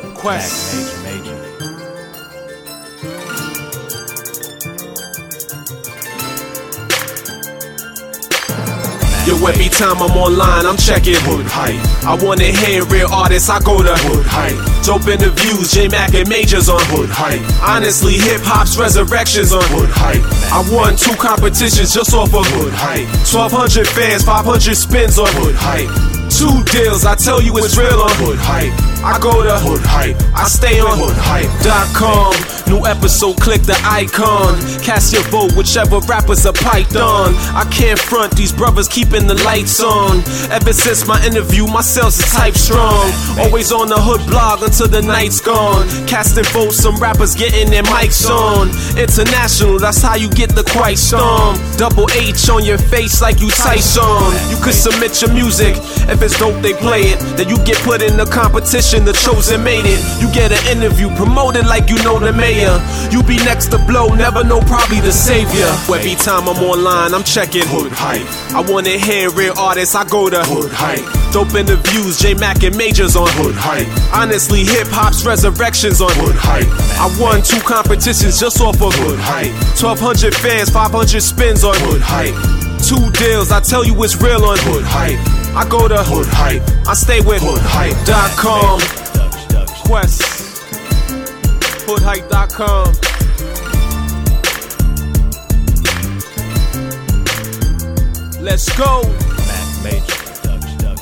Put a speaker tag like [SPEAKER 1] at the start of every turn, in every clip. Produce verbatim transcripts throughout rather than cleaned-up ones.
[SPEAKER 1] Quest.
[SPEAKER 2] Major, major.
[SPEAKER 1] Yo, every time I'm online, I'm checking Hood Hype. I wanna hear real artists, I go to Hood Hype. Dope interviews, J-Mac and Majors on Hood Hype. Honestly, hip-hop's resurrections on Hood Hype. I won two competitions just off of Hood Hype. twelve hundred fans, five hundred spins on Hood Hype. Two deals, I tell you it's real on Hood Hype. I go to Hood Hype, I stay on hood hype dot com. New episode, click the icon. Cast your vote, whichever rappers are piped on. I can't front, these brothers keeping the lights on. Ever since my interview, my sales is type strong. Always on the hood blog until the night's gone. Casting votes, some rappers getting their mics on. International, that's how you get the quiet storm. Double H on your face like you Tyson. You could submit your music, if it's dope they play it. Then you get put in the competition, the chosen made it. You get an interview, promoted like you know the mayor. You be next to blow, never know, probably the savior. Every time I'm online, I'm checking Hood Hype. I wanna hear real artists, I go to Hood Hype. Dope interviews, J-Mac and Majors on Hood Hype. Honestly, hip-hop's resurrections on Hood Hype. I won two competitions just off of Hood Hype. twelve hundred fans, five hundred spins on Hood Hype. Two deals, I tell you it's real on Hood Hype. I go to Hood Hype, I stay with hood hype dot com. Quest, hood hype dot com. Let's go.
[SPEAKER 2] Mac Major Production.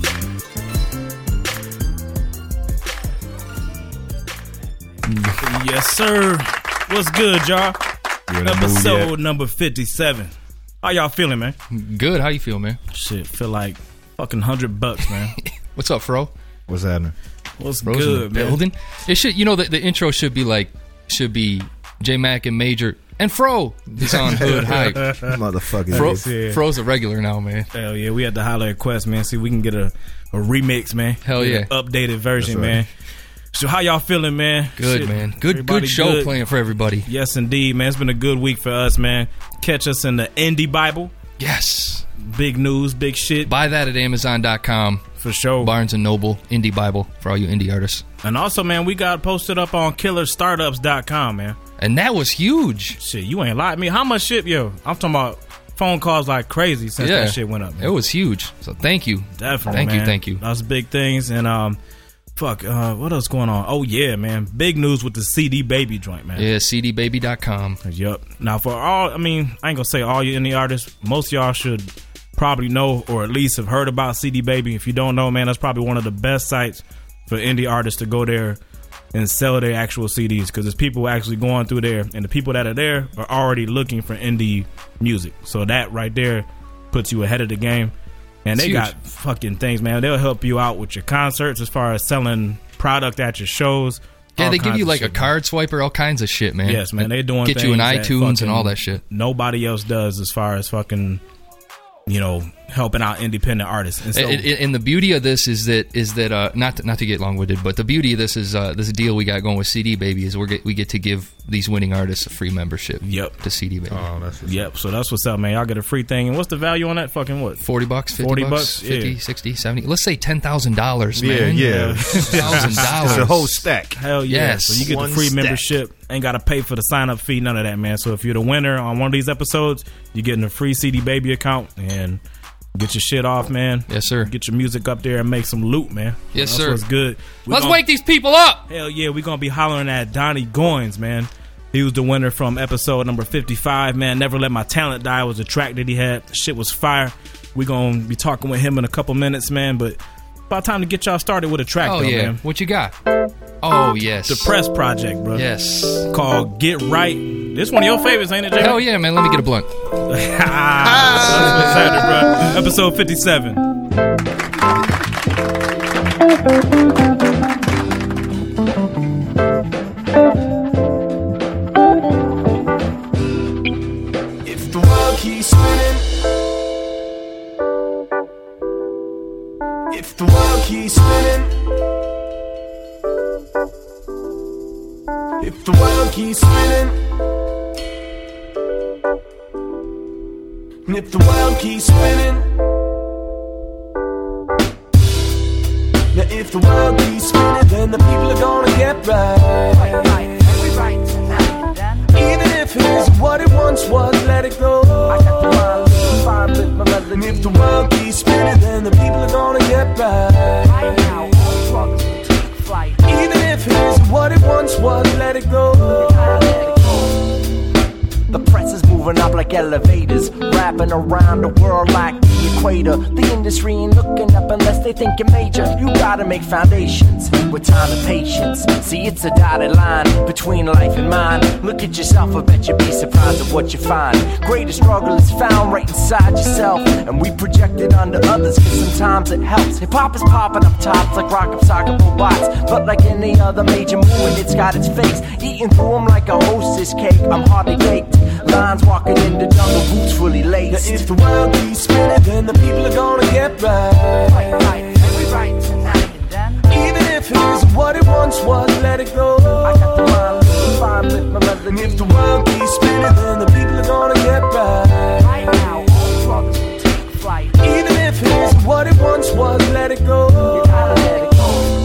[SPEAKER 2] Yes, sir. What's good, y'all? Episode number fifty-seven. How y'all feeling, man?
[SPEAKER 3] Good. How you feel, man?
[SPEAKER 2] Shit, feel like fucking hundred bucks, man.
[SPEAKER 3] What's up, Fro?
[SPEAKER 4] What's happening?
[SPEAKER 2] What's
[SPEAKER 3] Fro's
[SPEAKER 2] good,
[SPEAKER 3] in the
[SPEAKER 2] man?
[SPEAKER 3] building. It should, you know, the, the intro should be like, should be J-Mac and Major and Fro is on Hood Hype.
[SPEAKER 4] Motherfucker.
[SPEAKER 3] Fro,
[SPEAKER 2] Yeah.
[SPEAKER 3] Fro's a regular now, man.
[SPEAKER 2] Hell yeah, we had to holler at Quest, man. See, we can get a, a remix, man.
[SPEAKER 3] Hell
[SPEAKER 2] Get
[SPEAKER 3] yeah.
[SPEAKER 2] an updated version,
[SPEAKER 4] That's right.
[SPEAKER 2] man. So how y'all feeling, man?
[SPEAKER 3] Good,
[SPEAKER 2] Shit,
[SPEAKER 3] man. Good,
[SPEAKER 2] everybody
[SPEAKER 3] good show
[SPEAKER 2] good?
[SPEAKER 3] playing for everybody.
[SPEAKER 2] Yes, indeed, man. It's been a good week for us, man. Catch us in the Indie Bible.
[SPEAKER 3] Yes.
[SPEAKER 2] Big news, big shit.
[SPEAKER 3] Buy that at Amazon dot com.
[SPEAKER 2] For sure.
[SPEAKER 3] Barnes and Noble, Indie Bible for all you indie artists.
[SPEAKER 2] And also, man, we got posted up on killer startups dot com, man.
[SPEAKER 3] And that was huge.
[SPEAKER 2] Shit, you ain't lied to me. How much shit, yo? I'm talking about phone calls like crazy since
[SPEAKER 3] Yeah.
[SPEAKER 2] that shit went up, man.
[SPEAKER 3] It was huge. So thank you.
[SPEAKER 2] Definitely,
[SPEAKER 3] Thank
[SPEAKER 2] man.
[SPEAKER 3] you, thank you.
[SPEAKER 2] That's big things. And, um, fuck, uh, what else going on? Oh, yeah, man. Big news with the C D Baby joint, man.
[SPEAKER 3] Yeah, C D baby dot com.
[SPEAKER 2] Yup. Now, for all, I mean, I ain't gonna say all you indie artists. Most of y'all should probably know or at least have heard about C D Baby. If you don't know, man, that's probably one of the best sites for indie artists to go there and sell their actual C Ds, because there's people actually going through there, and the people that are there are already looking for indie music. So that right there puts you ahead of the game. And
[SPEAKER 3] It's
[SPEAKER 2] they
[SPEAKER 3] huge.
[SPEAKER 2] got fucking things, man. They'll help you out with your concerts as far as selling product at your shows.
[SPEAKER 3] Yeah,
[SPEAKER 2] all
[SPEAKER 3] they give
[SPEAKER 2] kinds
[SPEAKER 3] you
[SPEAKER 2] of
[SPEAKER 3] like
[SPEAKER 2] shit,
[SPEAKER 3] a
[SPEAKER 2] man.
[SPEAKER 3] card swiper, all kinds of shit, man.
[SPEAKER 2] Yes, man. They doing
[SPEAKER 3] Get you in
[SPEAKER 2] things that
[SPEAKER 3] iTunes and
[SPEAKER 2] fucking
[SPEAKER 3] all that shit.
[SPEAKER 2] Nobody else does as far as fucking, you know, helping out independent artists. And so,
[SPEAKER 3] And, and- and the beauty of this is that is that uh, not to, not to get long winded, but the beauty of this is uh, this deal we got going with C D Baby is we get we get to give these winning artists a free membership.
[SPEAKER 2] Yep.
[SPEAKER 3] To C D Baby.
[SPEAKER 4] Oh, that's what's
[SPEAKER 2] yep. So that's what's up, man. Y'all get a free thing. And what's the value on that? Fucking what?
[SPEAKER 3] forty bucks, fifty
[SPEAKER 2] forty
[SPEAKER 3] bucks,
[SPEAKER 2] bucks?
[SPEAKER 3] fifty,
[SPEAKER 2] Yeah.
[SPEAKER 3] sixty, seventy. Let's say ten thousand dollars,
[SPEAKER 4] Yeah,
[SPEAKER 3] man.
[SPEAKER 4] yeah.
[SPEAKER 3] ten thousand dollars.
[SPEAKER 4] It's a whole stack.
[SPEAKER 2] Hell yeah.
[SPEAKER 3] Yes.
[SPEAKER 2] So you get
[SPEAKER 4] One
[SPEAKER 2] the free
[SPEAKER 4] stack.
[SPEAKER 2] membership. Ain't got to pay for the sign up fee. None of that, man. So if you're the winner on one of these episodes, you're getting a free C D Baby account and get your shit off, man.
[SPEAKER 3] Yes, sir.
[SPEAKER 2] Get your music up there and make some loot, man.
[SPEAKER 3] Yes,
[SPEAKER 2] That's
[SPEAKER 3] sir.
[SPEAKER 2] What's good. We
[SPEAKER 3] Let's
[SPEAKER 2] gonna-
[SPEAKER 3] wake these people up.
[SPEAKER 2] Hell yeah, we're gonna be hollering at Donnie Goins, man. He was the winner from episode number fifty-five, man. Never Let My Talent Die was a track that he had. Shit was fire. We're gonna be talking with him in a couple minutes, man. But about time to get y'all started with a track,
[SPEAKER 3] Oh
[SPEAKER 2] though,
[SPEAKER 3] yeah.
[SPEAKER 2] man.
[SPEAKER 3] What you got? Oh yes.
[SPEAKER 2] The Press Project, bro.
[SPEAKER 3] Yes.
[SPEAKER 2] Called Get Right. This one of your favorites, ain't it, Jay?
[SPEAKER 3] Hell yeah, man. Let me get a blunt.
[SPEAKER 2] That's what's happening, bro. Episode fifty-seven.
[SPEAKER 5] If the world keeps spinning, if the world keeps spinning, if the world keeps spinning, and if the world keeps spinning, now if the world keeps spinning, then the people are gonna get right.
[SPEAKER 6] Right, right, every right tonight and then.
[SPEAKER 5] Even if it isn't what it once was, let it go.
[SPEAKER 6] I got the mind, fine with my melody.
[SPEAKER 5] And if the world keeps spinning, then the people are gonna get right.
[SPEAKER 6] Right now, all drugs will take flight.
[SPEAKER 5] Even if it isn't what it once was, let it go.
[SPEAKER 6] Gotta let it go.
[SPEAKER 7] The press is moving up like elevators, wrapping around the world like the equator. The industry ain't looking up unless they think you're major. You gotta make foundations with time and patience. See, it's a dotted line between life and mine. Look at yourself, I bet you'd be surprised at what you find. Greatest struggle is found right inside yourself, and we project it onto others, cause sometimes it helps. Hip-hop is popping up tops like rock-up soccer robots, but like any other major movement, it's got its fakes. Eating through them like a hostess cake, I'm hardly baked. Lines walking in the jungle, boots fully laced.
[SPEAKER 5] Now if the world keeps spinning, then the people are gonna get right.
[SPEAKER 6] Right, right, every right tonight and then.
[SPEAKER 5] Even if it isn't what it once was, let it go.
[SPEAKER 6] I got the mind, fine with my melody.
[SPEAKER 5] And if the world keeps spinning, then the people are gonna get right.
[SPEAKER 6] Right now, all drugs will take flight.
[SPEAKER 5] Even if it isn't what it once was, let it go.
[SPEAKER 6] You gotta let it go.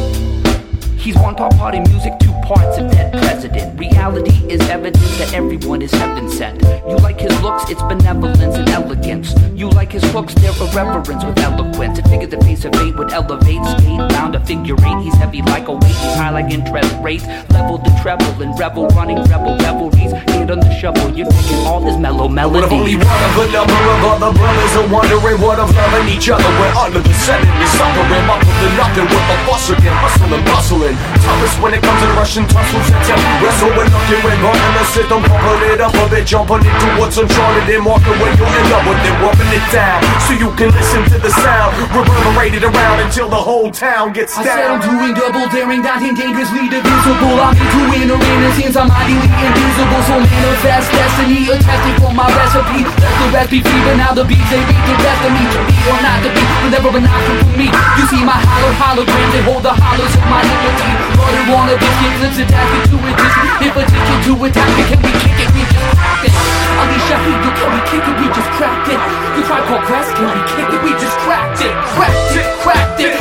[SPEAKER 8] He's one part party music, two parts of dead president. Reality is evidence that everyone is heaven sent. You like his looks, it's benevolence and elegance. You like his hooks, they're irreverence with eloquence. It figures the face of fate would elevate, skate bound to figure eight. He's heavy like a weight, he's high like interest rates. Level the treble and revel, running rebel revelries. Hand on the shovel, you're thinking all this mellow melody.
[SPEAKER 5] What if only one of a number of other brothers are wondering what of loving each other? We're under the setting, you're suffering, up with the nothing with the fuss again, hustling, bustling. Toughest when it comes to the Russian tussles that tell you wrestle when looking when going to sit them, pumping it up a bit, jumping into what's uncharted and marking where you'll end up with it, rubbing it down so you can listen to the sound, reverberated around until the whole town gets down.
[SPEAKER 8] I said I'm doing double daring, daunting, dangerously divisible. I'm into inner innocence, I'm mighty invisible. So manifest destiny, attesting for my recipe. Let the rest be free, but now the beats they beat the best of me. To be or not to be, will never an option for me. You see my hollow holograms, they hold the hollows of my liberty. Loaded one of these kids lips attached to it. If a ticket to attack it, can we kick it? We just cracked it. Alicia Hidu, can we kick it? We just cracked it. You try call press, can we kick it? We just cracked it. Cracked it, cracked it.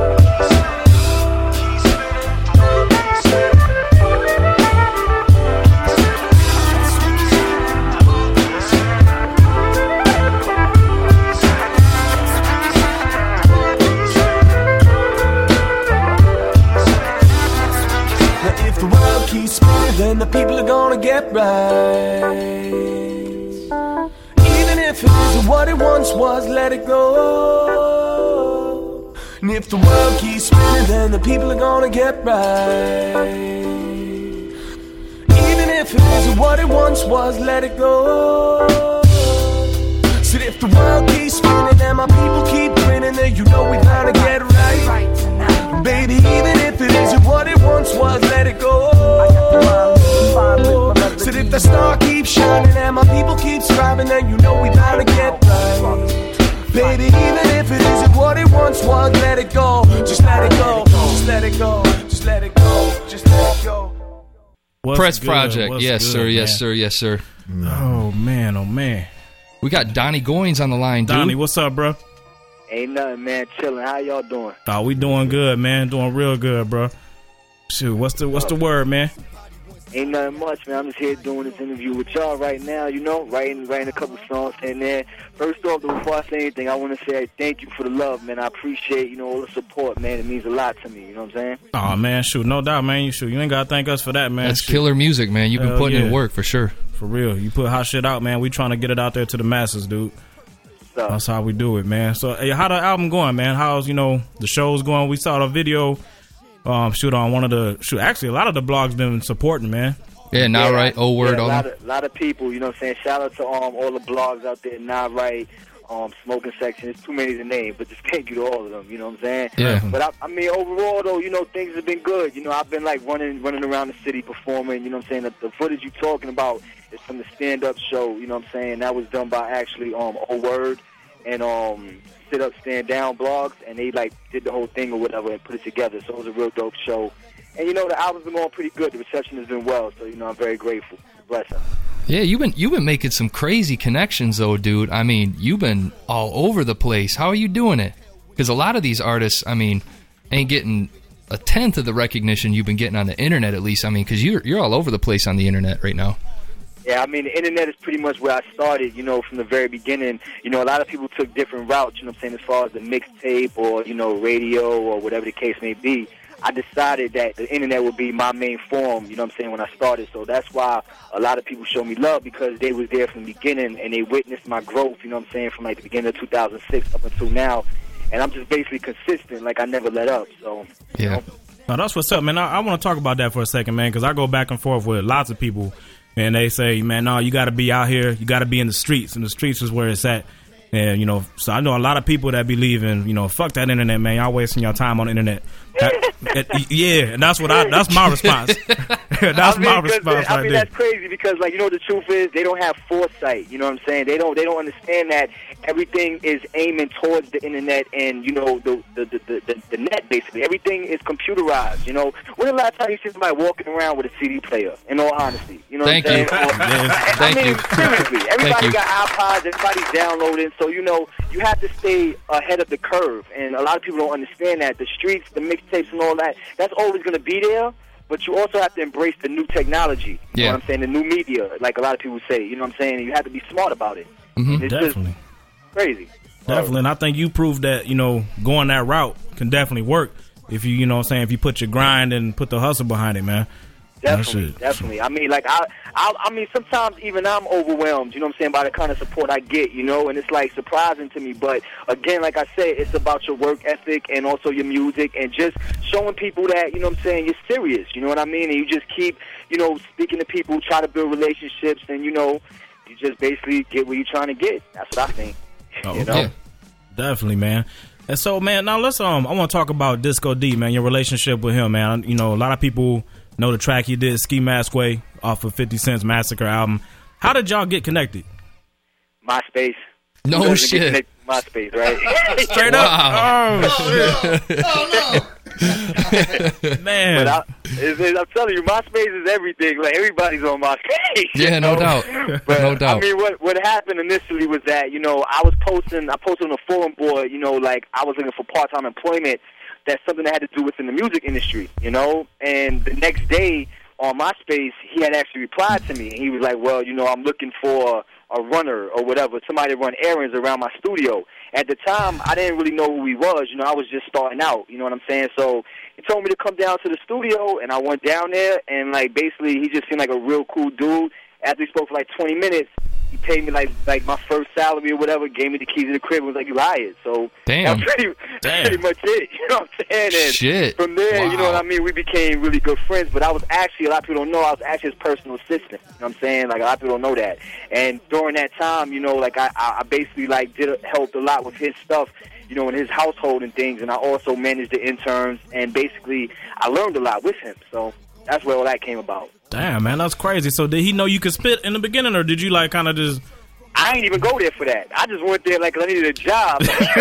[SPEAKER 5] Keep spinning, then the people are gonna get right. Even if it isn't what it once was, let it go. And if the world keeps spinning, then the people are gonna get right. Even if it isn't what it once was, let it go. Said if the world keeps spinning and my people keep grinning, then you know we gotta get right.
[SPEAKER 6] Right tonight.
[SPEAKER 5] Baby, even if it isn't what it once was, let it go. Said if the star keeps shining and my people keep striving, then you know we gotta get right. Baby, even if it isn't what it once was, let it go. Just let it go. Just let it go. Just let it go. Just let it go.
[SPEAKER 2] What's
[SPEAKER 3] Press
[SPEAKER 2] good?
[SPEAKER 3] Project.
[SPEAKER 2] What's
[SPEAKER 3] Yes,
[SPEAKER 2] good,
[SPEAKER 3] sir. Yes,
[SPEAKER 2] man?
[SPEAKER 3] sir. Yes, sir.
[SPEAKER 2] Oh man, oh man.
[SPEAKER 3] We got Donnie Goins on the line, dude.
[SPEAKER 2] Donnie, what's up, bro?
[SPEAKER 9] Ain't nothing, man. Chilling. How y'all doing?
[SPEAKER 2] Oh, we doing good, man. Doing real good, bro. Shoot, what's the what's the word, man?
[SPEAKER 9] Ain't nothing much, man. I'm just here doing this interview with y'all right now, you know, writing, writing a couple songs. And then, first off, before I say anything, I want to say thank you for the love, man. I appreciate, you know, all the support, man. It means a lot to me, you know what I'm saying?
[SPEAKER 2] Oh, man, shoot, no doubt, man. You shoot, you ain't got to thank us for that, man.
[SPEAKER 3] That's
[SPEAKER 2] Shoot.
[SPEAKER 3] killer music, man. You've been
[SPEAKER 2] Hell
[SPEAKER 3] putting
[SPEAKER 2] yeah.
[SPEAKER 3] in work for sure.
[SPEAKER 2] For real. You put hot shit out, man. We trying to get it out there to the masses, dude.
[SPEAKER 9] So,
[SPEAKER 2] That's how we do it, man. So, hey, how the album going, man? How's, you know, the show's going? We saw the video, um, shoot, on one of the, shoot, actually, a lot of the blogs been supporting, man.
[SPEAKER 3] Yeah, not
[SPEAKER 9] yeah,
[SPEAKER 3] right. Oh, word,
[SPEAKER 9] yeah, a
[SPEAKER 3] all
[SPEAKER 9] lot
[SPEAKER 3] that.
[SPEAKER 9] of, lot of people, you know what I'm saying? Shout out to um, all the blogs out there, Not Right, um, Smoking Section. It's too many to name, but just thank you to all of them, you know what I'm saying?
[SPEAKER 3] Yeah.
[SPEAKER 9] But, I, I mean, overall, though, you know, things have been good. You know, I've been, like, running running around the city performing, you know what I'm saying? The, the footage you're talking about is from the stand-up show, you know what I'm saying? That was done by, actually, um, Oh Word and um, Sit Up, Stand Down blogs, and they, like, did the whole thing or whatever and put it together. So it was a real dope show. And, you know, the album's been going pretty good. The reception has been well. So, you know, I'm very grateful. Bless them.
[SPEAKER 3] Yeah, you've been you've been making some crazy connections, though, dude. I mean, you've been all over the place. How are you doing it? Because a lot of these artists, I mean, ain't getting a tenth of the recognition you've been getting on the internet, at least. I mean, because you're, you're all over the place on the internet right now.
[SPEAKER 9] Yeah, I mean, the internet is pretty much where I started, you know, from the very beginning. You know, a lot of people took different routes, you know what I'm saying, as far as the mixtape or, you know, radio or whatever the case may be. I decided that the internet would be my main form, you know what I'm saying, when I started. So that's why a lot of people show me love, because they was there from the beginning and they witnessed my growth, you know what I'm saying, from like the beginning of two thousand six up until now. And I'm just basically consistent, like I never let up. So,
[SPEAKER 3] yeah.
[SPEAKER 9] You know.
[SPEAKER 2] No, that's what's up, man. I, I want to talk about that for a second, man, because I go back and forth with lots of people. And they say, man, no, you got to be out here. You got to be in the streets. And the streets is where it's at. And, you know, so I know a lot of people that believe in, you know, fuck that internet, man. Y'all wasting your time on the internet. That, that, yeah, and that's what I, that's my response. That's
[SPEAKER 9] I mean,
[SPEAKER 2] my response
[SPEAKER 9] I
[SPEAKER 2] right
[SPEAKER 9] mean,
[SPEAKER 2] there.
[SPEAKER 9] that's crazy because, like, you know, the truth is they don't have foresight. You know what I'm saying? They don't, they don't understand that everything is aiming towards the internet and, you know, the the, the, the, the net, basically. Everything is computerized, you know. When the last time you see somebody walking around with a C D player, in all honesty? You know
[SPEAKER 3] Thank
[SPEAKER 9] what I'm
[SPEAKER 3] you.
[SPEAKER 9] saying? Or,
[SPEAKER 3] Yes,
[SPEAKER 9] I
[SPEAKER 3] thank
[SPEAKER 9] mean,
[SPEAKER 3] you.
[SPEAKER 9] seriously, everybody
[SPEAKER 3] you.
[SPEAKER 9] got iPods, everybody's downloading, so, you know, you have to stay ahead of the curve. And a lot of people don't understand that. The streets, the mixtapes and all that, that's always going to be there. But you also have to embrace the new technology. You
[SPEAKER 3] Yeah.
[SPEAKER 9] know what I'm saying? The new media, like a lot of people say. You know what I'm saying? And you have to be smart about it.
[SPEAKER 3] Mhm.
[SPEAKER 9] It's
[SPEAKER 2] Definitely.
[SPEAKER 9] just crazy.
[SPEAKER 2] Definitely. And I think you proved that, you know, going that route can definitely work if you, you know what I'm saying, if you put your grind and put the hustle behind it, man.
[SPEAKER 9] Definitely,
[SPEAKER 2] shit.
[SPEAKER 9] definitely. I mean, like, I, I, I mean, sometimes even I'm overwhelmed, you know what I'm saying, by the kind of support I get, you know, and it's, like, surprising to me. But, again, like I said, it's about your work ethic and also your music and just showing people that, you know what I'm saying, you're serious, you know what I mean? And you just keep, you know, speaking to people, try to build relationships, and, you know, you just basically get what you're trying to get. That's what I think.
[SPEAKER 2] Oh,
[SPEAKER 9] You know?
[SPEAKER 3] Yeah.
[SPEAKER 2] Definitely, man. And so, man, now let's um, I want to talk about Disco D, man. Your relationship with him, man. You know, a lot of people know the track he did, Ski Mask Way, off of fifty Cent's Massacre album. How did y'all get connected?
[SPEAKER 9] MySpace.
[SPEAKER 3] No
[SPEAKER 9] Who doesn't
[SPEAKER 3] shit.
[SPEAKER 9] get connected to MySpace, right?
[SPEAKER 2] Straight
[SPEAKER 3] Wow.
[SPEAKER 2] up. Oh, shit. Man.
[SPEAKER 9] But I, it's, it's, I'm telling you, MySpace is everything. Like, everybody's on MySpace.
[SPEAKER 3] Yeah,
[SPEAKER 9] you
[SPEAKER 3] no
[SPEAKER 9] know?
[SPEAKER 3] doubt.
[SPEAKER 9] But,
[SPEAKER 3] No doubt.
[SPEAKER 9] I mean, what what happened initially was that, you know, I was posting, I posted on a forum board, you know, like, I was looking for part-time employment. That's something that had to do within the music industry, you know? And the next day on MySpace, he had actually replied to me. He was like, well, you know, I'm looking for a runner or whatever, somebody to run errands around my studio. At the time, I didn't really know who he was. You know, I was just starting out. You know what I'm saying? So he told me to come down to the studio, and I went down there, and, like, basically he just seemed like a real cool dude. After he spoke for, like, twenty minutes, he paid me, like, like my first salary or whatever, gave me the keys to the crib, and was like, you hired. So
[SPEAKER 3] Damn.
[SPEAKER 9] that's pretty,
[SPEAKER 2] Damn.
[SPEAKER 9] pretty much it. You know what I'm saying? And
[SPEAKER 3] Shit.
[SPEAKER 9] from there, you know
[SPEAKER 3] Wow.
[SPEAKER 9] what I mean, we became really good friends. But I was actually, a lot of people don't know, I was actually his personal assistant. You know what I'm saying? Like, a lot of people don't know that. And during that time, you know, like, I, I basically, like, did helped a lot with his stuff, you know, in his household and things. And I also managed the interns. And basically, I learned a lot with him. So that's where all that came about.
[SPEAKER 2] Damn, man, that's crazy. So did he know you could spit in the beginning, or did you, like, kind of just...
[SPEAKER 9] I ain't even go there for that. I just went there like 'cause I needed a job.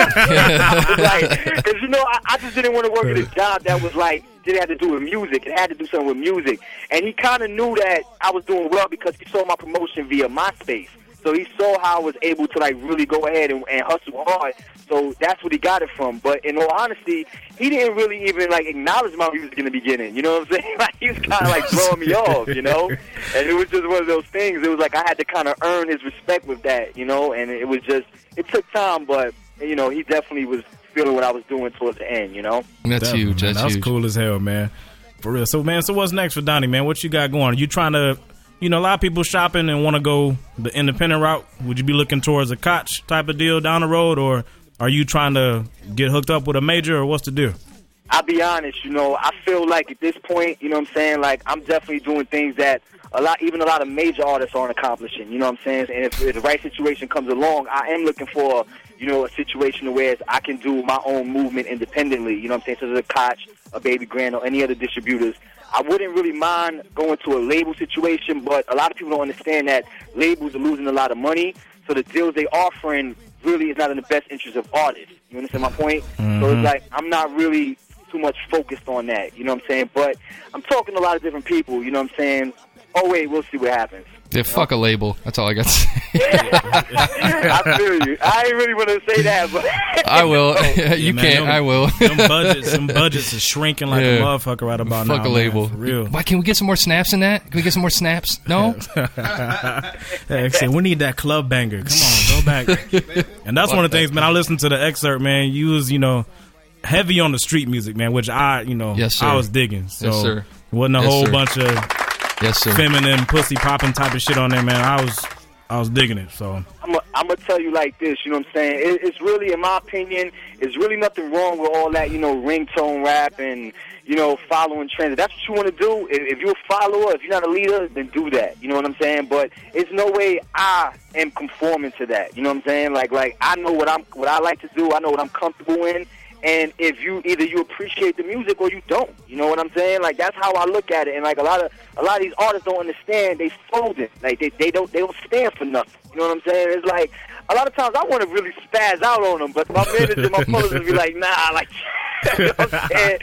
[SPEAKER 9] Like, 'cause, you know, I, I just didn't want to work at a job that was like, didn't have to do with music. It had to do something with music. And he kind of knew that I was doing well because he saw my promotion via MySpace. So he saw how I was able to, like, really go ahead and, and hustle hard. So that's what he got it from. But in all honesty, he didn't really even, like, acknowledge my music in the beginning. You know what I'm saying? Like, he was kind of, like, throwing me off, you know? And it was just one of those things. It was like I had to kind of earn his respect with that, you know? And it was just, it took time, but, you know, he definitely was feeling what I was doing towards the end, you know?
[SPEAKER 3] That's
[SPEAKER 2] Definitely,
[SPEAKER 3] huge.
[SPEAKER 2] man.
[SPEAKER 3] That's,
[SPEAKER 2] That's
[SPEAKER 3] huge.
[SPEAKER 2] cool as hell, man. For real. So, man, so what's next for Donnie, man? What you got going? Are you trying to, you know, a lot of people shopping and want to go the independent route. Would you be looking towards a Koch type of deal down the road, or are you trying to get hooked up with a major, or what's the deal?
[SPEAKER 9] I'll be honest, you know, I feel like at this point, you know what I'm saying, like, I'm definitely doing things that a lot, even a lot of major artists aren't accomplishing, you know what I'm saying? And if, if the right situation comes along, I am looking for, you know, a situation where I can do my own movement independently, you know what I'm saying? So there's a Koch, a Baby Grand, or any other distributors. I wouldn't really mind going to a label situation, but a lot of people don't understand that labels are losing a lot of money, so the deals they offering really is not in the best interest of artists. You understand my point? Mm-hmm. So it's like I'm not really too much focused on that, you know what I'm saying? But I'm talking to a lot of different people, you know what I'm saying? oh wait, we'll see what happens.
[SPEAKER 3] Yeah, fuck a label. That's all I got to say.
[SPEAKER 9] I feel you. I ain't really want to say that, but
[SPEAKER 3] I will.
[SPEAKER 2] Yeah,
[SPEAKER 3] you
[SPEAKER 2] man,
[SPEAKER 3] can't.
[SPEAKER 2] them-
[SPEAKER 3] I will.
[SPEAKER 2] Them budgets, them budgets is shrinking like a
[SPEAKER 3] Yeah.
[SPEAKER 2] motherfucker right about now.
[SPEAKER 3] Fuck a
[SPEAKER 2] man,
[SPEAKER 3] label.
[SPEAKER 2] for real.
[SPEAKER 3] Why can't we get some more snaps in that? Can we get some more snaps? No.
[SPEAKER 2] Hey, I said, we need that club banger. Come on, go back. And that's one of the things, man. I listened to the excerpt, man. You was, you know, heavy on the street music, man, which I, you know,
[SPEAKER 3] Yes, sir.
[SPEAKER 2] I was digging. So
[SPEAKER 3] Yes, sir.
[SPEAKER 2] wasn't a
[SPEAKER 3] Yes,
[SPEAKER 2] whole
[SPEAKER 3] sir.
[SPEAKER 2] bunch of
[SPEAKER 3] Yes, sir.
[SPEAKER 2] feminine pussy popping type of shit on there, man. I was, I was digging it. So
[SPEAKER 9] I'm gonna tell you like this, you know what I'm saying? It, it's really, in my opinion, it's really nothing wrong with all that, you know, ringtone rap and, you know, following trends. If that's what you want to do, if, if you're a follower, if you're not a leader, then do that. You know what I'm saying? But it's no way I am conforming to that. You know what I'm saying? Like, like I know what I'm, what I like to do. I know what I'm comfortable in. And if you either you appreciate the music or you don't, you know what I'm saying? Like that's how I look at it. And like a lot of a lot of these artists don't understand. They folded. Like they, they don't they don't stand for nothing. You know what I'm saying? It's like a lot of times I want to really spaz out on them, but my manager, my fellas would be like, nah, like. You know what I'm saying?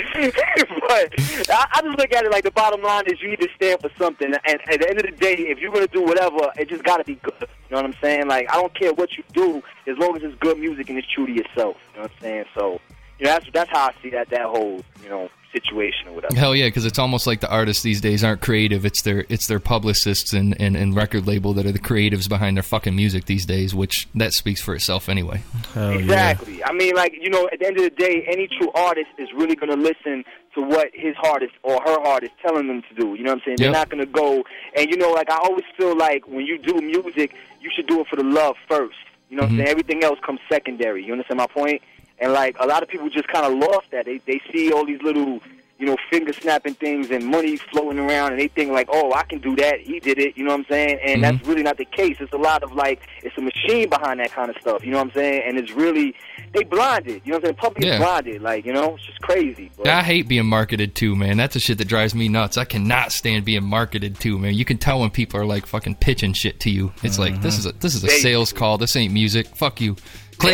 [SPEAKER 9] But I, I just look at it like the bottom line is you need to stand for something. And at the end of the day, if you're gonna do whatever, it just gotta be good. You know what I'm saying? Like I don't care what you do as long as it's good music and it's true to yourself. You know what I'm saying? So. You know, that's that's how I see that that whole you know situation or whatever.
[SPEAKER 3] Hell yeah, because it's almost like the artists these days aren't creative. It's their it's their publicists and, and, and record label that are the creatives behind their fucking music these days, which that speaks for itself anyway.
[SPEAKER 2] hell
[SPEAKER 9] Exactly. I mean, like you know, at the end of the day, any true artist is really going to listen to what his artist or her heart is telling them to do. You know what I'm saying?
[SPEAKER 3] Yep.
[SPEAKER 9] They're not going to go and you know, like I always feel like when you do music, you should do it for the love first. You know what
[SPEAKER 3] Mhm.
[SPEAKER 9] I'm saying? Everything else comes secondary. You understand my point? And, like, a lot of people just kind of lost that. They they see all these little, you know, finger-snapping things and money floating around, and they think, like, oh, I can do that. He did it. You know what I'm saying? And
[SPEAKER 3] Mhm.
[SPEAKER 9] that's really not the case. It's a lot of, like, it's a machine behind that kind of stuff. You know what I'm saying? And it's really, they blinded. You know what I'm saying? Public
[SPEAKER 3] Yeah.
[SPEAKER 9] is blinded. Like, you know, it's just crazy. But,
[SPEAKER 3] I hate being marketed to, man. That's the shit that drives me nuts. I cannot stand being marketed to, man. You can tell when people are like fucking pitching shit to you. It's like this is a this is a
[SPEAKER 9] Basically.
[SPEAKER 3] sales call. This ain't music. Fuck you. Click.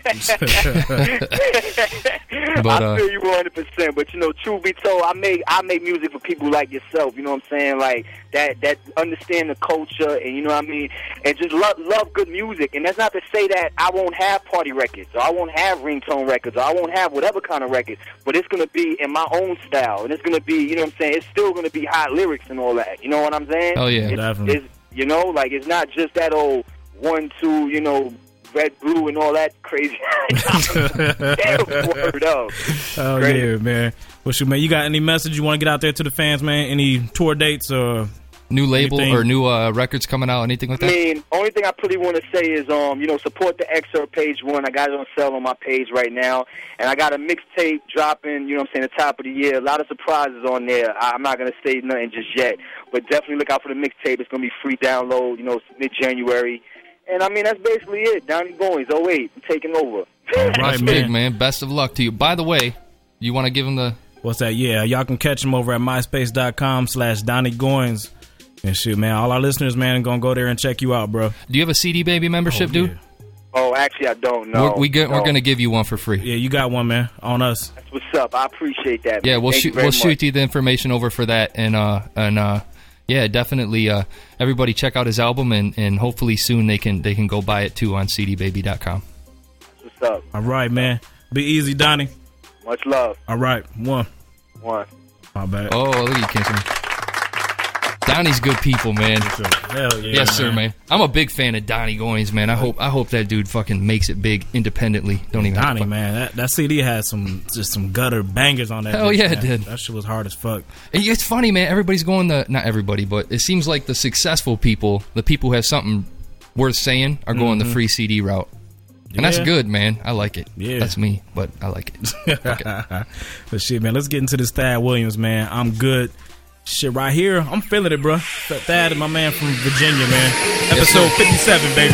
[SPEAKER 3] But, uh,
[SPEAKER 9] I feel you one hundred percent. But you know, truth be told, I make I make music for people like yourself. You know what I'm saying? Like that that understand the culture and you know what I mean, and just love love good music. And that's not to say that I won't have party records or I won't have ringtone records or I won't have whatever kind of record. But it's gonna be in my own style, and it's gonna be you know what I'm saying. It's still gonna be hot lyrics and all that. You know what I'm saying?
[SPEAKER 3] Oh, yeah.
[SPEAKER 9] it's,
[SPEAKER 2] Definitely.
[SPEAKER 9] It's, you know, like it's not just that old one two. You know. Red, blue, and all that crazy. Word up.
[SPEAKER 2] Oh
[SPEAKER 9] Great.
[SPEAKER 2] yeah, man. Well, shoot, man, you got any message you want to get out there to the fans, man? Any tour dates or
[SPEAKER 3] New label
[SPEAKER 2] anything?
[SPEAKER 3] or new uh, records coming out, anything like
[SPEAKER 9] I
[SPEAKER 3] that?
[SPEAKER 9] mean, only thing I pretty want to say is, um, you know, support the Excerpt page one. I got it on sale on my page right now, and I got a mixtape dropping. You know, what I'm saying, the top of the year. A lot of surprises on there. I- I'm not gonna say nothing just yet, but definitely look out for the mixtape. It's gonna be free download. You know, mid January. And I mean, that's basically it. Donnie Goins, oh wait, I'm taking over.
[SPEAKER 2] All right,
[SPEAKER 3] That's
[SPEAKER 2] man.
[SPEAKER 3] big, man. Best of luck to you. By the way, you want to give them the...
[SPEAKER 2] What's that? Yeah, y'all can catch him over at myspace.com slash Donnie Goins. And shit, man, all our listeners, man, gonna go there and check you out, bro.
[SPEAKER 3] Do you have a C D Baby membership,
[SPEAKER 2] Oh,
[SPEAKER 3] dude?
[SPEAKER 2] yeah.
[SPEAKER 9] Oh, actually, I don't know.
[SPEAKER 3] We're, we get,
[SPEAKER 9] no.
[SPEAKER 3] we're going to give you one for free.
[SPEAKER 2] Yeah, you got one, man, on us.
[SPEAKER 9] That's what's up. I appreciate that.
[SPEAKER 3] Yeah,
[SPEAKER 9] man.
[SPEAKER 3] we'll
[SPEAKER 9] Thank you
[SPEAKER 3] shoot
[SPEAKER 9] very
[SPEAKER 3] we'll shoot
[SPEAKER 9] much.
[SPEAKER 3] you the information over for that, and uh and uh yeah, definitely. Uh, everybody check out his album, and, and hopefully soon they can they can go buy it too on C D baby dot com.
[SPEAKER 9] What's up?
[SPEAKER 2] All right, man. Be easy, Donnie.
[SPEAKER 9] Much love.
[SPEAKER 2] All right, one.
[SPEAKER 9] One.
[SPEAKER 2] My bad.
[SPEAKER 3] Oh, look at you, Kingston. Donnie's good people, man.
[SPEAKER 2] Hell yeah.
[SPEAKER 3] Yes, sir, man. I'm a big fan of Donnie Goins, man. I hope I hope that dude fucking makes it big independently. Don't even have
[SPEAKER 2] Donnie,
[SPEAKER 3] to-
[SPEAKER 2] man, that, that C D had some just some gutter bangers on that.
[SPEAKER 3] Hell
[SPEAKER 2] bitch,
[SPEAKER 3] yeah, it
[SPEAKER 2] man.
[SPEAKER 3] did.
[SPEAKER 2] That shit was hard as fuck.
[SPEAKER 3] And it's funny, man. Everybody's going the not everybody, but it seems like the successful people, the people who have something worth saying, are going the free C D route. And that's
[SPEAKER 2] Yeah.
[SPEAKER 3] good, man. I like it.
[SPEAKER 2] Yeah.
[SPEAKER 3] That's me, but I like it. Fuck it.
[SPEAKER 2] But shit, man, let's get into this Thad Williams, man. I'm good. Shit, right here, I'm feeling it, bro. Thad is my man from Virginia, man. Episode fifty-seven, baby.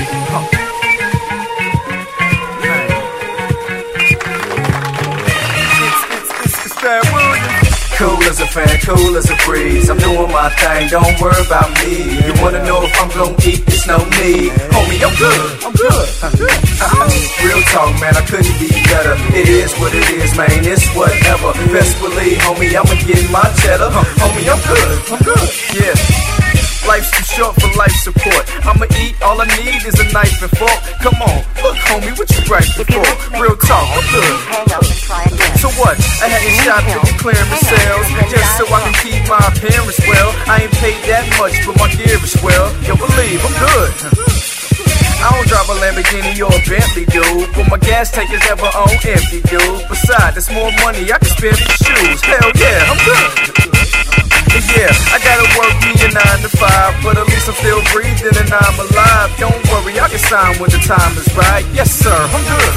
[SPEAKER 10] Cool as a fan, cool as a breeze. I'm doing my thing, don't worry about me. You wanna know if I'm gon' eat, it's no need. Homie, I'm good, I'm good. Real talk, man, I couldn't be better. It is what it is, man, it's whatever. Best believe, homie, I'ma get my cheddar. Homie, I'm good, I'm good, yeah. Life's too short for life support. I'ma eat, all I need is a knife and fork. Come on, look homie, what you griping for? Real talk, I'm good. So what? I had to shop to be clearing sales, just so I can keep my appearance well. I ain't paid that much, but my gear is well. Yo, believe I'm good. I don't drive a Lamborghini or a Bentley, dude, but my gas tank is ever on empty, dude. Besides, there's more money I can spend for shoes. Hell yeah, I'm good. And yeah, I gotta work me a nine to five, but at least I'm still breathing and I'm alive. Don't worry, I can sign when the time is right. Yes, sir, I'm good.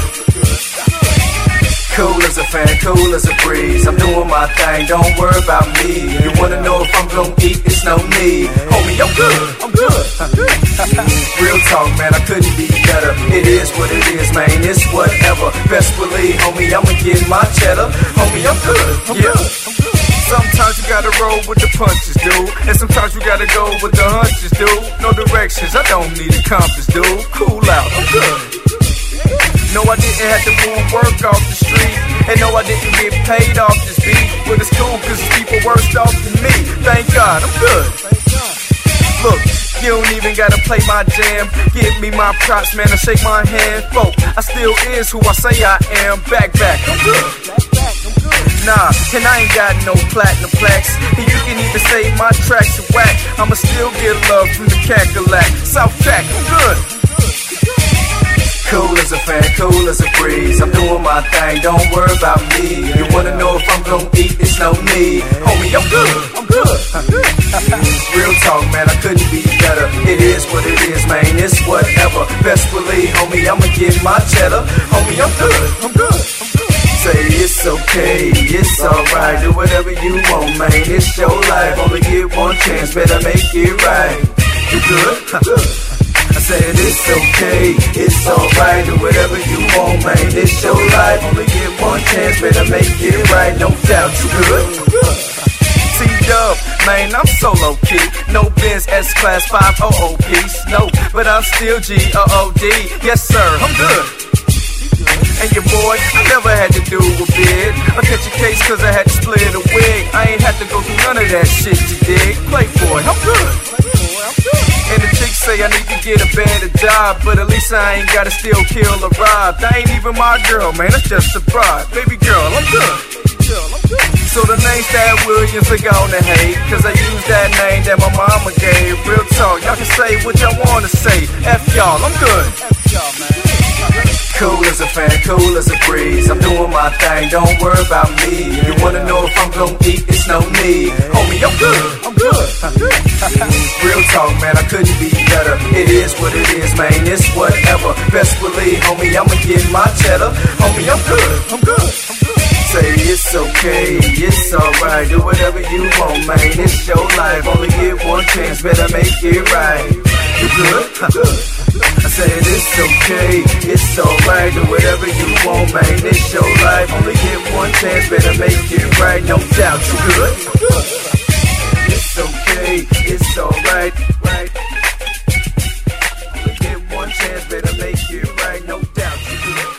[SPEAKER 10] Cool as a fan, cool as a breeze. I'm doing my thing, don't worry about me. You wanna know if I'm gon' eat, it's no need. Homie, I'm good, I'm good. Real talk, man, I couldn't be better. It is what it is, man, it's whatever. Best believe, homie, I'ma get my cheddar. Homie, I'm good, I'm yeah. good. Sometimes you gotta roll with the punches, dude. And sometimes you gotta go with the hunches, dude. No directions, I don't need a compass, dude. Cool out, I'm good. No, I didn't have to move work off the street. And no, I didn't get paid off this beat. But it's cool cause it's people worse off than me. Thank God, I'm good. Look, you don't even gotta play my jam. Give me my props, man, and shake my hand. Folk, I still is who I say I am. Back, back, I'm good. Nah, and I ain't got no platinum plaques. And you can even say my tracks are whack. I'ma still get love from the Cackalack. South Jack, I'm good. Cool as a fan, cool as a breeze. I'm doing my thing, don't worry about me. You wanna know if I'm gon' eat, it's no need. Homie, I'm good, I'm good. Real talk, man, I couldn't be better. It is what it is, man, it's whatever. Best believe, homie, I'ma get my cheddar. Homie, I'm good, I'm good. Say it's okay, it's alright. Do whatever you want, man, it's your life. Only get one chance, better make it right. You good? I said it's okay, it's alright. Do whatever you want, man, it's your life. Only get one chance, better make it right. No doubt you good. T-Dub, man, I'm so low-key. No Benz S-Class five hundred piece. No, but I'm still G O O D. Yes, sir, I'm good. And your boy, I never had to do a bid. I catch a case cause I had to split a wig. I ain't had to go through none of that shit, you dig? Play for it, I'm good. And the chicks say I need to get a better job, but at least I ain't gotta steal, kill, or rob. That ain't even my girl, man, that's just a bride. Baby girl, I'm good. So the name Thad Williams, they gonna hate, cause I use that name that my mama gave. Real talk, y'all can say what y'all wanna say. F y'all, I'm good. Cool as a fan, cool as a breeze. I'm doing my thing, don't worry about me. You wanna know if I'm gon' eat, it's no need. Homie, I'm good, I'm good. Real talk, man, I couldn't be better. It is what it is, man, it's whatever. Best believe, homie, I'ma get my cheddar. Homie, I'm good, I'm good. Say it's okay, it's alright. Do whatever you want, man, it's your life. Only get one chance, better make it right. You good? I said it's okay, it's alright. Do whatever you want, man, it's your life. Only get one chance, better make it right. No doubt, you good? It's okay, it's alright, right. Only get one chance, better make it right. No doubt, you good?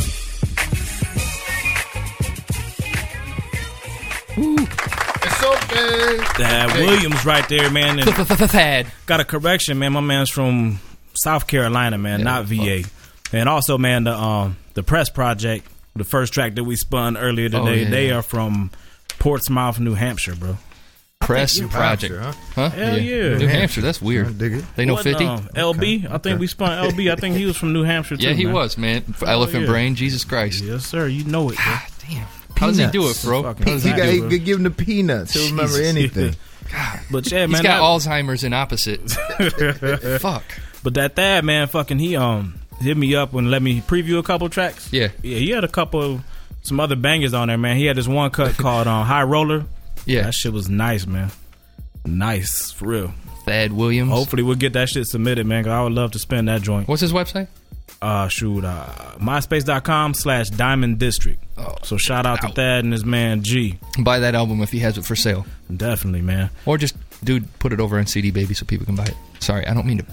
[SPEAKER 4] It's okay.
[SPEAKER 2] Thad Williams right there, man. And
[SPEAKER 3] Thad.
[SPEAKER 2] got a correction, man. My man's from South Carolina, man, yeah, not V A. And also, man, the um the Press Project, the first track that we spun earlier today, oh, yeah, they yeah. are from Portsmouth, New Hampshire, bro.
[SPEAKER 3] Press Project,
[SPEAKER 4] Hampshire,
[SPEAKER 3] huh? huh?
[SPEAKER 2] Hell yeah.
[SPEAKER 3] yeah. New Hampshire, that's weird. I dig it. They know fifty?
[SPEAKER 2] Um, L B, okay. I think we spun L B. I think he was from New Hampshire, too,
[SPEAKER 3] Yeah, he
[SPEAKER 2] man.
[SPEAKER 3] was, man. For oh, Elephant yeah. Brain, Jesus Christ.
[SPEAKER 2] Yes, sir. You know it, bro.
[SPEAKER 3] God damn. How does he do it, bro? How does
[SPEAKER 4] he,
[SPEAKER 3] he
[SPEAKER 4] got,
[SPEAKER 3] do
[SPEAKER 4] he give him the peanuts. He'll remember anything.
[SPEAKER 3] God.
[SPEAKER 2] But yeah, man.
[SPEAKER 3] He's got
[SPEAKER 2] that,
[SPEAKER 3] Alzheimer's and opposite. Fuck.
[SPEAKER 2] But that Thad, man, fucking, he um hit me up and let me preview a couple tracks.
[SPEAKER 3] Yeah.
[SPEAKER 2] Yeah, he had a couple, some other bangers on there, man. He had this one cut called um, High Roller.
[SPEAKER 3] Yeah.
[SPEAKER 2] That shit was nice, man. Nice, for real.
[SPEAKER 3] Thad Williams.
[SPEAKER 2] Hopefully we'll get that shit submitted, man, because I would love to spin that joint.
[SPEAKER 3] What's his website?
[SPEAKER 2] Uh, shoot, uh, myspace.com slash Diamond District. Oh, so shout out, out to Thad and his man G.
[SPEAKER 3] Buy that album if he has it for sale.
[SPEAKER 2] Definitely, man.
[SPEAKER 3] Or just, dude, put it over on C D Baby so people can buy it. Sorry, I don't mean to.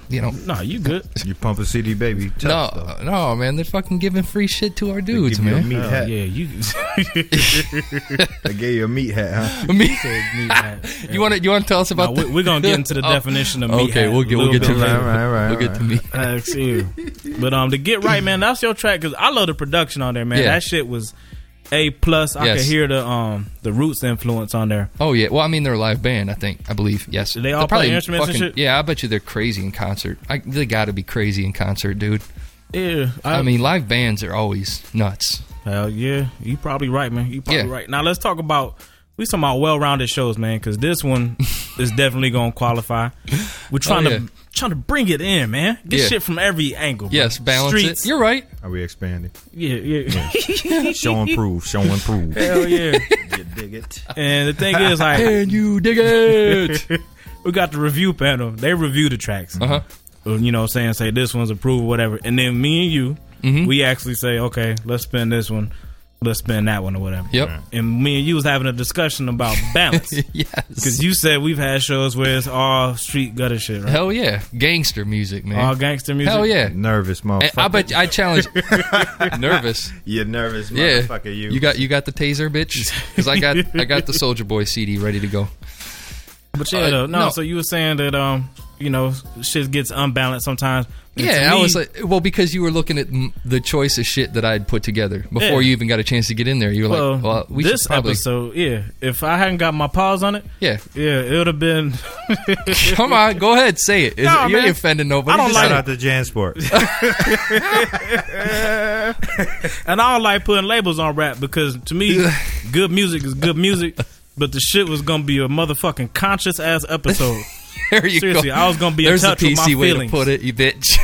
[SPEAKER 3] you know.
[SPEAKER 2] No, you good.
[SPEAKER 4] You pumping C D Baby.
[SPEAKER 3] No,
[SPEAKER 4] Tough,
[SPEAKER 3] no, man. They're fucking giving free shit to our dudes,
[SPEAKER 4] give you a
[SPEAKER 3] man.
[SPEAKER 4] meat
[SPEAKER 2] Oh,
[SPEAKER 4] hat.
[SPEAKER 2] yeah, you.
[SPEAKER 4] They gave you a meat hat, huh?
[SPEAKER 3] Me-
[SPEAKER 2] meat hat.
[SPEAKER 3] you want to you want to tell us about?
[SPEAKER 2] No,
[SPEAKER 3] the-
[SPEAKER 2] we, we're gonna get into the
[SPEAKER 3] Oh,
[SPEAKER 2] definition of meat
[SPEAKER 3] okay,
[SPEAKER 2] hat
[SPEAKER 3] we'll
[SPEAKER 2] a
[SPEAKER 3] get we'll
[SPEAKER 2] little
[SPEAKER 3] get to
[SPEAKER 2] bit
[SPEAKER 3] that.
[SPEAKER 2] later.
[SPEAKER 4] Right, right,
[SPEAKER 3] We'll get
[SPEAKER 4] right.
[SPEAKER 3] to me.
[SPEAKER 2] Uh, see. But um, to get right, man, that's your track because I love the production on there, man.
[SPEAKER 3] Yeah.
[SPEAKER 2] That shit was A plus. I
[SPEAKER 3] Yes.
[SPEAKER 2] could hear the um the Roots influence on there.
[SPEAKER 3] Oh yeah, well I mean they're a live band, I think, I believe. Yes,
[SPEAKER 2] Do they all
[SPEAKER 3] They're probably
[SPEAKER 2] play instruments and
[SPEAKER 3] fucking-
[SPEAKER 2] shit?
[SPEAKER 3] Yeah, I bet you they're crazy in concert. I, they got to be crazy in concert, dude.
[SPEAKER 2] Yeah,
[SPEAKER 3] I, mean, live bands are always nuts.
[SPEAKER 2] hell yeah, you probably right, man. You probably
[SPEAKER 3] Yeah.
[SPEAKER 2] right. Now let's talk about we talking about well-rounded shows, man, because this one is definitely gonna qualify. We're trying
[SPEAKER 3] Oh, yeah.
[SPEAKER 2] to trying to bring it in, man. Get
[SPEAKER 3] Yeah.
[SPEAKER 2] shit from every angle. bro.
[SPEAKER 3] Yes, balance
[SPEAKER 2] Streets.
[SPEAKER 3] it. You're right.
[SPEAKER 4] Are we expanding?
[SPEAKER 2] Yeah, yeah.
[SPEAKER 4] Show and prove. Show and prove.
[SPEAKER 2] Hell yeah.
[SPEAKER 4] You dig it?
[SPEAKER 2] And the thing is, like,
[SPEAKER 3] Can you dig it?
[SPEAKER 2] we got the review panel. They review the tracks.
[SPEAKER 3] Uh huh.
[SPEAKER 2] You know what I'm saying? Say this one's approved, whatever. And then me and you,
[SPEAKER 3] Mhm.
[SPEAKER 2] we actually say, okay, let's spin this one. Let's spin that one or whatever.
[SPEAKER 3] Yep.
[SPEAKER 2] And me and you was having a discussion about balance.
[SPEAKER 3] Yes.
[SPEAKER 2] Because you said we've had shows where it's all street gutter shit, right?
[SPEAKER 3] Hell yeah, gangster music, man.
[SPEAKER 2] All gangster music.
[SPEAKER 3] Hell yeah.
[SPEAKER 4] Nervous motherfucker.
[SPEAKER 3] And I bet I challenge. Nervous.
[SPEAKER 4] You nervous
[SPEAKER 3] Yeah.
[SPEAKER 4] motherfucker. You.
[SPEAKER 3] You got you got the taser, bitch. Because I got I got the Soulja Boy C D ready to go.
[SPEAKER 2] But yeah,
[SPEAKER 3] Uh,
[SPEAKER 2] no, no,
[SPEAKER 3] no.
[SPEAKER 2] so you were saying that, um, you know, shit gets unbalanced sometimes. And to
[SPEAKER 3] Yeah, I
[SPEAKER 2] me-
[SPEAKER 3] was like, well, because you were looking at m- the choice of shit that I'd put together before
[SPEAKER 2] Yeah.
[SPEAKER 3] you even got a chance to get in there. You were
[SPEAKER 2] well,
[SPEAKER 3] like, well, we
[SPEAKER 2] this
[SPEAKER 3] should probably.
[SPEAKER 2] episode, yeah, if I hadn't got my pause on it,
[SPEAKER 3] Yeah.
[SPEAKER 2] yeah, it would have been.
[SPEAKER 3] Come on, go ahead, say it. Is
[SPEAKER 2] No,
[SPEAKER 3] it you ain't
[SPEAKER 2] man.
[SPEAKER 3] offending nobody.
[SPEAKER 2] I don't
[SPEAKER 3] Just
[SPEAKER 2] like
[SPEAKER 3] say
[SPEAKER 4] Shout
[SPEAKER 3] it.
[SPEAKER 4] out to Jansport.
[SPEAKER 2] And I don't like putting labels on rap because to me, good music is good music. But the shit was gonna be a motherfucking conscious ass episode.
[SPEAKER 3] There you
[SPEAKER 2] Seriously,
[SPEAKER 3] go.
[SPEAKER 2] I was gonna be
[SPEAKER 3] There's
[SPEAKER 2] in
[SPEAKER 3] a
[SPEAKER 2] touch with
[SPEAKER 3] P
[SPEAKER 2] my
[SPEAKER 3] C way
[SPEAKER 2] feelings.
[SPEAKER 3] to put it, you bitch.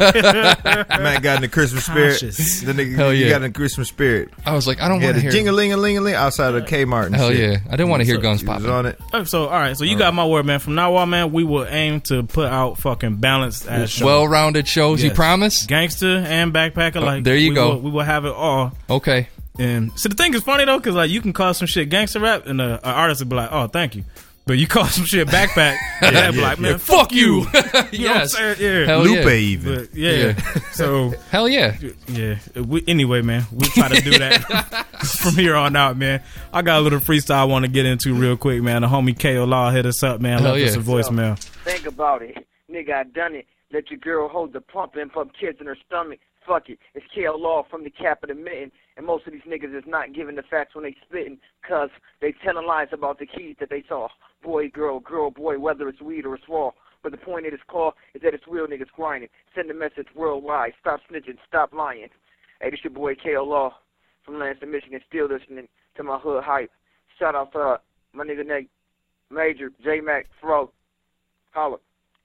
[SPEAKER 4] Matt got in the Christmas spirit.
[SPEAKER 2] Conscious.
[SPEAKER 4] The nigga
[SPEAKER 3] Hell
[SPEAKER 4] he
[SPEAKER 3] yeah.
[SPEAKER 4] got in the Christmas spirit.
[SPEAKER 3] I was like, I don't
[SPEAKER 4] He
[SPEAKER 3] want
[SPEAKER 4] had
[SPEAKER 3] to
[SPEAKER 4] a
[SPEAKER 3] hear.
[SPEAKER 4] jing-a-ling-a-ling-a-ling outside of Kmart and
[SPEAKER 3] Hell
[SPEAKER 4] shit.
[SPEAKER 3] yeah, I didn't want to hear
[SPEAKER 2] So,
[SPEAKER 3] guns
[SPEAKER 4] He was
[SPEAKER 3] popping.
[SPEAKER 4] on it.
[SPEAKER 2] Oh, so all right, so you got my word, man. From now on, man, we will aim to put out fucking balanced ass shows.
[SPEAKER 3] Well-rounded shows. You
[SPEAKER 2] Yes.
[SPEAKER 3] promise?
[SPEAKER 2] Gangster and backpacker.
[SPEAKER 3] Oh,
[SPEAKER 2] Like
[SPEAKER 3] there you
[SPEAKER 2] we
[SPEAKER 3] go.
[SPEAKER 2] Will, we will have it all.
[SPEAKER 3] Okay.
[SPEAKER 2] And so the thing is funny though, because like you can call some shit gangster rap, and uh, an artist will be like, "Oh, thank you," but you call some shit backpack, and they'll be like, "Man, fuck you." You know what I'm
[SPEAKER 3] Yes.
[SPEAKER 2] saying? Yeah.
[SPEAKER 3] Hell
[SPEAKER 4] Lupe
[SPEAKER 3] yeah.
[SPEAKER 4] even.
[SPEAKER 2] But yeah.
[SPEAKER 3] Yeah.
[SPEAKER 2] So
[SPEAKER 3] Hell yeah.
[SPEAKER 2] yeah. We, anyway, man, we try to do that from here on out, man. I got a little freestyle I want to get into real quick, man. The homie K O Law hit us up, man.
[SPEAKER 3] Hell
[SPEAKER 2] Left us
[SPEAKER 3] yeah.
[SPEAKER 2] a voicemail.
[SPEAKER 9] Think about it. Nigga, I done it. Let your girl hold the pump and pump kids in her stomach. Fuck it. It's K L Law from the cap of the mitten. And most of these niggas is not giving the facts when they spitting. Cause they telling lies about the keys that they saw. Boy, girl, girl, boy, whether it's weed or it's raw. But the point of this call is that it's real niggas grinding. Send a message worldwide. Stop snitching. Stop lying. Hey, this your boy K L Law from Lansing, Michigan. Still listening to my hood hype. Shout out to uh, my nigga Nate Major, J-Mac, Fro. Holla.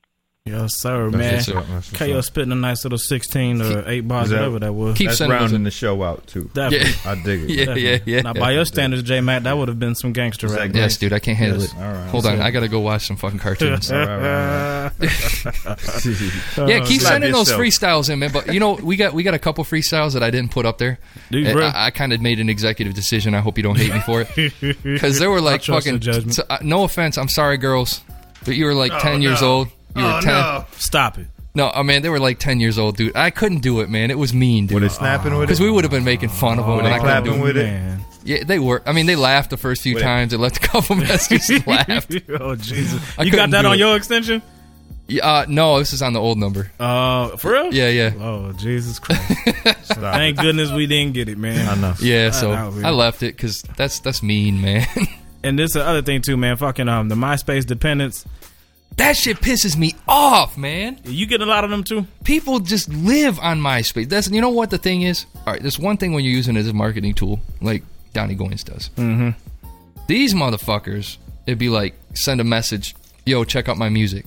[SPEAKER 2] Yes, sir,
[SPEAKER 4] That's
[SPEAKER 2] man.
[SPEAKER 4] what's up, that's what's
[SPEAKER 2] K O
[SPEAKER 4] up.
[SPEAKER 2] spitting a nice little sixteen or eight bars,
[SPEAKER 4] Is that-
[SPEAKER 2] whatever that was.
[SPEAKER 3] Keep
[SPEAKER 4] That's
[SPEAKER 3] sending us
[SPEAKER 4] rounding
[SPEAKER 3] a-
[SPEAKER 4] the show out too.
[SPEAKER 2] Definitely.
[SPEAKER 3] Yeah.
[SPEAKER 4] I dig it.
[SPEAKER 3] Yeah,
[SPEAKER 2] Definitely.
[SPEAKER 3] yeah, yeah.
[SPEAKER 2] Now, by your standards, J Mac, that would have been some gangster rap.
[SPEAKER 4] Exactly.
[SPEAKER 3] Yes, dude, I can't handle
[SPEAKER 2] Yes.
[SPEAKER 3] it.
[SPEAKER 4] All right.
[SPEAKER 3] Hold on, I gotta go watch some fucking cartoons.
[SPEAKER 4] All right, all right, all right.
[SPEAKER 3] Yeah, keep
[SPEAKER 4] Slap
[SPEAKER 3] sending those
[SPEAKER 4] yourself.
[SPEAKER 3] freestyles in, man. But you know, we got we got a couple freestyles that I didn't put up there.
[SPEAKER 2] Dude,
[SPEAKER 3] And
[SPEAKER 2] bro.
[SPEAKER 3] I, I kind of made an executive decision. I hope you don't hate me for it, because there were like
[SPEAKER 2] trust
[SPEAKER 3] fucking.
[SPEAKER 2] your judgment.
[SPEAKER 3] so, uh, no offense, I'm sorry, girls, but you were like ten years old. You were
[SPEAKER 4] Oh,
[SPEAKER 3] ten.
[SPEAKER 4] no.
[SPEAKER 2] Stop it.
[SPEAKER 3] No, I mean they were like ten years old, dude. I couldn't do it, man. It was mean,
[SPEAKER 4] Were
[SPEAKER 3] dude.
[SPEAKER 4] they snapping with
[SPEAKER 3] Because
[SPEAKER 4] it?
[SPEAKER 3] we would have been making fun of them.
[SPEAKER 4] Were
[SPEAKER 3] and
[SPEAKER 4] they
[SPEAKER 3] I couldn't do
[SPEAKER 4] clapping
[SPEAKER 3] it.
[SPEAKER 4] with it?
[SPEAKER 2] Man.
[SPEAKER 3] Yeah, they were. I mean, they laughed the first few
[SPEAKER 4] Were they-
[SPEAKER 3] times. They left a couple messages and laughed.
[SPEAKER 2] Oh, Jesus.
[SPEAKER 3] I
[SPEAKER 2] You got
[SPEAKER 3] couldn't
[SPEAKER 2] that
[SPEAKER 3] do
[SPEAKER 2] on
[SPEAKER 3] it.
[SPEAKER 2] your extension?
[SPEAKER 3] Yeah, uh, no, this is on the old number.
[SPEAKER 2] Uh, for real?
[SPEAKER 3] Yeah, yeah.
[SPEAKER 2] Oh, Jesus Christ.
[SPEAKER 4] Stop
[SPEAKER 2] Thank
[SPEAKER 4] it.
[SPEAKER 2] goodness we didn't get it, man.
[SPEAKER 4] I know.
[SPEAKER 3] Yeah, so
[SPEAKER 2] know, man.
[SPEAKER 3] I left it because that's that's mean, man.
[SPEAKER 2] And this is the other thing, too, man. Fucking um, the MySpace dependents.
[SPEAKER 3] That shit pisses me off, man.
[SPEAKER 2] You get a lot of them, too?
[SPEAKER 3] People just live on MySpace. That's you know what the thing is. All right, there's one thing when you're using it as a marketing tool, like Donnie Goins does.
[SPEAKER 2] Mm-hmm.
[SPEAKER 3] These motherfuckers, it'd be like send a message, yo, check out my music,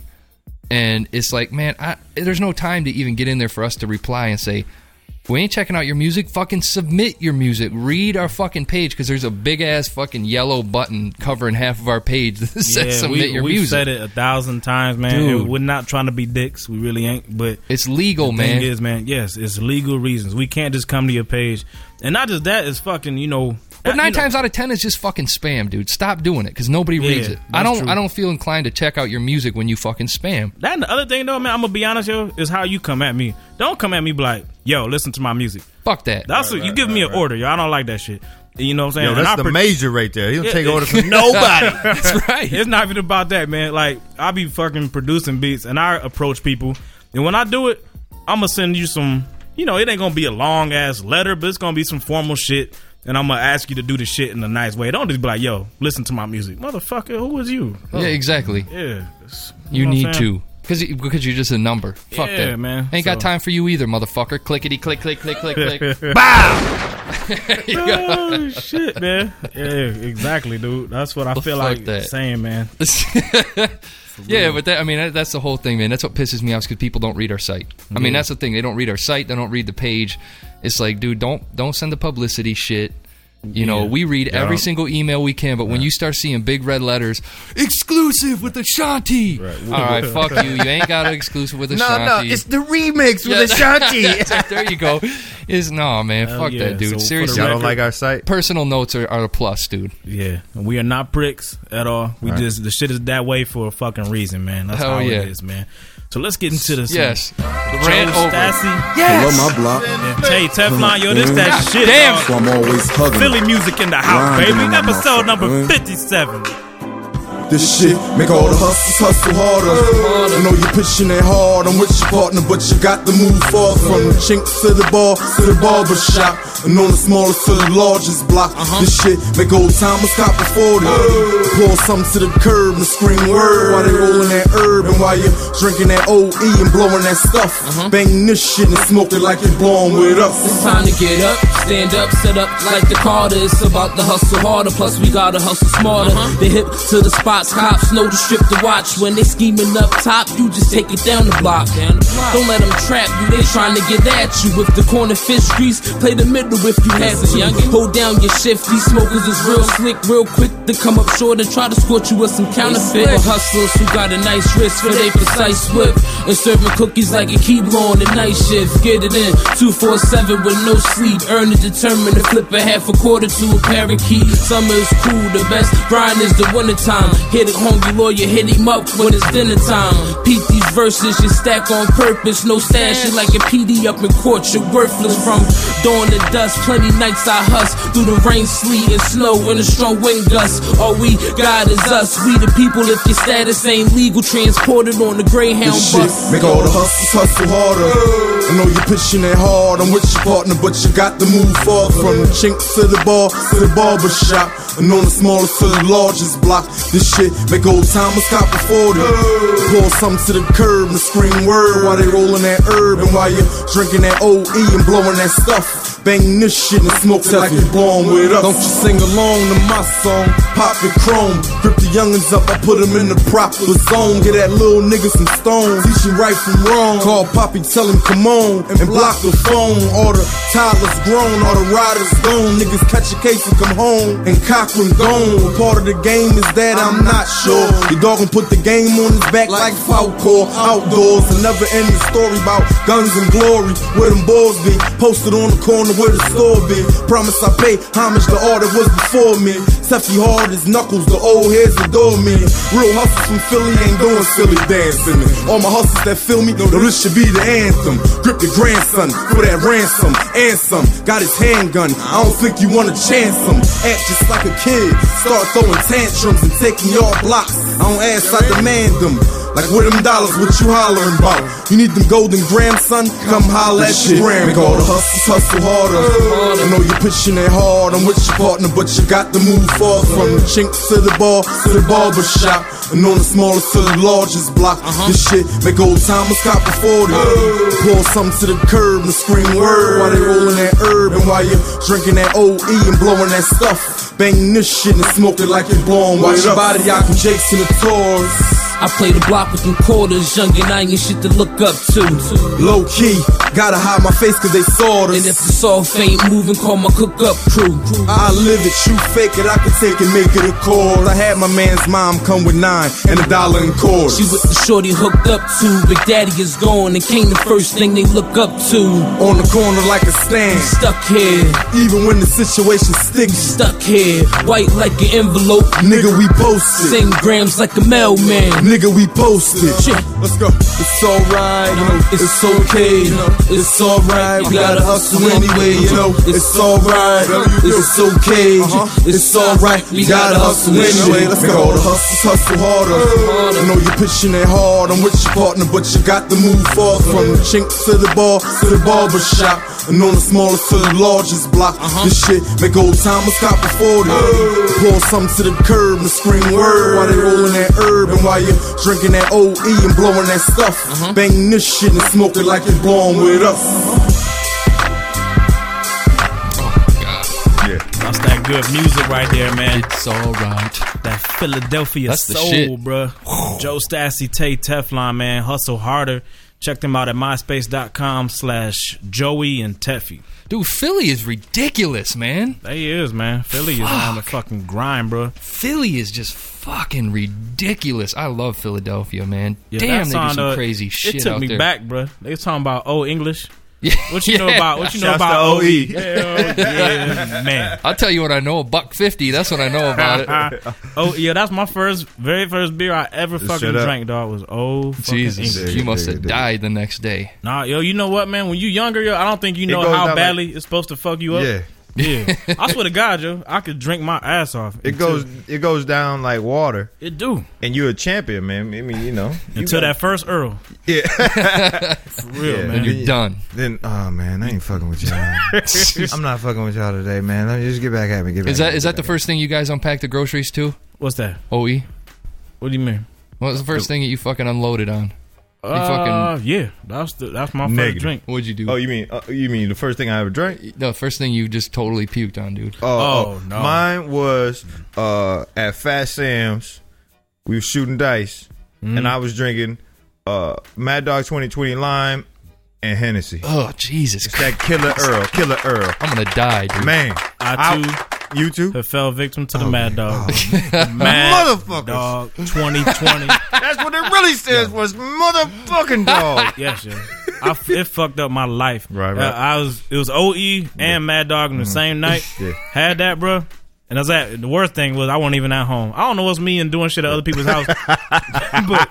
[SPEAKER 3] and it's like, man, I, there's no time to even get in there for us to reply and say, we ain't checking out your music. Fucking submit your music. Read our fucking page because there's a big ass fucking yellow button covering half of our page that says
[SPEAKER 2] Yeah,
[SPEAKER 3] submit
[SPEAKER 2] we,
[SPEAKER 3] your
[SPEAKER 2] we've
[SPEAKER 3] music.
[SPEAKER 2] said it a thousand times, man.
[SPEAKER 3] Dude.
[SPEAKER 2] And we're not trying to be dicks. We really ain't. But
[SPEAKER 3] It's legal,
[SPEAKER 2] the
[SPEAKER 3] man.
[SPEAKER 2] thing is, man, yes, it's legal reasons. We can't just come to your page. And not just that, it's fucking, you know,
[SPEAKER 3] But
[SPEAKER 2] Uh,
[SPEAKER 3] nine
[SPEAKER 2] you know-
[SPEAKER 3] times out of ten is just fucking spam, dude. Stop doing it because nobody
[SPEAKER 2] Yeah,
[SPEAKER 3] reads it. I
[SPEAKER 2] that's
[SPEAKER 3] don't.
[SPEAKER 2] true.
[SPEAKER 3] I don't feel inclined to check out your music when you fucking spam.
[SPEAKER 2] That and the other thing though, man, I'm gonna be honest, yo, is how you come at me. Don't come at me be like, yo, listen to my music.
[SPEAKER 3] Fuck that.
[SPEAKER 2] That's what you give me an order, yo. I don't like that shit. You know what I'm saying?
[SPEAKER 4] Yo,
[SPEAKER 2] And I
[SPEAKER 4] that's the
[SPEAKER 2] pre-
[SPEAKER 4] major right there. He don't
[SPEAKER 2] Yeah,
[SPEAKER 4] take
[SPEAKER 2] yeah.
[SPEAKER 4] orders from nobody.
[SPEAKER 3] That's right.
[SPEAKER 2] It's not even about that, man. Like, I be fucking producing beats and I approach people. And when I do it, I'm going to send you some, you know, it ain't going to be a long ass letter, but it's going to be some formal shit. And I'm going to ask you to do the shit in a nice way. Don't just be like, yo, listen to my music. Motherfucker, who is you? Oh,
[SPEAKER 3] Yeah, exactly.
[SPEAKER 2] yeah. It's-
[SPEAKER 3] You
[SPEAKER 2] know what I'm
[SPEAKER 3] need
[SPEAKER 2] saying?
[SPEAKER 3] to. Because because you're just a number. Fuck
[SPEAKER 2] Yeah,
[SPEAKER 3] that.
[SPEAKER 2] man.
[SPEAKER 3] Ain't got
[SPEAKER 2] So-
[SPEAKER 3] time for you either, motherfucker. Clickety, click, click, click, click, click.
[SPEAKER 2] Oh, shit, man. Yeah, exactly, dude. That's what I
[SPEAKER 3] Well,
[SPEAKER 2] feel
[SPEAKER 3] fuck
[SPEAKER 2] like
[SPEAKER 3] that.
[SPEAKER 2] saying, man.
[SPEAKER 3] Yeah, but that, I mean, that, that's the whole thing, man. That's what pisses me off because people don't read our site. I mean,
[SPEAKER 2] Yeah.
[SPEAKER 3] that's the thing. They don't read our site. They don't read the page. It's like, dude, don't don't send the publicity shit. You know,
[SPEAKER 2] Yeah.
[SPEAKER 3] we read
[SPEAKER 4] Yeah.
[SPEAKER 3] every single email we can, but when you start seeing big red letters, exclusive with Ashanti.
[SPEAKER 4] Right.
[SPEAKER 3] All right, fuck you. You ain't got an exclusive with
[SPEAKER 4] No,
[SPEAKER 3] Ashanti.
[SPEAKER 4] no, it's the remix
[SPEAKER 3] Yeah.
[SPEAKER 4] with Ashanti.
[SPEAKER 3] There you go. Is no, man.
[SPEAKER 2] Hell
[SPEAKER 3] fuck
[SPEAKER 2] yeah.
[SPEAKER 3] that, dude.
[SPEAKER 2] So for the
[SPEAKER 3] Seriously.
[SPEAKER 4] Y'all don't
[SPEAKER 2] record-
[SPEAKER 4] like our site?
[SPEAKER 3] Personal notes are, are a plus, dude.
[SPEAKER 2] Yeah, we are not pricks at all. We
[SPEAKER 4] Right.
[SPEAKER 2] just the shit is that way for a fucking reason, man. That's
[SPEAKER 3] Hell
[SPEAKER 2] how
[SPEAKER 3] yeah.
[SPEAKER 2] it is, man. So let's get into this.
[SPEAKER 3] Yes.
[SPEAKER 2] Joe
[SPEAKER 3] Rant over.
[SPEAKER 2] Stassi.
[SPEAKER 3] Yes.
[SPEAKER 11] Love my block,
[SPEAKER 2] And Tay Teflon, yo, this that shit.
[SPEAKER 3] Damn.
[SPEAKER 2] dog.
[SPEAKER 11] so I'm always hugging.
[SPEAKER 2] Philly music in the house,
[SPEAKER 11] Grinding
[SPEAKER 2] baby.
[SPEAKER 11] in that
[SPEAKER 2] Episode number
[SPEAKER 11] motherfucker, man.
[SPEAKER 2] fifty-seven.
[SPEAKER 11] This shit make all the hustlers hustle harder. I know you're pushing it hard. I'm with your partner, but you got to move far from the chinks to the bar to the barber shop, and on the smallest to the largest block. This shit make old timers cop a forty. Pour something to the curb and scream word while they rolling that herb, and while you're drinking that O E and blowing that stuff, banging this shit and smoking like you're born with us.
[SPEAKER 8] It's time to get up, stand up, set up like the Carter. It's about to hustle harder, plus we gotta hustle smarter. They hip to the spots, cops know the strip to watch. When they scheming up top, you just take it down the block. Don't let them trap you, they trying to get at you. With the corner fish streets, play the middle if you have to. Hold down your shift, these smokers is real slick, real quick to come up short and try to scorch you with some counterfeit. For hustlers who got a nice wrist for their precise whip, and serving cookies like a keyboard on the night shift. Get it in, two four seven with no sleep. Earn it, determined to flip a half a quarter to a parakeet. Summer is cool, the best grind is the wintertime. Hit a hungry lawyer, hit him up when it's dinner time. Peep these verses, you stack on purpose. No stash, you like a P D up in court. You're worthless from dawn to dusk. Plenty nights I hustle through the rain, sleet, and snow and a strong wind gust. All we got is us. We the people. If your status ain't legal, transported on the Greyhound
[SPEAKER 11] This shit
[SPEAKER 8] bus.
[SPEAKER 11] make all the hustlers hustle harder. I know you're pushing it hard. I'm with your partner, but you got to move far from the chinks to the bar to the barber shop, and on the smallest to the largest block. This shit make old timers cop a forty. Pour something to the curb and scream word while they rolling that herb, and while you're drinking that O E and blowing that stuff, banging this shit and smoke like you're born with us. Don't you sing along to my song, pop your chrome, grip the youngins up, I put them in the proper zone. Get that little nigga some stones, teach him right from wrong. Call Poppy, tell him come on, and block the phone. All the toddlers grown, all the riders gone. Niggas catch a case and come home, and Cochran gone. Part of the game is that I'm not sure. Your dog gon' put the game on his back like Falcor. Outdoors, a never ending story about guns and glory. Where them balls be, posted on the corner where the store be. Promise I pay homage to all that was before me. Sefty hard as knuckles, the old heads adore me. Real hustlers from Philly ain't doing silly dancing. All my hustlers that feel me know this should be the anthem. Grip your grandson for that ransom and some. Got his handgun, I don't think you wanna chance him. Act just like a kid, start throwing tantrums and taking y'all blocks. I don't ask, I demand them. Like where them dollars, what you hollering about? You need them golden grams, son? Come holler at your gram. Make all the hustlers hustle harder. I know you're pushing it hard. I'm with your partner, but you got to move far from the chinks to the bar to the barber shop, and on the smallest to the largest block. This shit make old timers cop a forty. Pour something to the curb and scream word while they rolling that herb, and while you're drinking that O E and blowing that stuff, banging this shit and smoking like you're born with us. Watch your body, y'all can Jakes and the Tours.
[SPEAKER 8] I play the block with them quarters, young and I ain't shit to look up to.
[SPEAKER 11] Low key, Gotta hide my face cause they saw
[SPEAKER 12] And
[SPEAKER 11] this.
[SPEAKER 12] if the soft ain't moving, call my cook up crew.
[SPEAKER 11] I live it, you fake it, I can take it, make it a cause. I had my man's mom come with nine and a dollar in course.
[SPEAKER 12] She with the shorty hooked up to. Big Daddy is gone and came the first thing they look up to.
[SPEAKER 11] On the corner like a stand,
[SPEAKER 12] Stuck here,
[SPEAKER 11] even when the situation sticks.
[SPEAKER 12] stuck here. White like an envelope.
[SPEAKER 11] Nigga, we posted.
[SPEAKER 12] Same grams like a mailman.
[SPEAKER 11] Nigga, we posted.
[SPEAKER 12] Shit.
[SPEAKER 11] Let's go. It's alright,
[SPEAKER 12] It's
[SPEAKER 11] it's okay. It's alright, we gotta hustle anyway. You know, it's alright, it's okay. It's alright, we gotta hustle anyway. Let's go. All the hustlers hustle harder. I know you're pushing it hard. I'm with your partner, but you got to move far. From the chink to the bar to the barber shop, and on the smallest to the largest block. This shit make old timers cop a forty. Pour something to the curb and scream word while they rolling that herb, and while you're drinking that O E and blowing that stuff. Bang this shit and smoke it like it's blowing with us.
[SPEAKER 2] Yeah. That's that good music right there, man.
[SPEAKER 3] It's alright.
[SPEAKER 2] That Philadelphia
[SPEAKER 3] That's the
[SPEAKER 2] soul,
[SPEAKER 3] shit.
[SPEAKER 2] bruh. Joe Stassi, Tay Teflon, man. Hustle harder. Check them out at myspace.com slash Joey and Teffy.
[SPEAKER 3] Dude, Philly is ridiculous, man.
[SPEAKER 2] They is, man. Philly is on the fucking grind, bro.
[SPEAKER 3] Philly is just fucking ridiculous. I love Philadelphia, man.
[SPEAKER 2] Yeah,
[SPEAKER 3] Damn,
[SPEAKER 2] that
[SPEAKER 3] they do
[SPEAKER 2] song,
[SPEAKER 3] some
[SPEAKER 2] uh,
[SPEAKER 3] crazy shit
[SPEAKER 2] It took
[SPEAKER 3] out
[SPEAKER 2] me
[SPEAKER 3] there.
[SPEAKER 2] back, bro. They was talking about old English.
[SPEAKER 3] Yeah.
[SPEAKER 2] What you know
[SPEAKER 3] Yeah.
[SPEAKER 2] about? What you know
[SPEAKER 4] Shouts
[SPEAKER 2] about
[SPEAKER 4] to O E.
[SPEAKER 2] Hell yeah, man.
[SPEAKER 3] I'll tell you what I know. A buck fifty. That's what I know about it.
[SPEAKER 2] Oh yeah, that's my first, very first beer I ever fucking
[SPEAKER 4] shut up.
[SPEAKER 2] drank, dog. Was old fucking
[SPEAKER 3] Jesus,
[SPEAKER 2] English.
[SPEAKER 3] you must
[SPEAKER 4] dig
[SPEAKER 3] have
[SPEAKER 4] it, dig it.
[SPEAKER 3] died the next day.
[SPEAKER 2] Nah, yo, you know what, man? When you younger, yo, I don't think you know
[SPEAKER 4] goes
[SPEAKER 2] how
[SPEAKER 4] down
[SPEAKER 2] badly it's supposed to fuck you up.
[SPEAKER 4] Yeah.
[SPEAKER 2] Yeah. I swear to God, yo, I could drink my ass off.
[SPEAKER 4] It goes it goes down like water,
[SPEAKER 2] It do.
[SPEAKER 4] and you're a champion, man. I mean, you know. You
[SPEAKER 2] Until
[SPEAKER 4] got-
[SPEAKER 2] that first Earl.
[SPEAKER 4] Yeah.
[SPEAKER 2] For real,
[SPEAKER 4] Yeah.
[SPEAKER 2] man.
[SPEAKER 3] And you're done.
[SPEAKER 4] Then, oh man, I ain't fucking with y'all. I'm not fucking with y'all today, man. Let me just get back at me. Get back
[SPEAKER 3] Is that
[SPEAKER 4] at me,
[SPEAKER 3] is
[SPEAKER 4] get
[SPEAKER 3] that the
[SPEAKER 4] back
[SPEAKER 3] first thing you guys unpacked the groceries to?
[SPEAKER 2] What's that?
[SPEAKER 3] O E?
[SPEAKER 2] What do you mean?
[SPEAKER 3] What was the first thing that you fucking unloaded on? You
[SPEAKER 2] Uh,
[SPEAKER 3] fucking.
[SPEAKER 2] yeah, that's the that's my first
[SPEAKER 4] Negative.
[SPEAKER 2] drink.
[SPEAKER 3] What'd you do?
[SPEAKER 4] Oh, you mean uh, you mean the first thing I ever drank?
[SPEAKER 3] No, first thing you just totally puked on, dude.
[SPEAKER 4] Oh,
[SPEAKER 2] Oh, no.
[SPEAKER 4] Mine was uh, at Fat Sam's. We were shooting dice,
[SPEAKER 2] Mm.
[SPEAKER 4] and I was drinking uh, Mad Dog twenty twenty Lime and Hennessy.
[SPEAKER 3] Oh, Jesus
[SPEAKER 4] It's
[SPEAKER 3] Christ.
[SPEAKER 4] that Killer Earl, Killer Earl.
[SPEAKER 3] I'm gonna die, dude.
[SPEAKER 4] Man,
[SPEAKER 2] I too
[SPEAKER 4] you too.
[SPEAKER 2] have fell victim to the
[SPEAKER 4] Oh,
[SPEAKER 2] Mad Dog.
[SPEAKER 4] oh,
[SPEAKER 2] Mad
[SPEAKER 4] Motherfuckers.
[SPEAKER 2] Dog twenty twenty.
[SPEAKER 4] That's what it really says was motherfucking dog.
[SPEAKER 2] Yes, yeah. I, it fucked up my life.
[SPEAKER 4] Right, right.
[SPEAKER 2] Uh, I was it was O E and Mad Dog in the same night.
[SPEAKER 4] Yeah.
[SPEAKER 2] Had that, bro. And that's that. The worst thing was I wasn't even at home. I don't know what's me and doing shit at other people's house. but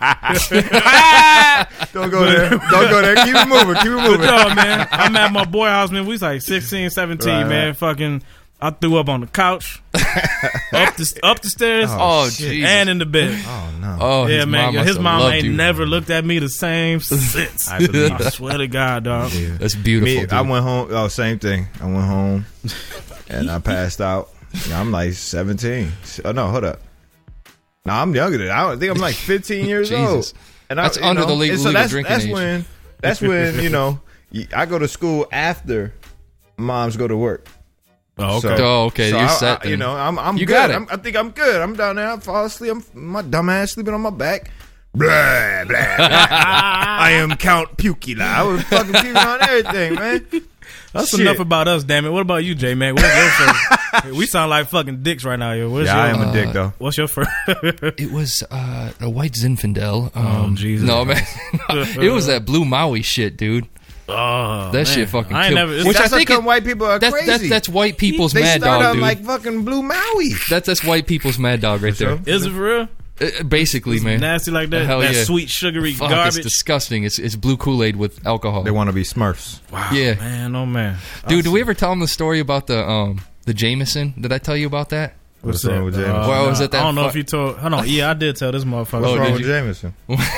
[SPEAKER 4] Don't go there. Don't go there. Keep it moving. Keep it
[SPEAKER 2] but
[SPEAKER 4] moving.
[SPEAKER 2] no, man, I'm at my boy house, man. We was like sixteen, seventeen,
[SPEAKER 4] Right,
[SPEAKER 2] man.
[SPEAKER 4] right.
[SPEAKER 2] Fucking, I threw up on the couch, up the up the stairs,
[SPEAKER 3] Oh,
[SPEAKER 4] shit.
[SPEAKER 3] Jesus.
[SPEAKER 2] and in the bed.
[SPEAKER 4] Oh no.
[SPEAKER 3] Oh,
[SPEAKER 2] yeah,
[SPEAKER 3] his
[SPEAKER 2] man.
[SPEAKER 3] mom
[SPEAKER 2] yo,
[SPEAKER 3] must
[SPEAKER 2] his
[SPEAKER 3] have
[SPEAKER 2] mom
[SPEAKER 3] loved
[SPEAKER 2] ain't
[SPEAKER 3] you.
[SPEAKER 2] never looked at me the same since.
[SPEAKER 4] I believe
[SPEAKER 2] I
[SPEAKER 4] it.
[SPEAKER 2] swear to God, dog.
[SPEAKER 4] Yeah.
[SPEAKER 3] That's beautiful,
[SPEAKER 4] Me,
[SPEAKER 3] dude.
[SPEAKER 4] I went home. Oh, same thing. I went home and I passed out. Yeah, I'm like seventeen. Oh no, hold up. No, I'm younger than that. I think I'm like fifteen years
[SPEAKER 3] Jesus.
[SPEAKER 4] old. And
[SPEAKER 3] That's
[SPEAKER 4] you
[SPEAKER 3] under
[SPEAKER 4] know,
[SPEAKER 3] the legal-
[SPEAKER 4] and so
[SPEAKER 3] legal
[SPEAKER 4] that's,
[SPEAKER 3] drinking
[SPEAKER 4] that's
[SPEAKER 3] age.
[SPEAKER 4] when that's when you know I go to school after moms go to work.
[SPEAKER 2] Oh, okay.
[SPEAKER 4] So-
[SPEAKER 3] Oh, okay,
[SPEAKER 4] so
[SPEAKER 3] you're
[SPEAKER 4] I-
[SPEAKER 3] set
[SPEAKER 4] I- you
[SPEAKER 3] then.
[SPEAKER 4] know, I'm I'm
[SPEAKER 3] You
[SPEAKER 4] good.
[SPEAKER 3] got it.
[SPEAKER 4] I'm, I think I'm good. I'm down there. I fall asleep. I'm my dumb ass sleeping on my back. Blah blah. blah. I am Count Pukula. I was fucking puking on everything, man.
[SPEAKER 2] That's
[SPEAKER 4] Shit.
[SPEAKER 2] enough about us, damn it. What about you, J Mac? What's your first? We sound like fucking dicks right now, yo. What's
[SPEAKER 4] Yeah, I
[SPEAKER 2] your,
[SPEAKER 4] am a dick though.
[SPEAKER 2] What's your first?
[SPEAKER 3] It was uh, a white Zinfandel. Um,
[SPEAKER 2] Oh, Jesus.
[SPEAKER 3] No, man. It was that blue Maui shit, dude.
[SPEAKER 2] Oh,
[SPEAKER 3] That
[SPEAKER 2] man.
[SPEAKER 3] shit fucking
[SPEAKER 2] I ain't
[SPEAKER 3] killed.
[SPEAKER 2] never. it's-
[SPEAKER 3] Which I
[SPEAKER 4] That's how
[SPEAKER 3] think
[SPEAKER 4] come
[SPEAKER 3] it-
[SPEAKER 4] white people are
[SPEAKER 3] That's,
[SPEAKER 4] crazy.
[SPEAKER 3] that's that's white people's
[SPEAKER 4] they
[SPEAKER 3] mad
[SPEAKER 4] start
[SPEAKER 3] dog,
[SPEAKER 4] out
[SPEAKER 3] dude.
[SPEAKER 4] like fucking Blue Maui.
[SPEAKER 3] That's that's white people's mad dog right there.
[SPEAKER 4] sure.
[SPEAKER 2] Is it for real?
[SPEAKER 3] Uh, basically,
[SPEAKER 2] It's
[SPEAKER 3] man.
[SPEAKER 2] nasty like that.
[SPEAKER 3] Hell
[SPEAKER 2] that
[SPEAKER 3] yeah.
[SPEAKER 2] sweet sugary
[SPEAKER 3] Fuck,
[SPEAKER 2] garbage.
[SPEAKER 3] it's disgusting. It's it's blue Kool-Aid with alcohol.
[SPEAKER 4] They want to be Smurfs.
[SPEAKER 2] Wow,
[SPEAKER 3] Yeah.
[SPEAKER 2] man, oh man,
[SPEAKER 3] Dude, did we ever tell them the story about the um the Jameson? Did I tell you about that?
[SPEAKER 4] What's wrong with Jameson?
[SPEAKER 3] Well, was it that
[SPEAKER 2] I don't know
[SPEAKER 3] fu-
[SPEAKER 2] if you told. Hold on. Yeah, I did tell this motherfucker.
[SPEAKER 3] Oh,
[SPEAKER 4] What's wrong
[SPEAKER 3] did
[SPEAKER 4] with
[SPEAKER 3] you?
[SPEAKER 4] Jameson?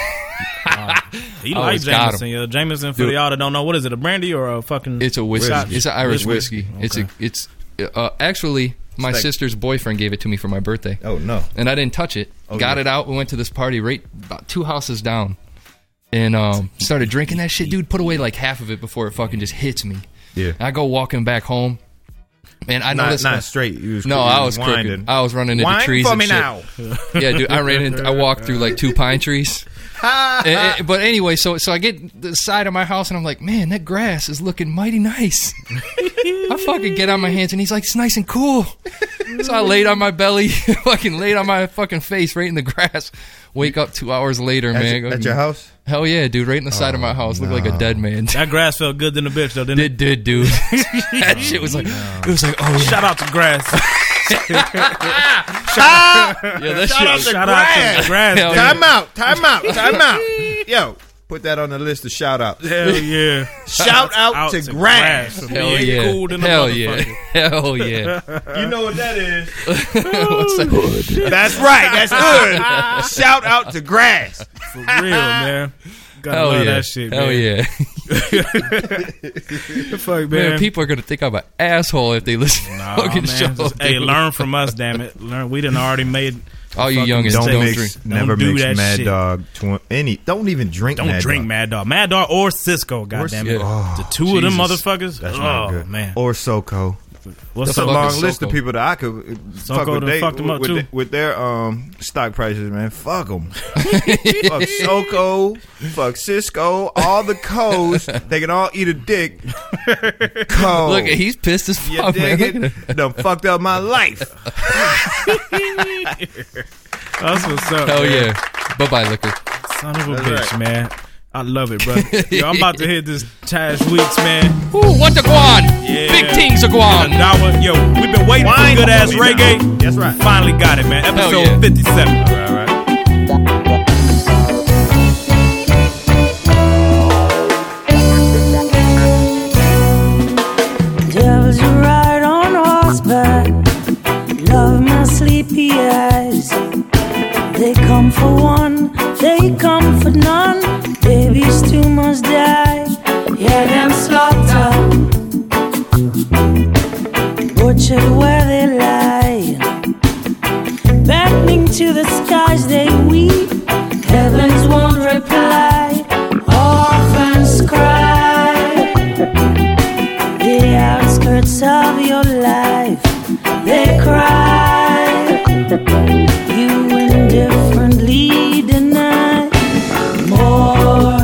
[SPEAKER 2] He
[SPEAKER 3] I
[SPEAKER 2] like
[SPEAKER 3] always got
[SPEAKER 2] Jameson.
[SPEAKER 3] him.
[SPEAKER 2] Yeah, Jameson. For
[SPEAKER 3] Dude.
[SPEAKER 2] y'all that don't know, what is it? A brandy or a fucking?
[SPEAKER 3] It's a whiskey.
[SPEAKER 2] Whiskey.
[SPEAKER 3] It's an Irish
[SPEAKER 2] Whiskey.
[SPEAKER 3] whiskey. It's a
[SPEAKER 2] Okay.
[SPEAKER 3] it's uh, actually my
[SPEAKER 4] It's like-
[SPEAKER 3] sister's boyfriend gave it to me for my birthday.
[SPEAKER 4] Oh no.
[SPEAKER 3] And I didn't touch it.
[SPEAKER 4] Oh,
[SPEAKER 3] Got
[SPEAKER 4] yeah.
[SPEAKER 3] it out. We went to this party right about two houses down, and um, started drinking that shit, dude. Put away like half of it before it fucking just hits me.
[SPEAKER 4] Yeah.
[SPEAKER 3] I go walking back home, and I
[SPEAKER 4] Not,
[SPEAKER 3] noticed
[SPEAKER 4] not
[SPEAKER 3] my-
[SPEAKER 4] straight. You was,
[SPEAKER 3] No,
[SPEAKER 4] you
[SPEAKER 3] I was
[SPEAKER 4] winding.
[SPEAKER 3] crooked. I was running into
[SPEAKER 4] Wine
[SPEAKER 3] trees
[SPEAKER 4] for
[SPEAKER 3] and
[SPEAKER 4] me
[SPEAKER 3] shit.
[SPEAKER 4] now.
[SPEAKER 3] Yeah, dude. I ran into. I walked through like two pine trees, Eh, eh, but anyway, so so I get the side of my house and I'm like, man, that grass is looking mighty nice. I fucking get on my hands and he's like, it's nice and cool. So I laid on my belly, fucking laid on my fucking face right in the grass. Wake up two hours later,
[SPEAKER 4] At
[SPEAKER 3] man.
[SPEAKER 4] your- at your house?
[SPEAKER 3] Hell yeah, dude, right in the side of my house. Looked like a dead man.
[SPEAKER 2] That grass felt good than the bitch, though, didn't
[SPEAKER 3] it? It did, dude. That shit was like, it was like, oh yeah.
[SPEAKER 2] Shout out to grass.
[SPEAKER 4] Shout,
[SPEAKER 3] Yeah, that
[SPEAKER 4] shout
[SPEAKER 3] shit
[SPEAKER 4] out
[SPEAKER 3] was-
[SPEAKER 4] to
[SPEAKER 2] Shout out
[SPEAKER 4] grass.
[SPEAKER 2] to grass.
[SPEAKER 3] Hell
[SPEAKER 2] dude.
[SPEAKER 4] Time out. Time out. Time out. Yo, put that on the list of shout outs.
[SPEAKER 2] Hell yeah.
[SPEAKER 4] Shout out, to, grass.
[SPEAKER 2] For
[SPEAKER 3] Hell
[SPEAKER 2] being
[SPEAKER 3] yeah.
[SPEAKER 2] cool than a
[SPEAKER 3] Hell yeah.
[SPEAKER 2] motherfucker.
[SPEAKER 3] Hell yeah.
[SPEAKER 4] You know what that is?
[SPEAKER 3] What's that?
[SPEAKER 4] That's right. That's good. Shout out to grass.
[SPEAKER 2] For real, man. Gotta
[SPEAKER 3] Hell
[SPEAKER 2] love
[SPEAKER 3] yeah.
[SPEAKER 2] that shit,
[SPEAKER 3] Hell
[SPEAKER 2] man.
[SPEAKER 3] yeah.
[SPEAKER 2] Fuck,
[SPEAKER 3] Man,
[SPEAKER 2] man.
[SPEAKER 3] people are going to think I'm an asshole if they listen to
[SPEAKER 2] Nah,
[SPEAKER 3] the fucking
[SPEAKER 2] man.
[SPEAKER 3] show.
[SPEAKER 2] Just- hey,
[SPEAKER 3] dude.
[SPEAKER 2] learn from us, damn it. Learn. We done already made.
[SPEAKER 3] All you
[SPEAKER 2] fucking
[SPEAKER 3] youngins
[SPEAKER 4] Don't
[SPEAKER 3] don't
[SPEAKER 2] mistakes.
[SPEAKER 4] mix.
[SPEAKER 3] drink.
[SPEAKER 4] Never
[SPEAKER 2] do
[SPEAKER 4] mix
[SPEAKER 2] that
[SPEAKER 4] Mad
[SPEAKER 2] shit.
[SPEAKER 4] Dog. Tw- any. Don't even drink.
[SPEAKER 2] Don't
[SPEAKER 4] Mad
[SPEAKER 2] drink
[SPEAKER 4] Dog.
[SPEAKER 2] Mad Dog. Mad Dog or Cisco, goddamn it.
[SPEAKER 3] Oh,
[SPEAKER 2] the two of them
[SPEAKER 3] Jesus.
[SPEAKER 2] motherfuckers.
[SPEAKER 4] That's
[SPEAKER 2] oh,
[SPEAKER 4] not good.
[SPEAKER 2] man.
[SPEAKER 4] Or SoCo.
[SPEAKER 2] What's
[SPEAKER 4] That's a
[SPEAKER 2] up?
[SPEAKER 3] fuck
[SPEAKER 4] long
[SPEAKER 3] is
[SPEAKER 4] list of
[SPEAKER 3] SoCo?
[SPEAKER 4] people that I could uh, fuck
[SPEAKER 2] SoCo
[SPEAKER 4] with.
[SPEAKER 2] done
[SPEAKER 4] They,
[SPEAKER 2] fucked 'em up,
[SPEAKER 4] with,
[SPEAKER 2] too.
[SPEAKER 4] the- with their um stock prices, man. Fuck them. Fuck SoCo. Fuck Cisco. All the codes. They can all eat a dick. Co.
[SPEAKER 3] Look, he's pissed as
[SPEAKER 4] You
[SPEAKER 3] fuck, man.
[SPEAKER 4] dig
[SPEAKER 3] Look at
[SPEAKER 4] it? Done fucked up my life.
[SPEAKER 2] That's what's up.
[SPEAKER 3] Hell
[SPEAKER 2] man.
[SPEAKER 3] yeah. Bye-bye, liquor.
[SPEAKER 2] Son of a
[SPEAKER 4] That's
[SPEAKER 2] bitch,
[SPEAKER 4] right.
[SPEAKER 2] man. I love it, brother. Yo, I'm about to hit this Tash Weeks, man.
[SPEAKER 3] Ooh, what the guan?
[SPEAKER 2] Yeah.
[SPEAKER 3] Big things are guan.
[SPEAKER 2] That one, yo, we've been waiting
[SPEAKER 4] Wine
[SPEAKER 2] for good ass
[SPEAKER 4] me
[SPEAKER 2] reggae.
[SPEAKER 4] now. That's right.
[SPEAKER 2] Finally got it, man.
[SPEAKER 3] Hell
[SPEAKER 2] Episode
[SPEAKER 3] yeah.
[SPEAKER 2] fifty-seven.
[SPEAKER 4] All right, all right.
[SPEAKER 13] Devils who ride on horseback, love my sleepy eyes. They come for one, they come for none. Babies too must die, yeah, them slaughter. Butchered where they lie, beckoning to the skies they weep. Heavens won't reply, orphans cry. The outskirts of your life, they cry. You indifferently deny more.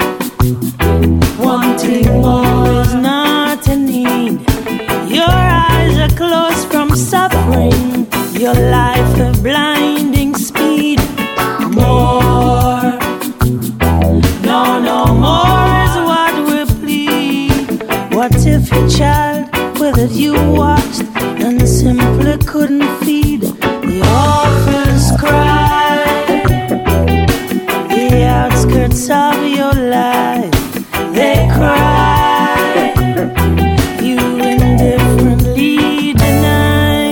[SPEAKER 13] Wanting more is not a need. Your eyes are closed from suffering. Your life a blinding speed. More. No, no more is what we plead. What if your child with it you watched and simply couldn't feed? The orphans cry. The outskirts of your life, they cry. You indifferently deny.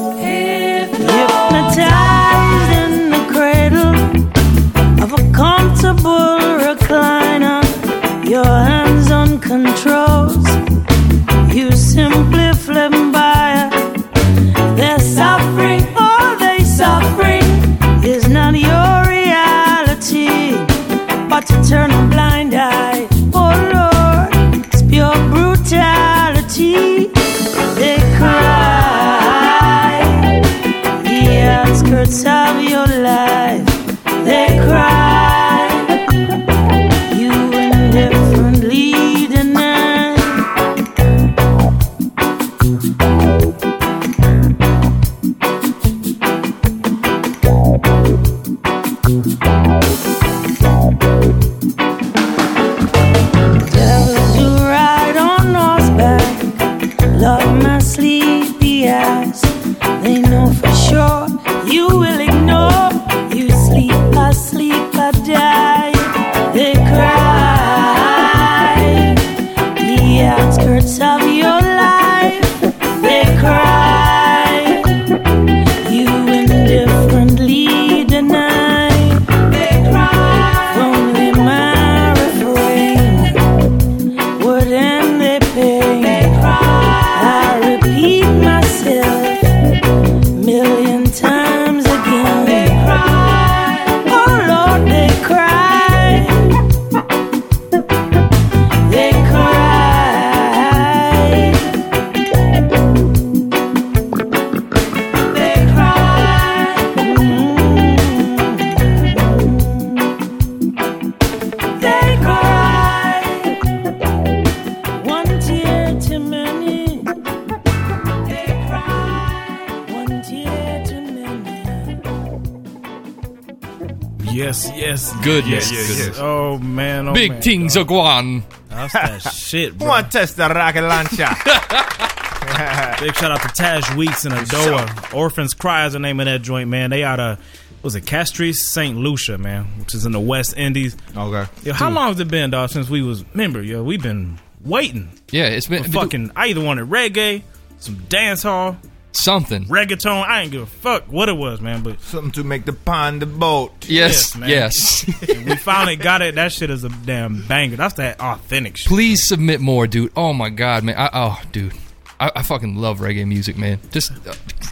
[SPEAKER 13] Hypnotized in the cradle of a comfortable recliner, your hands on controls, you simply flip by. They're suffering, oh, they suffering is not your reality, but to turn a blind eye, oh Lord, it's pure brutality. They cry, the outskirts of your life, they cry. You indifferently deny. Devils who ride on horseback, love my sleepy eyes. They know for sure you will ignore. You sleep, I sleep, I die. They cry. The outskirts of your life, they cry. You indifferently deny. They cry. If only my refrain would end their pain. They cry. I repeat myself.
[SPEAKER 2] Yes, yes,
[SPEAKER 3] Goodness.
[SPEAKER 2] yes,
[SPEAKER 4] yes, yes.
[SPEAKER 2] Oh man, oh
[SPEAKER 3] Big
[SPEAKER 2] man.
[SPEAKER 3] things are gone.
[SPEAKER 2] That's that shit, bro.
[SPEAKER 4] One test the rocket launcher.
[SPEAKER 2] Big shout out to Taj Weeks and Adoa. Orphans Cry is the name of that joint, man. They out of, what was it, Castries, Saint Lucia, man, which is in the West Indies.
[SPEAKER 4] Okay.
[SPEAKER 2] Yo, how long has it been, dog, since we was, remember, yo, we've been waiting.
[SPEAKER 3] Yeah, it's been
[SPEAKER 2] for fucking, I either wanted reggae, some dance hall,
[SPEAKER 3] something.
[SPEAKER 2] reggaeton. I ain't give a fuck what it was, man, but
[SPEAKER 4] something to make the pond the boat.
[SPEAKER 3] Yes,
[SPEAKER 2] man.
[SPEAKER 3] yes.
[SPEAKER 2] We finally got it. That shit is a damn banger. That's that authentic shit.
[SPEAKER 3] Please submit more, dude. Oh my god, man. I, oh, dude. I, I fucking love reggae music, man. Just uh,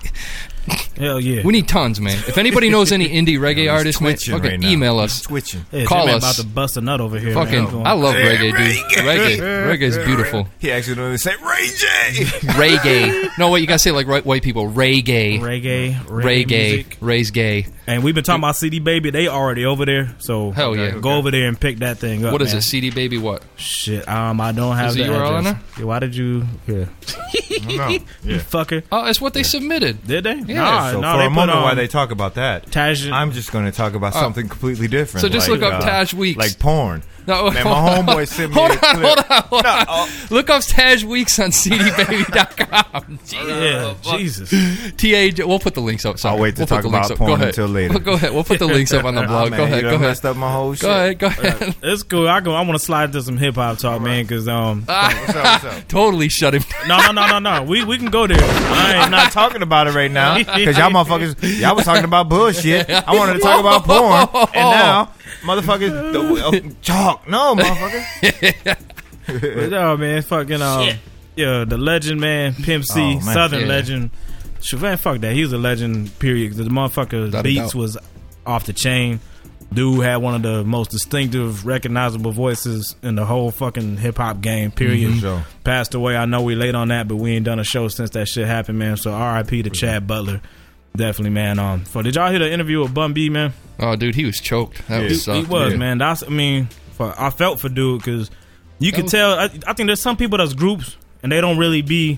[SPEAKER 2] hell yeah.
[SPEAKER 3] We need tons, man. If anybody knows any indie reggae artists, man, fucking
[SPEAKER 4] right now.
[SPEAKER 3] email
[SPEAKER 4] He's
[SPEAKER 3] us.
[SPEAKER 4] twitching.
[SPEAKER 2] Yeah,
[SPEAKER 3] Call
[SPEAKER 2] J-Man
[SPEAKER 3] us.
[SPEAKER 2] about to bust a nut over here.
[SPEAKER 3] Fucking,
[SPEAKER 2] man.
[SPEAKER 3] I love
[SPEAKER 4] Hey,
[SPEAKER 3] reggae, dude. Reggae, reggae is beautiful.
[SPEAKER 4] He actually don't even say Ray J.
[SPEAKER 3] Reggae. No, wait, you gotta say like right, white people. Reggae.
[SPEAKER 2] Reggae, reggae,
[SPEAKER 3] Reggae.
[SPEAKER 2] music.
[SPEAKER 3] Ray's gay.
[SPEAKER 2] And we've been talking about C D Baby. They already over there. So
[SPEAKER 3] Hell yeah.
[SPEAKER 2] go over there and pick that thing up.
[SPEAKER 3] What is
[SPEAKER 2] man.
[SPEAKER 3] it? C D Baby what?
[SPEAKER 2] Shit, um, I don't have
[SPEAKER 3] Is
[SPEAKER 2] the
[SPEAKER 3] the U R L on
[SPEAKER 2] address. Yeah, why did you? Yeah,
[SPEAKER 4] No.
[SPEAKER 2] you
[SPEAKER 4] Yeah.
[SPEAKER 2] fucker.
[SPEAKER 3] Oh, it's what they submitted.
[SPEAKER 2] Did they?
[SPEAKER 3] Yeah.
[SPEAKER 2] Nah,
[SPEAKER 4] So
[SPEAKER 2] nah,
[SPEAKER 4] for
[SPEAKER 2] they
[SPEAKER 4] a
[SPEAKER 2] put,
[SPEAKER 4] moment,
[SPEAKER 2] um,
[SPEAKER 4] while they talk about that,
[SPEAKER 2] Taj-
[SPEAKER 4] I'm just going to talk about
[SPEAKER 3] Uh,
[SPEAKER 4] something completely different.
[SPEAKER 3] so just
[SPEAKER 4] like,
[SPEAKER 3] look up
[SPEAKER 4] uh,
[SPEAKER 3] Taj Weeks.
[SPEAKER 4] like porn.
[SPEAKER 3] No,
[SPEAKER 4] Man,
[SPEAKER 3] hold
[SPEAKER 4] my
[SPEAKER 3] on.
[SPEAKER 4] homeboy sent me
[SPEAKER 3] Hold
[SPEAKER 4] a
[SPEAKER 3] on,
[SPEAKER 4] clip.
[SPEAKER 3] hold on, hold
[SPEAKER 4] No,
[SPEAKER 3] on.
[SPEAKER 4] oh.
[SPEAKER 3] Look up Taj Weeks on C D baby dot com.
[SPEAKER 2] Yeah, Jesus.
[SPEAKER 3] T A J. We'll put the links up. Sorry.
[SPEAKER 4] I'll wait to
[SPEAKER 3] we'll
[SPEAKER 4] talk
[SPEAKER 3] put the links
[SPEAKER 4] about
[SPEAKER 3] up.
[SPEAKER 4] porn
[SPEAKER 3] Go ahead.
[SPEAKER 4] until later.
[SPEAKER 3] Go ahead. We'll put the links up on the
[SPEAKER 4] Oh,
[SPEAKER 3] blog.
[SPEAKER 4] man,
[SPEAKER 3] go ahead.
[SPEAKER 4] you
[SPEAKER 3] Go
[SPEAKER 4] done
[SPEAKER 3] ahead.
[SPEAKER 4] messed up my whole shit.
[SPEAKER 3] Go ahead. Go ahead.
[SPEAKER 2] It's cool. I go. I want to slide to some hip hop talk, man, because um,
[SPEAKER 4] What's up, what's up?
[SPEAKER 3] Totally shut him.
[SPEAKER 2] no, no, no, no, no. We we can go there. I
[SPEAKER 4] I'm
[SPEAKER 2] ain't
[SPEAKER 4] not talking about it right now because y'all motherfuckers, y'all was talking about bullshit. I wanted to talk about porn, and now motherfuckers, the, uh, talk. No, motherfucker.
[SPEAKER 2] But no, man, fucking um, yeah, the legend, man, Pimp C,
[SPEAKER 4] Oh, man.
[SPEAKER 2] Southern
[SPEAKER 3] Yeah.
[SPEAKER 2] legend. Shit, man, fuck that. He was a legend. Period. The motherfucker
[SPEAKER 3] Without a
[SPEAKER 2] beats
[SPEAKER 3] doubt.
[SPEAKER 2] was off the chain. Dude had one of the most distinctive, recognizable voices in the whole fucking hip hop game. Period.
[SPEAKER 4] Mhm. Sure.
[SPEAKER 2] Passed away. I know we late on that, but we ain't done a show since that shit happened, man. So R I P to Chad Butler. Definitely, man. Um, for did y'all hear the interview with Bun B, man?
[SPEAKER 3] Oh, dude, he was choked. That
[SPEAKER 4] Yeah.
[SPEAKER 3] was
[SPEAKER 2] He,
[SPEAKER 3] sucked.
[SPEAKER 2] he was,
[SPEAKER 4] Yeah.
[SPEAKER 2] man. That's, I mean, for, I felt for dude because you
[SPEAKER 3] That
[SPEAKER 2] could
[SPEAKER 3] was-
[SPEAKER 2] tell. I, I think there's some people that's groups and they don't really be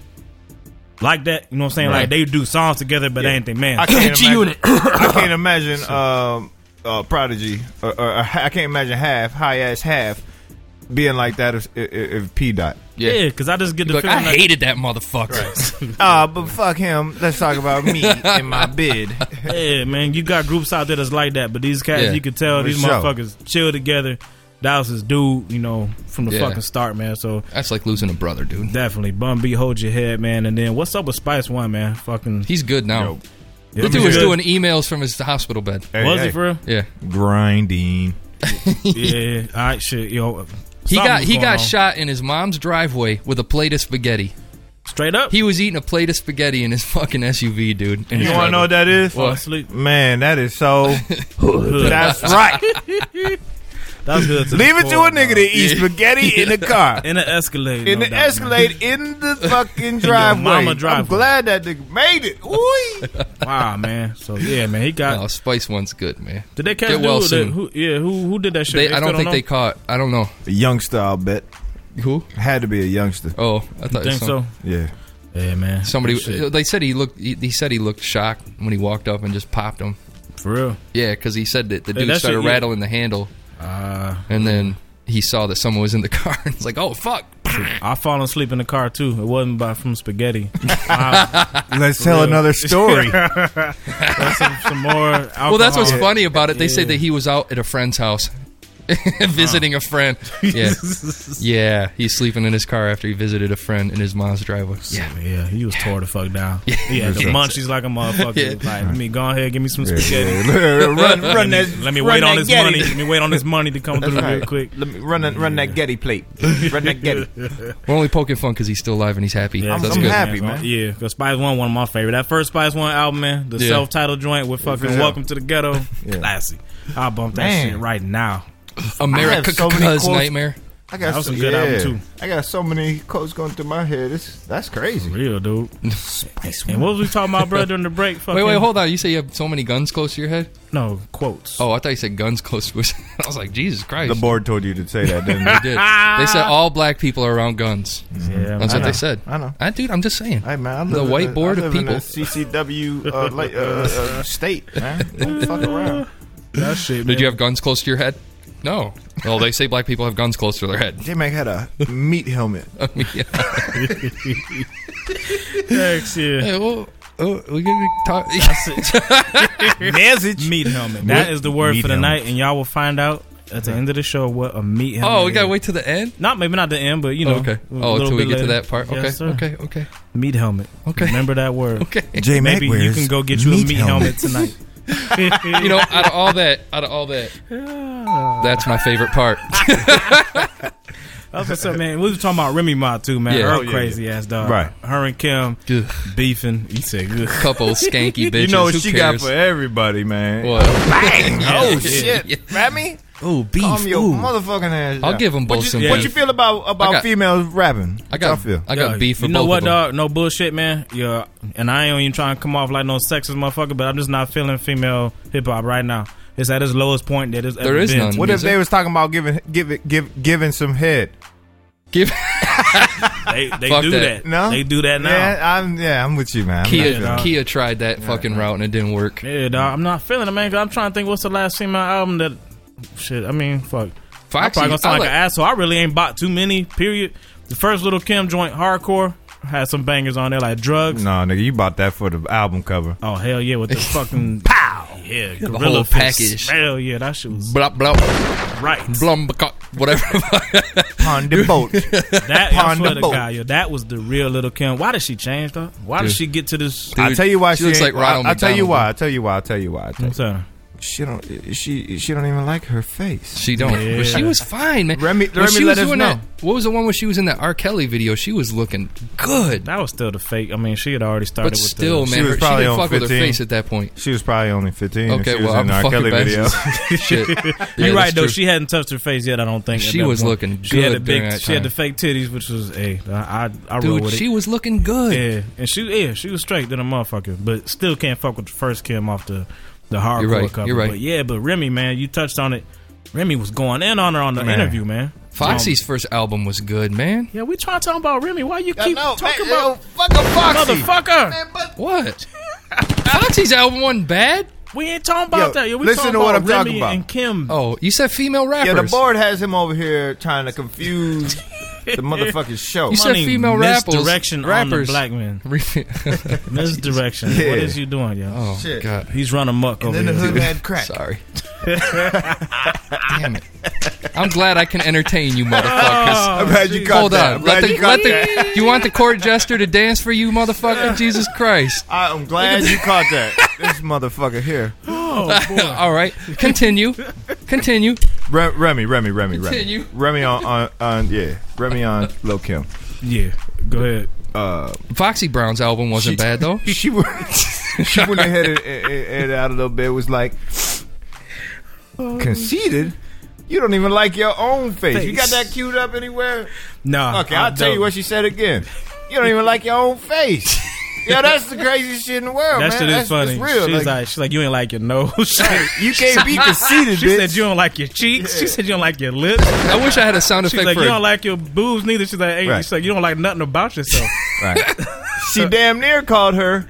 [SPEAKER 2] like that. You know what I'm saying?
[SPEAKER 3] Right.
[SPEAKER 2] Like they do songs together, but they ain't think, man.
[SPEAKER 4] I can't
[SPEAKER 3] G
[SPEAKER 4] imagine.
[SPEAKER 3] Unit.
[SPEAKER 4] I can't imagine. Um, uh, Prodigy. Or, or, or I can't imagine half high ass half being like that if, if, if P dot.
[SPEAKER 3] Yeah.
[SPEAKER 2] Yeah, because I just get the
[SPEAKER 3] Look,
[SPEAKER 2] feeling
[SPEAKER 3] I
[SPEAKER 2] like,
[SPEAKER 3] hated that motherfucker.
[SPEAKER 4] Ah, but fuck him. Let's talk about me and my bid.
[SPEAKER 2] yeah, man, you got groups out there that's like that, but these cats,
[SPEAKER 3] Yeah.
[SPEAKER 2] you could tell
[SPEAKER 4] For
[SPEAKER 2] these
[SPEAKER 4] sure.
[SPEAKER 2] motherfuckers chill together. That was his dude, you know, from the
[SPEAKER 3] Yeah.
[SPEAKER 2] fucking start, man. So
[SPEAKER 3] That's like losing a brother, dude.
[SPEAKER 2] definitely, Bun B, hold your head, man. And then what's up with Spice One, man? Fucking,
[SPEAKER 3] He's good now.
[SPEAKER 4] Yo.
[SPEAKER 2] yeah,
[SPEAKER 3] The dude was
[SPEAKER 2] good.
[SPEAKER 3] doing emails from his hospital bed.
[SPEAKER 4] Hey,
[SPEAKER 2] Was
[SPEAKER 4] hey.
[SPEAKER 2] he for real?
[SPEAKER 3] Yeah.
[SPEAKER 4] Grinding.
[SPEAKER 2] Yeah. All right, shit, yo.
[SPEAKER 3] He got
[SPEAKER 2] something's
[SPEAKER 3] he
[SPEAKER 2] going
[SPEAKER 3] got
[SPEAKER 2] on.
[SPEAKER 3] shot in his mom's driveway with a plate of spaghetti.
[SPEAKER 2] straight up.
[SPEAKER 3] He was eating a plate of spaghetti in his fucking S U V, dude. in his
[SPEAKER 4] You want to know what
[SPEAKER 3] driveway.
[SPEAKER 4] that is?
[SPEAKER 2] Fall asleep.
[SPEAKER 4] Man, that is so. That's right.
[SPEAKER 2] That's good. To
[SPEAKER 4] Leave
[SPEAKER 2] the
[SPEAKER 4] it to
[SPEAKER 2] core,
[SPEAKER 4] a nigga to
[SPEAKER 2] dog.
[SPEAKER 4] eat spaghetti in the car.
[SPEAKER 2] in the Escalade.
[SPEAKER 4] In
[SPEAKER 2] no
[SPEAKER 4] the
[SPEAKER 2] doubt,
[SPEAKER 4] Escalade, in the fucking
[SPEAKER 2] Your
[SPEAKER 4] driveway.
[SPEAKER 2] mama
[SPEAKER 4] I'm
[SPEAKER 2] driveway.
[SPEAKER 4] glad that nigga made it. Ooh.
[SPEAKER 2] man. Wow, man. So yeah, man. He got.
[SPEAKER 3] Oh, Spice One's good, man.
[SPEAKER 2] Did they catch
[SPEAKER 3] Get
[SPEAKER 2] dude
[SPEAKER 3] well
[SPEAKER 2] that-
[SPEAKER 3] soon.
[SPEAKER 2] Who, yeah, who who did that shit?
[SPEAKER 3] They,
[SPEAKER 2] They
[SPEAKER 3] I
[SPEAKER 2] still
[SPEAKER 3] don't think
[SPEAKER 2] know?
[SPEAKER 3] they caught. I don't know
[SPEAKER 4] A youngster, I'll bet.
[SPEAKER 3] who.
[SPEAKER 4] Had to be a youngster.
[SPEAKER 3] Oh, I thought it was
[SPEAKER 2] Think
[SPEAKER 3] some-
[SPEAKER 2] so?
[SPEAKER 4] Yeah.
[SPEAKER 2] Yeah, man.
[SPEAKER 3] somebody.
[SPEAKER 2] Shit.
[SPEAKER 3] They said he looked. He, he said he looked shocked when he walked up and just popped him.
[SPEAKER 2] For real.
[SPEAKER 3] Yeah, because he said that the
[SPEAKER 2] Hey,
[SPEAKER 3] dude
[SPEAKER 2] that
[SPEAKER 3] started
[SPEAKER 2] shit, yeah.
[SPEAKER 3] rattling the handle,
[SPEAKER 2] Uh,
[SPEAKER 3] and then he saw that someone was in the car, and it's like, oh fuck.
[SPEAKER 2] I fallen asleep in the car too. It wasn't by from spaghetti. I,
[SPEAKER 4] Let's tell
[SPEAKER 2] real.
[SPEAKER 4] another story.
[SPEAKER 2] that's some, some more. Alcohol.
[SPEAKER 3] Well, that's what's funny about it. They say
[SPEAKER 2] Yeah.
[SPEAKER 3] that he was out at a friend's house. Visiting a friend. Yeah. Yeah. He's sleeping in his car after he visited a friend in his mom's driveway. Yeah.
[SPEAKER 2] Yeah, he was tore the fuck down.
[SPEAKER 3] Yeah.
[SPEAKER 2] He had the
[SPEAKER 3] Yeah.
[SPEAKER 2] munchies like a motherfucker.
[SPEAKER 3] Yeah.
[SPEAKER 2] Like, let me go ahead, give me some
[SPEAKER 4] Yeah,
[SPEAKER 2] spaghetti.
[SPEAKER 4] yeah. run, run that.
[SPEAKER 2] Let me
[SPEAKER 4] run
[SPEAKER 2] wait on
[SPEAKER 4] that
[SPEAKER 2] this
[SPEAKER 4] Getty.
[SPEAKER 2] money. Let me wait on this money to come through real quick.
[SPEAKER 4] Let me run that, run that Getty plate. Run that Getty.
[SPEAKER 3] We're only poking fun because he's still alive and he's happy.
[SPEAKER 2] Yeah,
[SPEAKER 4] I'm-
[SPEAKER 3] That's
[SPEAKER 4] I'm
[SPEAKER 3] good.
[SPEAKER 4] happy, man.
[SPEAKER 2] Yeah, because Spice One, one of my favorite. That first Spice One album, man, the
[SPEAKER 3] Yeah.
[SPEAKER 2] self-titled joint with fucking
[SPEAKER 4] sure.
[SPEAKER 2] Welcome to the Ghetto,
[SPEAKER 4] Yeah.
[SPEAKER 2] classic. I'll bump that
[SPEAKER 4] Man.
[SPEAKER 2] shit right now.
[SPEAKER 3] America's
[SPEAKER 4] so many quotes.
[SPEAKER 3] Nightmare.
[SPEAKER 4] I got
[SPEAKER 2] That was
[SPEAKER 4] so,
[SPEAKER 2] some good
[SPEAKER 4] yeah.
[SPEAKER 2] album, too.
[SPEAKER 4] I got so many quotes going through my head. It's, that's crazy.
[SPEAKER 2] Real, dude. And what was we talking about, bro, during the break? Fucking,
[SPEAKER 3] Wait, wait, hold on. You say you have so many guns close to your head?
[SPEAKER 2] No, quotes.
[SPEAKER 3] Oh, I thought you said guns close to his head. I was like, Jesus Christ.
[SPEAKER 4] The board told you to say that, didn't
[SPEAKER 3] They
[SPEAKER 4] it?
[SPEAKER 3] did. They said all black people are around guns.
[SPEAKER 2] Yeah,
[SPEAKER 3] That's
[SPEAKER 4] I
[SPEAKER 3] what
[SPEAKER 4] know.
[SPEAKER 3] they said.
[SPEAKER 4] I know.
[SPEAKER 3] I, dude, I'm just saying.
[SPEAKER 4] Hey man, I
[SPEAKER 3] The
[SPEAKER 4] live
[SPEAKER 3] white
[SPEAKER 4] in a,
[SPEAKER 3] board
[SPEAKER 4] I
[SPEAKER 3] of
[SPEAKER 4] live in
[SPEAKER 3] people.
[SPEAKER 4] a C C W uh, like, uh, uh, state, man. Don't fuck around.
[SPEAKER 2] That shit, man.
[SPEAKER 3] Did you have guns close to your head? No. Well, they say black people have guns close to their head.
[SPEAKER 4] J-Mac had a meat helmet.
[SPEAKER 3] Yeah.
[SPEAKER 2] Thanks, yeah.
[SPEAKER 3] Hey, well, oh, we can talk.
[SPEAKER 4] Message.
[SPEAKER 2] Meat helmet. That is the word
[SPEAKER 4] Meat
[SPEAKER 2] for the
[SPEAKER 4] helmet.
[SPEAKER 2] night, and y'all will find out at the end of the show what a meat helmet
[SPEAKER 3] Oh, we gotta
[SPEAKER 2] is.
[SPEAKER 3] wait to the end?
[SPEAKER 2] Not maybe not the end, but you know.
[SPEAKER 3] Oh, okay.
[SPEAKER 2] a
[SPEAKER 3] Oh,
[SPEAKER 2] little
[SPEAKER 3] till we
[SPEAKER 2] bit
[SPEAKER 3] get to
[SPEAKER 2] later.
[SPEAKER 3] that part.
[SPEAKER 2] Yes,
[SPEAKER 3] Okay,
[SPEAKER 2] sir.
[SPEAKER 3] okay, okay.
[SPEAKER 2] Meat helmet.
[SPEAKER 3] Okay.
[SPEAKER 2] Remember that word.
[SPEAKER 3] Okay.
[SPEAKER 4] J-Mac
[SPEAKER 2] Maybe you
[SPEAKER 4] wears
[SPEAKER 2] can go get you a
[SPEAKER 4] meat
[SPEAKER 2] meat
[SPEAKER 4] helmet.
[SPEAKER 2] helmet tonight.
[SPEAKER 3] You know, out of all that, out of all that, that's my favorite part.
[SPEAKER 2] That's what's up, man. We was talking about Remy Ma too, man.
[SPEAKER 3] Yeah.
[SPEAKER 2] Her
[SPEAKER 3] Oh, yeah,
[SPEAKER 2] crazy
[SPEAKER 4] yeah.
[SPEAKER 2] ass dog.
[SPEAKER 4] Right.
[SPEAKER 2] Her and Kim
[SPEAKER 3] Ugh.
[SPEAKER 2] beefing. You said good.
[SPEAKER 3] Couple skanky bitches.
[SPEAKER 4] You know what
[SPEAKER 3] Who
[SPEAKER 4] she
[SPEAKER 3] cares?
[SPEAKER 4] got for everybody, man.
[SPEAKER 3] What?
[SPEAKER 4] Bang!
[SPEAKER 3] Yeah.
[SPEAKER 4] Oh,
[SPEAKER 3] Yeah.
[SPEAKER 4] shit.
[SPEAKER 3] Yeah.
[SPEAKER 4] Remy?
[SPEAKER 2] Oh, beef.
[SPEAKER 4] Calm your
[SPEAKER 2] Ooh.
[SPEAKER 4] motherfucking ass
[SPEAKER 3] I'll
[SPEAKER 4] down.
[SPEAKER 3] give 'em both
[SPEAKER 4] what you,
[SPEAKER 3] some
[SPEAKER 4] What
[SPEAKER 3] beef.
[SPEAKER 4] you feel about, about
[SPEAKER 3] I got-
[SPEAKER 4] females rapping?
[SPEAKER 3] I got,
[SPEAKER 4] What y'all feel?
[SPEAKER 3] I got
[SPEAKER 2] Yeah,
[SPEAKER 3] beef for
[SPEAKER 2] You know
[SPEAKER 3] both
[SPEAKER 2] what,
[SPEAKER 3] of them.
[SPEAKER 2] dog? No bullshit, man. Yeah, and I ain't even trying to come off like no sexist motherfucker, but I'm just not feeling female hip hop right now. It's at its lowest point that it's
[SPEAKER 3] There
[SPEAKER 2] ever
[SPEAKER 3] is
[SPEAKER 2] been.
[SPEAKER 3] none.
[SPEAKER 4] What
[SPEAKER 3] Is
[SPEAKER 4] if
[SPEAKER 3] it?
[SPEAKER 4] they was talking about giving give, give, giving some head?
[SPEAKER 3] Give
[SPEAKER 2] They, they
[SPEAKER 3] Fuck
[SPEAKER 2] do
[SPEAKER 3] that.
[SPEAKER 2] that.
[SPEAKER 4] No?
[SPEAKER 2] They do that now.
[SPEAKER 4] Yeah, I'm, yeah, I'm with you, man. I'm
[SPEAKER 3] Kia,
[SPEAKER 4] not-
[SPEAKER 3] Kia tried that fucking route and it didn't work.
[SPEAKER 2] Yeah, dog. I'm not feeling it, man. 'Cause I'm trying to think what's the last female album that. Shit, I mean, fuck. I'm
[SPEAKER 3] Foxy,
[SPEAKER 2] probably gonna sound
[SPEAKER 3] I
[SPEAKER 2] like
[SPEAKER 3] like-
[SPEAKER 2] an asshole. I really ain't bought too many. Period. The first Little Kim joint, Hardcore, had some bangers on there like Drugs.
[SPEAKER 4] No, nigga, you bought that for the album cover.
[SPEAKER 2] Oh hell yeah, with the fucking pow. Yeah,
[SPEAKER 3] The
[SPEAKER 2] gorilla
[SPEAKER 3] whole
[SPEAKER 2] fist.
[SPEAKER 3] package.
[SPEAKER 2] Hell yeah, that shit was
[SPEAKER 3] Blah blah.
[SPEAKER 2] right.
[SPEAKER 3] Blum, whatever.
[SPEAKER 4] On the boat.
[SPEAKER 2] That, I
[SPEAKER 4] Pond
[SPEAKER 2] swear
[SPEAKER 4] the
[SPEAKER 2] to
[SPEAKER 4] boat.
[SPEAKER 2] God, yo, that was the real Little Kim. Why did she change though? Why did
[SPEAKER 3] Dude.
[SPEAKER 2] she get to this?
[SPEAKER 3] Dude,
[SPEAKER 4] I'll tell you why
[SPEAKER 3] she
[SPEAKER 4] she,
[SPEAKER 3] looks
[SPEAKER 4] ain't-
[SPEAKER 3] like Ronald
[SPEAKER 4] I'll, I'll tell you
[SPEAKER 3] McDonald.
[SPEAKER 4] why. I'll tell you why. I'll tell you why. I'll tell you.
[SPEAKER 2] What's that?
[SPEAKER 4] She don't. She she don't even like her face.
[SPEAKER 3] She don't.
[SPEAKER 2] Yeah.
[SPEAKER 3] But she was fine, man.
[SPEAKER 4] Remy-
[SPEAKER 3] When
[SPEAKER 4] Remy
[SPEAKER 3] she
[SPEAKER 4] let
[SPEAKER 3] was
[SPEAKER 4] us
[SPEAKER 3] doing
[SPEAKER 4] know.
[SPEAKER 3] that, what was the one where she was in that R. Kelly video? She was looking good.
[SPEAKER 2] That was still the fake. I mean, she had already started
[SPEAKER 3] But
[SPEAKER 2] with
[SPEAKER 3] still,
[SPEAKER 2] the,
[SPEAKER 3] man,
[SPEAKER 4] She was
[SPEAKER 3] her, she
[SPEAKER 4] probably
[SPEAKER 3] didn't
[SPEAKER 4] on
[SPEAKER 3] fuck with her
[SPEAKER 4] fifteen.
[SPEAKER 3] face at that point.
[SPEAKER 4] She was probably only fifteen.
[SPEAKER 3] Okay,
[SPEAKER 4] if she
[SPEAKER 3] well,
[SPEAKER 4] was in
[SPEAKER 3] I'm
[SPEAKER 4] the R.
[SPEAKER 3] fucking
[SPEAKER 4] Kelly
[SPEAKER 3] bad.
[SPEAKER 4] video.
[SPEAKER 3] Shit.
[SPEAKER 2] You're
[SPEAKER 3] Yeah,
[SPEAKER 2] right
[SPEAKER 3] that's
[SPEAKER 2] though.
[SPEAKER 3] true.
[SPEAKER 2] She hadn't touched her face yet. I don't think. at
[SPEAKER 3] She
[SPEAKER 2] that
[SPEAKER 3] was
[SPEAKER 2] point.
[SPEAKER 3] looking
[SPEAKER 2] She had
[SPEAKER 3] good
[SPEAKER 2] the big.
[SPEAKER 3] during that
[SPEAKER 2] She had the
[SPEAKER 3] time.
[SPEAKER 2] fake titties, which was hey, I I, I roll
[SPEAKER 3] Dude,
[SPEAKER 2] with it.
[SPEAKER 3] she was looking good.
[SPEAKER 2] Yeah, and she yeah she was straight than a motherfucker, but still can't fuck with the first Kim off the the hardcore
[SPEAKER 3] You're right,
[SPEAKER 2] cover.
[SPEAKER 3] you're right.
[SPEAKER 2] But yeah, but Remy, man, you touched on it. Remy was going in on her on the
[SPEAKER 4] Man.
[SPEAKER 2] interview, man.
[SPEAKER 3] Foxy's
[SPEAKER 2] Um,
[SPEAKER 3] first album was good, man.
[SPEAKER 2] yeah, we trying to talk about Remy. Why you keep
[SPEAKER 4] know,
[SPEAKER 2] talking
[SPEAKER 4] man,
[SPEAKER 2] about
[SPEAKER 4] yo, fuck a Foxy.
[SPEAKER 2] motherfucker?
[SPEAKER 3] What? Foxy's album wasn't bad.
[SPEAKER 2] We ain't talking about
[SPEAKER 4] Yo,
[SPEAKER 2] that. Yo, we
[SPEAKER 4] listen
[SPEAKER 2] talking
[SPEAKER 4] to what
[SPEAKER 2] about
[SPEAKER 4] I'm
[SPEAKER 2] Remy
[SPEAKER 4] talking about.
[SPEAKER 2] and Kim.
[SPEAKER 3] Oh, you said female rappers.
[SPEAKER 4] Yeah, the board has him over here trying to confuse the motherfucking show.
[SPEAKER 3] You said
[SPEAKER 2] Money
[SPEAKER 3] female rappers.
[SPEAKER 2] misdirection on the
[SPEAKER 3] rappers.
[SPEAKER 2] black man.
[SPEAKER 3] oh
[SPEAKER 2] Misdirection.
[SPEAKER 4] Yeah.
[SPEAKER 2] What is you doing, yo?
[SPEAKER 4] Shit.
[SPEAKER 3] God.
[SPEAKER 2] He's running muck
[SPEAKER 4] And
[SPEAKER 2] over
[SPEAKER 4] then the
[SPEAKER 2] here.
[SPEAKER 4] hood had crack.
[SPEAKER 3] Sorry. Damn it. I'm glad I can entertain you motherfuckers.
[SPEAKER 4] I'm glad you caught
[SPEAKER 3] Hold
[SPEAKER 4] that.
[SPEAKER 3] on.
[SPEAKER 4] I'm
[SPEAKER 3] Let
[SPEAKER 4] glad
[SPEAKER 3] the,
[SPEAKER 4] you caught
[SPEAKER 3] let the,
[SPEAKER 4] that.
[SPEAKER 3] you want the court jester to dance for you, motherfucker? Jesus Christ.
[SPEAKER 4] I'm glad you caught that. This motherfucker here.
[SPEAKER 3] All right. Continue. Continue.
[SPEAKER 4] Re- Remy, Remy, Remy,
[SPEAKER 3] Continue.
[SPEAKER 4] Remy. Remy on, on, on, yeah. Remy on Lil Kim.
[SPEAKER 2] Yeah, go ahead.
[SPEAKER 4] Uh,
[SPEAKER 3] Foxy Brown's album wasn't
[SPEAKER 4] She-
[SPEAKER 3] bad, though.
[SPEAKER 4] she went, she went ahead and, and, and out a little bit. Was like conceited. You don't even like your own face. You got that queued up anywhere?
[SPEAKER 2] Nah.
[SPEAKER 4] Okay, I'll tell you what she said again. You don't even like your own face. Yo, that's the craziest shit in the world,
[SPEAKER 2] That
[SPEAKER 4] man.
[SPEAKER 2] shit
[SPEAKER 4] that's,
[SPEAKER 2] is funny.
[SPEAKER 4] That's real.
[SPEAKER 2] She's
[SPEAKER 4] like,
[SPEAKER 2] like, she's like, you ain't like your nose.
[SPEAKER 4] you can't be conceited,
[SPEAKER 2] She
[SPEAKER 4] bitch.
[SPEAKER 2] said you don't like your cheeks. She said you don't like your lips.
[SPEAKER 3] I wish I had a sound
[SPEAKER 2] She's
[SPEAKER 3] effect
[SPEAKER 2] like,
[SPEAKER 3] for
[SPEAKER 2] you
[SPEAKER 3] it.
[SPEAKER 2] don't like your boobs neither. She's like, hey,
[SPEAKER 4] Right.
[SPEAKER 2] she's like, you don't like nothing about yourself.
[SPEAKER 4] Right. She damn near called her.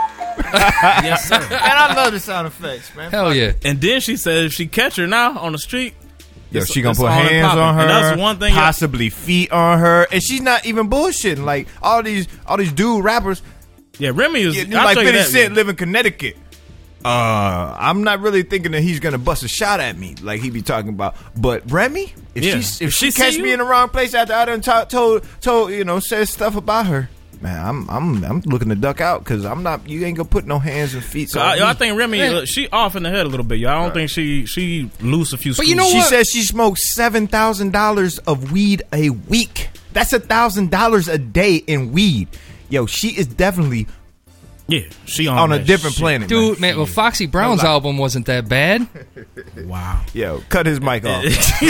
[SPEAKER 2] Yes, sir.
[SPEAKER 4] Man, I love the sound effects, man.
[SPEAKER 3] Hell yeah.
[SPEAKER 2] And then she said if she catch her now on the street,
[SPEAKER 4] Yo,
[SPEAKER 2] it's-
[SPEAKER 4] she gonna
[SPEAKER 2] it's
[SPEAKER 4] put
[SPEAKER 2] on and
[SPEAKER 4] hands
[SPEAKER 2] popping.
[SPEAKER 4] on her.
[SPEAKER 2] And that's one thing.
[SPEAKER 4] Possibly feet on her, and she's not even bullshitting. Like all these, all these dude rappers.
[SPEAKER 2] Yeah, Remy is
[SPEAKER 4] Yeah,
[SPEAKER 2] I'll
[SPEAKER 4] like
[SPEAKER 2] tell you
[SPEAKER 4] fifty
[SPEAKER 2] that,
[SPEAKER 4] Cent
[SPEAKER 2] yeah.
[SPEAKER 4] live in Connecticut. Uh, I'm not really thinking that he's gonna bust a shot at me like he be talking about. But Remy, if
[SPEAKER 2] Yeah.
[SPEAKER 4] she
[SPEAKER 2] If
[SPEAKER 4] if
[SPEAKER 2] she
[SPEAKER 4] she
[SPEAKER 2] see
[SPEAKER 4] catch
[SPEAKER 2] you-
[SPEAKER 4] me in the wrong place after I done to- told told you know said stuff about her, man, I'm I'm I'm looking to duck out because I'm not. You ain't gonna put no hands and feet.
[SPEAKER 2] So
[SPEAKER 4] on
[SPEAKER 2] I,
[SPEAKER 4] me.
[SPEAKER 2] I think Remy,
[SPEAKER 3] Man.
[SPEAKER 2] uh, she off in the head a little bit, y'all. I don't think she she loose a few.
[SPEAKER 3] But you know
[SPEAKER 2] screws.
[SPEAKER 4] She
[SPEAKER 3] what?
[SPEAKER 4] says she smokes seven thousand dollars of weed a week. That's a thousand dollars a day in weed. Yo, she is definitely
[SPEAKER 2] Yeah, she on,
[SPEAKER 4] on a
[SPEAKER 2] that
[SPEAKER 4] different
[SPEAKER 2] shit.
[SPEAKER 4] planet,
[SPEAKER 3] Dude, man, well, Foxy Brown's album wasn't that bad.
[SPEAKER 2] Wow.
[SPEAKER 4] Yo, cut his mic off.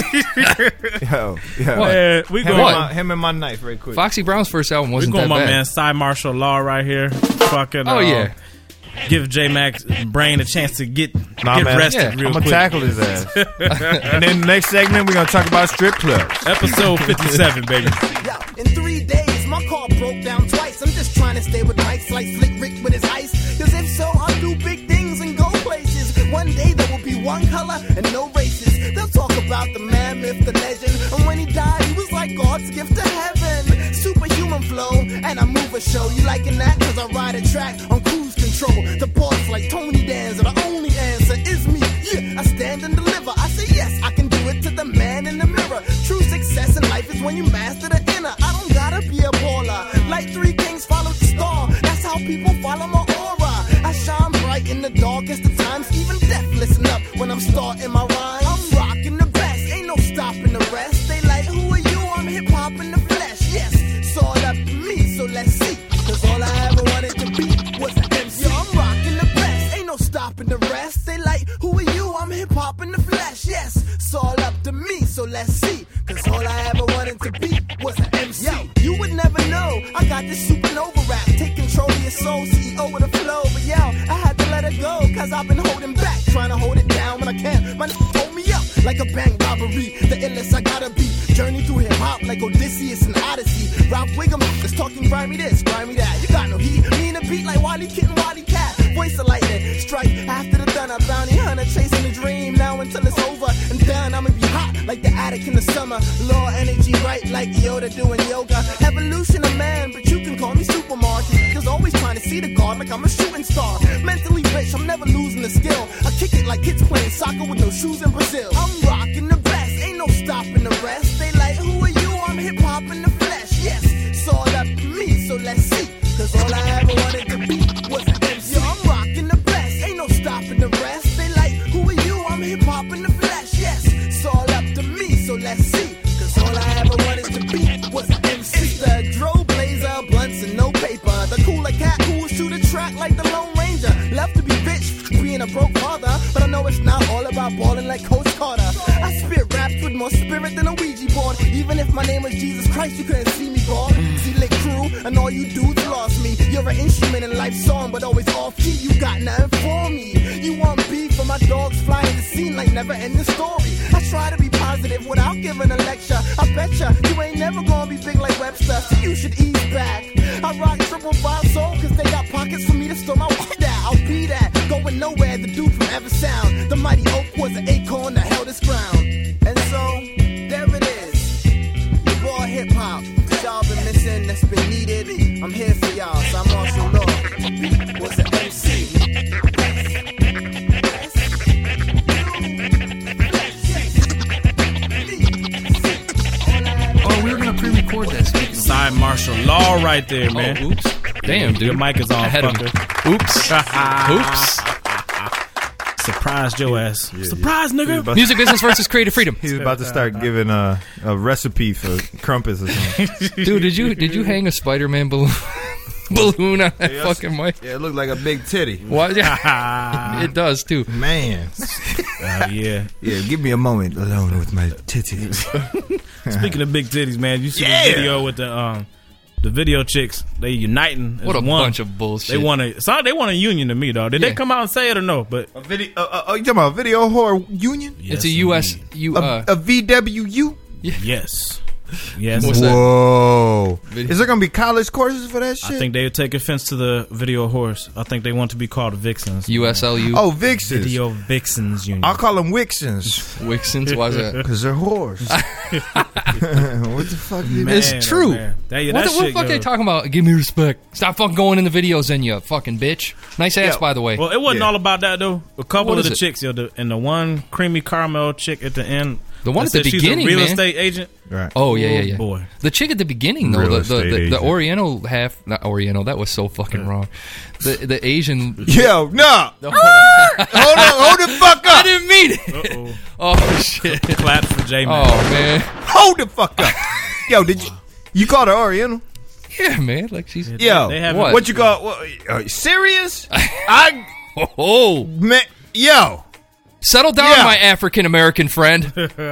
[SPEAKER 4] yo, yo.
[SPEAKER 3] What?
[SPEAKER 2] Man, we
[SPEAKER 4] Him,
[SPEAKER 2] going.
[SPEAKER 4] and
[SPEAKER 3] What?
[SPEAKER 4] my, him and my knife, right quick.
[SPEAKER 3] Foxy Brown's first album
[SPEAKER 2] We
[SPEAKER 3] wasn't
[SPEAKER 2] going
[SPEAKER 3] that
[SPEAKER 2] my
[SPEAKER 3] bad.
[SPEAKER 2] man Cy Martial Law right here. Fucking.
[SPEAKER 3] Oh,
[SPEAKER 2] uh,
[SPEAKER 3] yeah.
[SPEAKER 2] Give J Mac's brain a chance to get
[SPEAKER 4] Nah,
[SPEAKER 2] get
[SPEAKER 4] man.
[SPEAKER 2] rested
[SPEAKER 3] Yeah,
[SPEAKER 2] real
[SPEAKER 4] I'm gonna
[SPEAKER 2] quick.
[SPEAKER 4] tackle his ass. And then next segment, we're gonna talk about strip clubs.
[SPEAKER 2] Episode fifty-seven, baby.
[SPEAKER 14] Yo, in three days, my car broke down twice. I'm just trying to stay with Mike's like Slick Rick with his ice. Cause if so, I'll do big things and go places. One day there will be one color for show. You liking that? Cause I ride a track on cruise control. The boss like Tony Danza, the only answer is me. Yeah, I stand and deliver. I say yes, I can do it to the man in the mirror. True success in life is when you master the inner. I don't gotta be a baller. Like three kings follow the star. That's how people follow my aura. I shine bright in the darkest of times. Even death listen up when I'm starting my rhyme. I'm rocking the best, ain't no stopping the rest. They like, who are you? I'm hip hop in the flesh. Yes, it's all up to me, so let's see. Cause all I ever wanted to be was an M C. Yo, I'm rocking the best, ain't no stopping the rest. They like, who are you? I'm hip hop in the flesh. Yes, it's all up to me, so let's see. Cause all I ever wanted to be was an M C. Yo, you would never know. I got this supernova rap. Take control of your soul, C E O with a flow. But yo, I had to let it go, cause I've been holding back. Trying to hold it down when I can. My n- hold me up like a bank robbery. The illest I gotta be. Journey through hip hop like Odysseus and Odyssey. Ralph Wiggum is talking grimy this, grimy that. You got no heat. Me in a beat like Wally Kitten, Wally Cat. Voice of lightning, strike after the done. A bounty hunter chasing a dream. Now until it's over and done, I'ma be hot like the attic in the summer. Law energy right like Yoda doing yoga. Evolution of man, but you can call me supermarket. Cause always trying to see the guard like I'm a shooting star. Mentally rich, I'm never losing the skill. I kick it like kids playing soccer with no shoes in Brazil. I'm rocking the best, ain't no stopping the rest. They like, who are you? I'm hip hop in the flesh. Yes, it's all up to me, so let's see. Cause all I ever wanted to be was an M C. Yo, I'm rocking the best, ain't no stopping the rest. They like, who are you? I'm hip hop in the flesh. Yes, it's all up to me, so let's see. Cause all I ever wanted to be was an M C. It's the Dro Blazer, blunts and no paper. The cooler cat who will shoot a track like the Lone Ranger. Left to be bitch, being a broke father. But I know it's not all about balling like Coach Carter. I spit raps with more spirit than a Ouija board. Even if my name was Jesus Christ, you couldn't see me ball. See Lick Crew, and all you dudes lost me. You're an instrument in life's song, but always off key. You got nothing for me. You want beef for my dogs flying the scene like never ending story. I try to be positive without giving a lecture. I betcha you ain't never gonna be big like Webster, so you should ease back. I rock triple five soul, cause they got pockets for me to store my weed at. I'll be that, going nowhere, the dude from Ever Sound. The mighty oak was an acorn that held its ground. And so, there it is. Your raw hip hop. Y'all been missing, that's been needed. I'm here for y'all, so I'm also Lord. Was an M C.
[SPEAKER 3] Oh, we were gonna pre-record that. Speaking of
[SPEAKER 2] Side martial law right there, man.
[SPEAKER 3] Oh, oops. Damn, dude.
[SPEAKER 2] Your mic is on,
[SPEAKER 3] Ahead of
[SPEAKER 2] fucker.
[SPEAKER 3] me. Oops. Oops.
[SPEAKER 2] Surprised your ass.
[SPEAKER 4] Yeah,
[SPEAKER 2] Surprise,
[SPEAKER 4] yeah.
[SPEAKER 2] nigga.
[SPEAKER 3] Music business versus creative freedom.
[SPEAKER 4] He's about to start giving a, a recipe for crumpets or something.
[SPEAKER 3] Dude, did you did you hang a Spider-Man balloon balloon on that
[SPEAKER 4] Yeah,
[SPEAKER 3] fucking mic?
[SPEAKER 4] Yeah, it looked like a big titty.
[SPEAKER 3] What? Yeah. It does too.
[SPEAKER 4] Man.
[SPEAKER 2] Oh, yeah.
[SPEAKER 4] Yeah, give me a moment alone with my titties.
[SPEAKER 2] Speaking of big titties, man, you see
[SPEAKER 4] Yeah.
[SPEAKER 2] the video with the um the video chicks, they uniting. as
[SPEAKER 3] What a
[SPEAKER 2] one.
[SPEAKER 3] bunch of bullshit.
[SPEAKER 2] They want a so they want a union to me, though. Did
[SPEAKER 3] Yeah.
[SPEAKER 2] they come out and say it or no? But
[SPEAKER 4] A video? Uh, uh, you talking about a video whore union?
[SPEAKER 3] It's a U S U.
[SPEAKER 4] A,
[SPEAKER 3] Uh,
[SPEAKER 4] a V W U?
[SPEAKER 2] yes, yes.
[SPEAKER 3] What's that?
[SPEAKER 4] Whoa!
[SPEAKER 3] Video-
[SPEAKER 4] Is there gonna be college courses for that shit?
[SPEAKER 2] I think they would take offense to the video horse. I think they want to be called Vixens.
[SPEAKER 3] U S L U.
[SPEAKER 4] Oh, Vixens.
[SPEAKER 2] Video Vixens Union.
[SPEAKER 4] I'll call them Wixens
[SPEAKER 3] Wixens. Why's that?
[SPEAKER 4] because they're whores. What the fuck? Is
[SPEAKER 2] Man,
[SPEAKER 3] It's true.
[SPEAKER 2] oh, man. That, yeah,
[SPEAKER 3] What
[SPEAKER 2] that
[SPEAKER 3] the, what the
[SPEAKER 2] shit
[SPEAKER 3] fuck
[SPEAKER 2] go-
[SPEAKER 3] they talking about? Give me respect. Stop fucking going in the videos, then you fucking bitch. Nice ass,
[SPEAKER 4] Yeah.
[SPEAKER 3] by the way.
[SPEAKER 2] Well, it wasn't
[SPEAKER 4] Yeah.
[SPEAKER 2] all about that though. A couple
[SPEAKER 3] What
[SPEAKER 2] of
[SPEAKER 3] is
[SPEAKER 2] the
[SPEAKER 3] it?
[SPEAKER 2] chicks, yo, the, and the one creamy caramel chick at the end.
[SPEAKER 3] The one
[SPEAKER 2] that
[SPEAKER 3] at the
[SPEAKER 2] said she's
[SPEAKER 3] beginning,
[SPEAKER 2] a real
[SPEAKER 3] man.
[SPEAKER 2] estate agent.
[SPEAKER 4] Right.
[SPEAKER 3] Oh yeah, yeah,
[SPEAKER 2] Oh,
[SPEAKER 3] yeah.
[SPEAKER 2] boy.
[SPEAKER 3] The chick at the beginning though,
[SPEAKER 4] Real
[SPEAKER 3] the the,
[SPEAKER 4] estate
[SPEAKER 3] the, the
[SPEAKER 4] agent.
[SPEAKER 3] Oriental half, not Oriental. That was so fucking wrong. The the Asian.
[SPEAKER 4] Yo, no.
[SPEAKER 3] The-
[SPEAKER 4] hold on, hold the fuck
[SPEAKER 3] I
[SPEAKER 4] up.
[SPEAKER 3] didn't mean it.
[SPEAKER 2] Uh-oh.
[SPEAKER 3] Oh shit.
[SPEAKER 2] Clap for J Man.
[SPEAKER 3] Oh man.
[SPEAKER 4] Hold the fuck up. Yo, did you? You called her Oriental?
[SPEAKER 3] Yeah, man. Like she's.
[SPEAKER 4] Yo,
[SPEAKER 2] they have
[SPEAKER 3] what?
[SPEAKER 4] what you call? What, uh, serious? I
[SPEAKER 3] Oh,
[SPEAKER 4] man, yo,
[SPEAKER 3] settle down,
[SPEAKER 4] Yeah.
[SPEAKER 3] my African American friend.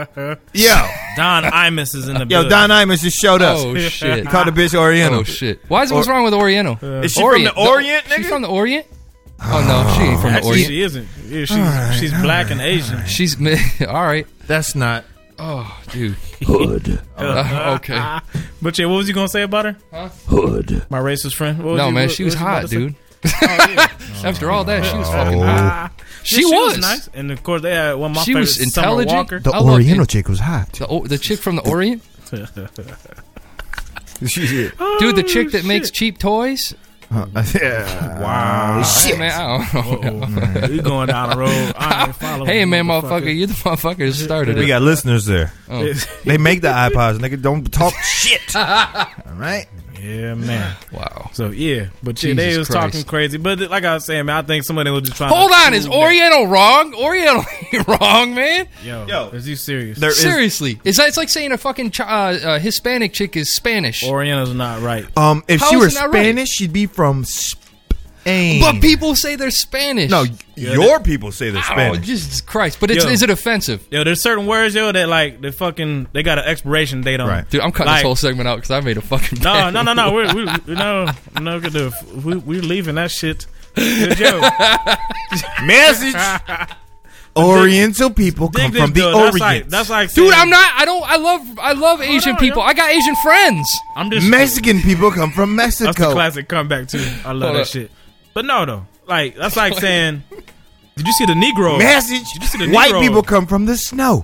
[SPEAKER 4] yo,
[SPEAKER 2] Don Imus is in the
[SPEAKER 4] yo.
[SPEAKER 2] building.
[SPEAKER 4] Don Imus just showed up.
[SPEAKER 3] Oh shit.
[SPEAKER 4] He called the bitch Oriental.
[SPEAKER 3] Oh shit. Why is what's
[SPEAKER 4] Or-
[SPEAKER 3] wrong with Oriental?
[SPEAKER 4] Is she
[SPEAKER 3] Orient.
[SPEAKER 4] from the Orient,
[SPEAKER 3] She
[SPEAKER 4] nigga?
[SPEAKER 3] from the Orient? Oh no, she ain't from the
[SPEAKER 2] Actually,
[SPEAKER 3] Orient.
[SPEAKER 2] she isn't. Yeah, she's she's black and Asian.
[SPEAKER 3] She's all right.
[SPEAKER 4] That's not.
[SPEAKER 3] Oh, dude.
[SPEAKER 4] Hood.
[SPEAKER 3] Uh, okay.
[SPEAKER 2] But yeah, what was you gonna say about her?
[SPEAKER 3] Huh?
[SPEAKER 4] Hood.
[SPEAKER 2] My racist friend. What was
[SPEAKER 3] No,
[SPEAKER 2] you-
[SPEAKER 3] man,
[SPEAKER 2] what-
[SPEAKER 3] she was
[SPEAKER 2] what you about
[SPEAKER 3] hot,
[SPEAKER 2] to say?
[SPEAKER 3] dude.
[SPEAKER 2] Oh, yeah.
[SPEAKER 3] After all that, she was
[SPEAKER 4] Oh.
[SPEAKER 3] fucking hot. She,
[SPEAKER 2] Yeah,
[SPEAKER 3] was.
[SPEAKER 2] nice, and of course they had one of my
[SPEAKER 3] She was
[SPEAKER 2] favorites, Summer
[SPEAKER 3] intelligent.
[SPEAKER 2] Walker.
[SPEAKER 4] The
[SPEAKER 3] I love
[SPEAKER 4] Oriental
[SPEAKER 3] it.
[SPEAKER 4] chick was hot.
[SPEAKER 3] The, o- the chick from the Orient. Dude, the chick that makes cheap toys.
[SPEAKER 4] Uh, yeah.
[SPEAKER 2] Wow.
[SPEAKER 3] Shit, hey, man, I don't know.
[SPEAKER 2] You going down the road? I ain't following
[SPEAKER 3] hey,
[SPEAKER 2] you,
[SPEAKER 3] man, motherfucker, you the motherfucker that started it.
[SPEAKER 4] We got listeners there.
[SPEAKER 3] Oh.
[SPEAKER 4] They make the iPods. Nigga, don't talk shit. All right.
[SPEAKER 2] Yeah, man.
[SPEAKER 3] Wow.
[SPEAKER 2] So yeah, but yeah,
[SPEAKER 3] Jesus
[SPEAKER 2] they was
[SPEAKER 3] Christ.
[SPEAKER 2] talking crazy. But like I was saying, man, I think somebody was just trying.
[SPEAKER 3] Hold
[SPEAKER 2] to
[SPEAKER 3] on, is
[SPEAKER 2] prove that-
[SPEAKER 3] Oriental wrong? Oriental ain't wrong, man.
[SPEAKER 2] Yo,
[SPEAKER 4] Yo,
[SPEAKER 2] is you serious?
[SPEAKER 4] There is-
[SPEAKER 3] Seriously, it's like, it's like saying a fucking ch- uh, uh, Hispanic chick is Spanish.
[SPEAKER 2] Oriental's not right.
[SPEAKER 4] Um, if
[SPEAKER 3] How
[SPEAKER 4] she
[SPEAKER 3] is
[SPEAKER 4] were
[SPEAKER 3] it not right?
[SPEAKER 4] Spanish, she'd be from Spain.
[SPEAKER 3] But people say they're Spanish.
[SPEAKER 4] No,
[SPEAKER 2] Yeah,
[SPEAKER 4] your people say they're
[SPEAKER 3] Oh,
[SPEAKER 4] Spanish.
[SPEAKER 3] Jesus Christ! But it's,
[SPEAKER 2] Yo.
[SPEAKER 3] is it offensive?
[SPEAKER 2] Yo, there's certain words, yo, that like they fucking they got an expiration date on.
[SPEAKER 4] Right.
[SPEAKER 3] Dude, I'm cutting
[SPEAKER 2] Like-
[SPEAKER 3] this whole segment out because I made a fucking.
[SPEAKER 2] No,
[SPEAKER 3] bad
[SPEAKER 2] no, no, no.
[SPEAKER 3] move.
[SPEAKER 2] We're, we no, no. Good to, we we leaving that shit. Good joke.
[SPEAKER 4] Message. Oriental people come
[SPEAKER 2] Dig
[SPEAKER 4] from
[SPEAKER 2] this,
[SPEAKER 4] the
[SPEAKER 2] though. That's
[SPEAKER 4] Orient.
[SPEAKER 2] like that's like
[SPEAKER 3] Dude,
[SPEAKER 2] saying-
[SPEAKER 3] I'm not. I don't. I love. I love Asian
[SPEAKER 2] on,
[SPEAKER 3] people.
[SPEAKER 2] yo.
[SPEAKER 3] I got Asian friends.
[SPEAKER 2] I'm just
[SPEAKER 4] Mexican people come from Mexico.
[SPEAKER 2] That's the classic comeback too. I love
[SPEAKER 3] Hold
[SPEAKER 2] that
[SPEAKER 3] up.
[SPEAKER 2] shit. But no, though, like that's like saying, did you see the Negro?
[SPEAKER 4] Message.
[SPEAKER 2] Did you see the
[SPEAKER 4] White
[SPEAKER 2] Negro?
[SPEAKER 4] people come from the snow.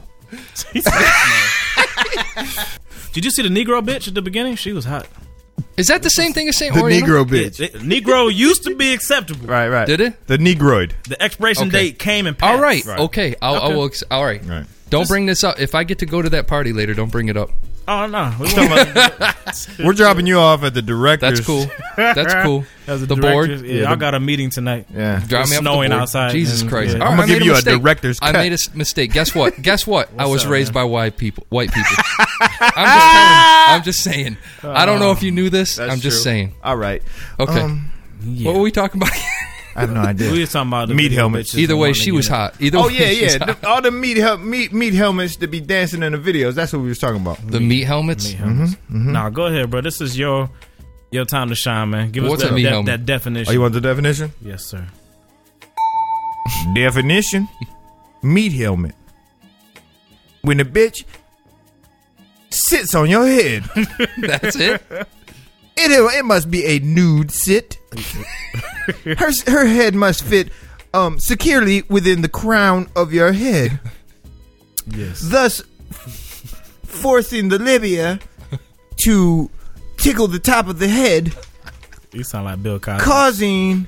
[SPEAKER 2] Did you see the Negro bitch at the beginning? She was hot.
[SPEAKER 3] Is that the same thing as saying
[SPEAKER 4] The
[SPEAKER 3] Oriental?
[SPEAKER 4] Negro bitch.
[SPEAKER 2] Yeah, it- Negro used to be acceptable.
[SPEAKER 4] Right, right.
[SPEAKER 3] Did it?
[SPEAKER 4] The Negroid.
[SPEAKER 2] The expiration
[SPEAKER 3] Okay.
[SPEAKER 2] date came and passed.
[SPEAKER 3] All right.
[SPEAKER 4] Right.
[SPEAKER 3] Okay. I'll,
[SPEAKER 2] Okay.
[SPEAKER 3] I will. Ex- all right.
[SPEAKER 4] Right.
[SPEAKER 3] Don't bring this up. If I get to go to that party later, don't bring it up.
[SPEAKER 2] Oh no, we won't-
[SPEAKER 4] We're dropping you off at the director's.
[SPEAKER 3] That's cool. That's cool.
[SPEAKER 2] As a
[SPEAKER 3] The
[SPEAKER 2] director,
[SPEAKER 3] board.
[SPEAKER 2] Yeah,
[SPEAKER 4] Yeah,
[SPEAKER 2] I
[SPEAKER 4] the-
[SPEAKER 2] got a meeting tonight.
[SPEAKER 4] Yeah.
[SPEAKER 3] Drop
[SPEAKER 2] It's
[SPEAKER 3] me up
[SPEAKER 2] snowing
[SPEAKER 3] the board.
[SPEAKER 2] outside.
[SPEAKER 3] Jesus
[SPEAKER 2] and-
[SPEAKER 3] Christ!
[SPEAKER 2] yeah.
[SPEAKER 3] All
[SPEAKER 4] I'm
[SPEAKER 3] right,
[SPEAKER 4] gonna
[SPEAKER 3] I made
[SPEAKER 4] give you a
[SPEAKER 3] mistake.
[SPEAKER 4] director's
[SPEAKER 3] I
[SPEAKER 4] cut.
[SPEAKER 3] made a s- mistake. Guess what? Guess what? I was
[SPEAKER 2] up,
[SPEAKER 3] raised
[SPEAKER 2] man?
[SPEAKER 3] by white people. White people. I'm just telling. I'm just saying. I don't know if you knew this.
[SPEAKER 4] That's
[SPEAKER 3] I'm just
[SPEAKER 4] true.
[SPEAKER 3] saying.
[SPEAKER 4] All right.
[SPEAKER 3] Okay.
[SPEAKER 4] Um,
[SPEAKER 3] What were we talking about?
[SPEAKER 4] I have no idea.
[SPEAKER 2] We were talking about the
[SPEAKER 4] Meat
[SPEAKER 2] video
[SPEAKER 4] helmets.
[SPEAKER 2] bitches
[SPEAKER 3] Either
[SPEAKER 2] and
[SPEAKER 3] way,
[SPEAKER 2] one
[SPEAKER 3] she
[SPEAKER 2] in
[SPEAKER 3] was
[SPEAKER 2] unit.
[SPEAKER 3] hot. Either
[SPEAKER 4] Oh
[SPEAKER 3] way,
[SPEAKER 4] yeah,
[SPEAKER 3] she was
[SPEAKER 4] yeah.
[SPEAKER 3] hot.
[SPEAKER 4] The- all the meat, hel- meat meat helmets to be dancing in the videos. That's what we was talking about.
[SPEAKER 3] The meat helmets.
[SPEAKER 2] Meat helmets. Nah, go ahead, bro. This is your your time to shine, man. Give
[SPEAKER 3] What's
[SPEAKER 2] us
[SPEAKER 3] a
[SPEAKER 2] that,
[SPEAKER 3] meat
[SPEAKER 2] that,
[SPEAKER 3] helmet?
[SPEAKER 2] that definition.
[SPEAKER 4] Oh, you want the definition?
[SPEAKER 2] Yes, sir.
[SPEAKER 4] Definition: meat helmet. When the bitch sits on your head,
[SPEAKER 3] That's it.
[SPEAKER 4] it it must be a nude sit. her her head must fit um securely within the crown of your head,
[SPEAKER 2] Yes.
[SPEAKER 4] thus forcing the labia to tickle the top of the head,
[SPEAKER 2] You sound like Bill Cosby.
[SPEAKER 4] causing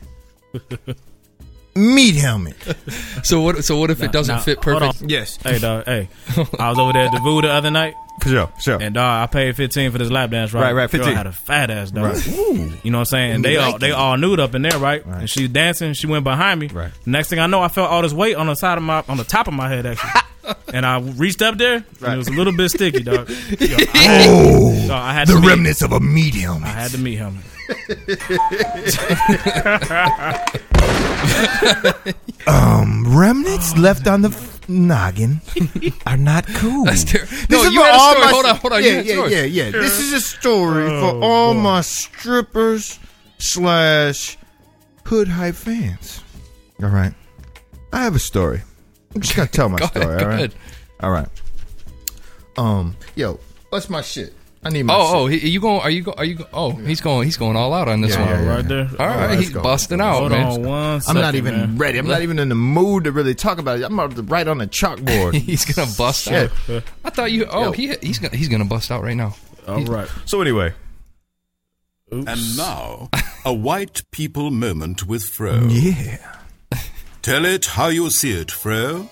[SPEAKER 4] meat helmet.
[SPEAKER 3] So what? So what if it doesn't
[SPEAKER 2] Now,
[SPEAKER 3] fit
[SPEAKER 2] hold
[SPEAKER 3] perfect?
[SPEAKER 2] on.
[SPEAKER 4] Yes,
[SPEAKER 2] Hey, dog. Hey, I was over there at the Voo the other night,
[SPEAKER 4] for sure, sure.
[SPEAKER 2] and dog, I paid fifteen for this lap dance. Right,
[SPEAKER 4] Right, right,
[SPEAKER 2] Girl
[SPEAKER 4] fifteen.
[SPEAKER 2] had a fat ass, dog.
[SPEAKER 4] Right.
[SPEAKER 2] You know what I'm saying? And they all they all nude up in there, right?
[SPEAKER 4] Right.
[SPEAKER 2] And she's dancing. She went behind me.
[SPEAKER 4] Right.
[SPEAKER 2] Next thing I know, I felt all this weight on the side of my on the top of my head actually. And I reached up there, and it was a little bit sticky, dog. Yo, I,
[SPEAKER 4] Oh,
[SPEAKER 2] dog, I had
[SPEAKER 4] the
[SPEAKER 2] to meet-
[SPEAKER 4] remnants of a meat helmet.
[SPEAKER 2] I had to meet him.
[SPEAKER 4] Um, remnants left on the f- noggin are not cool.
[SPEAKER 3] That's ter-
[SPEAKER 4] This
[SPEAKER 3] No,
[SPEAKER 4] is
[SPEAKER 3] you
[SPEAKER 4] for
[SPEAKER 3] had a
[SPEAKER 4] all
[SPEAKER 3] story.
[SPEAKER 4] my-
[SPEAKER 3] Hold on, hold on.
[SPEAKER 4] Yeah,
[SPEAKER 3] You had a
[SPEAKER 4] yeah,
[SPEAKER 3] story.
[SPEAKER 4] yeah, yeah. This is a story
[SPEAKER 2] Oh,
[SPEAKER 4] for all
[SPEAKER 2] boy.
[SPEAKER 4] my strippers slash hood hype fans. All right, I have a story. I'm just gonna tell my
[SPEAKER 3] Go
[SPEAKER 4] story.
[SPEAKER 3] ahead, go
[SPEAKER 4] all right,
[SPEAKER 3] ahead.
[SPEAKER 4] all right. Um, yo, what's my shit? I need my.
[SPEAKER 3] Oh, oh,
[SPEAKER 4] shit.
[SPEAKER 3] he, you going? Are you? Go, are you? Go, oh, he's going. He's going all out on this
[SPEAKER 4] Yeah,
[SPEAKER 3] one.
[SPEAKER 4] yeah, yeah.
[SPEAKER 2] Right there.
[SPEAKER 3] All right,
[SPEAKER 4] let's
[SPEAKER 3] he's
[SPEAKER 4] go.
[SPEAKER 3] busting out,
[SPEAKER 2] Hold
[SPEAKER 3] man.
[SPEAKER 2] on one
[SPEAKER 4] I'm
[SPEAKER 2] second,
[SPEAKER 4] not even
[SPEAKER 2] man.
[SPEAKER 4] ready. I'm not even in the mood to really talk about it. I'm about to write on the chalkboard.
[SPEAKER 3] He's gonna bust
[SPEAKER 4] Shit.
[SPEAKER 3] out. I thought you. Oh,
[SPEAKER 4] Yo.
[SPEAKER 3] he he's gonna he's gonna bust out right now.
[SPEAKER 2] All right.
[SPEAKER 4] So anyway,
[SPEAKER 15] And now, a white people moment with Fro.
[SPEAKER 4] yeah.
[SPEAKER 15] Tell it how you see it, Fro.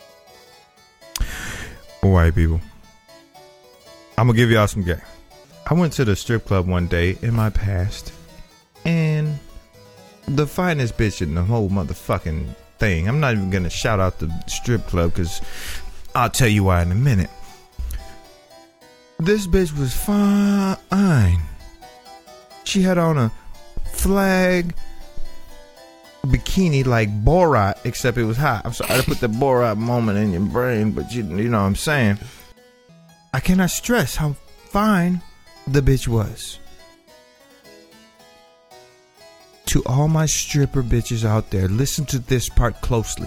[SPEAKER 4] White people. I'm gonna give y'all some game. I went to the strip club one day in my past, and the finest bitch in the whole motherfucking thing. I'm not even gonna shout out the strip club because I'll tell you why in a minute. This bitch was fine. She had on a flag bikini like Borat, except it was hot. I'm sorry to put the Borat moment in your brain, but you, you know what I'm saying. I cannot stress how fine the bitch was. To all my stripper bitches out there, listen to this part closely.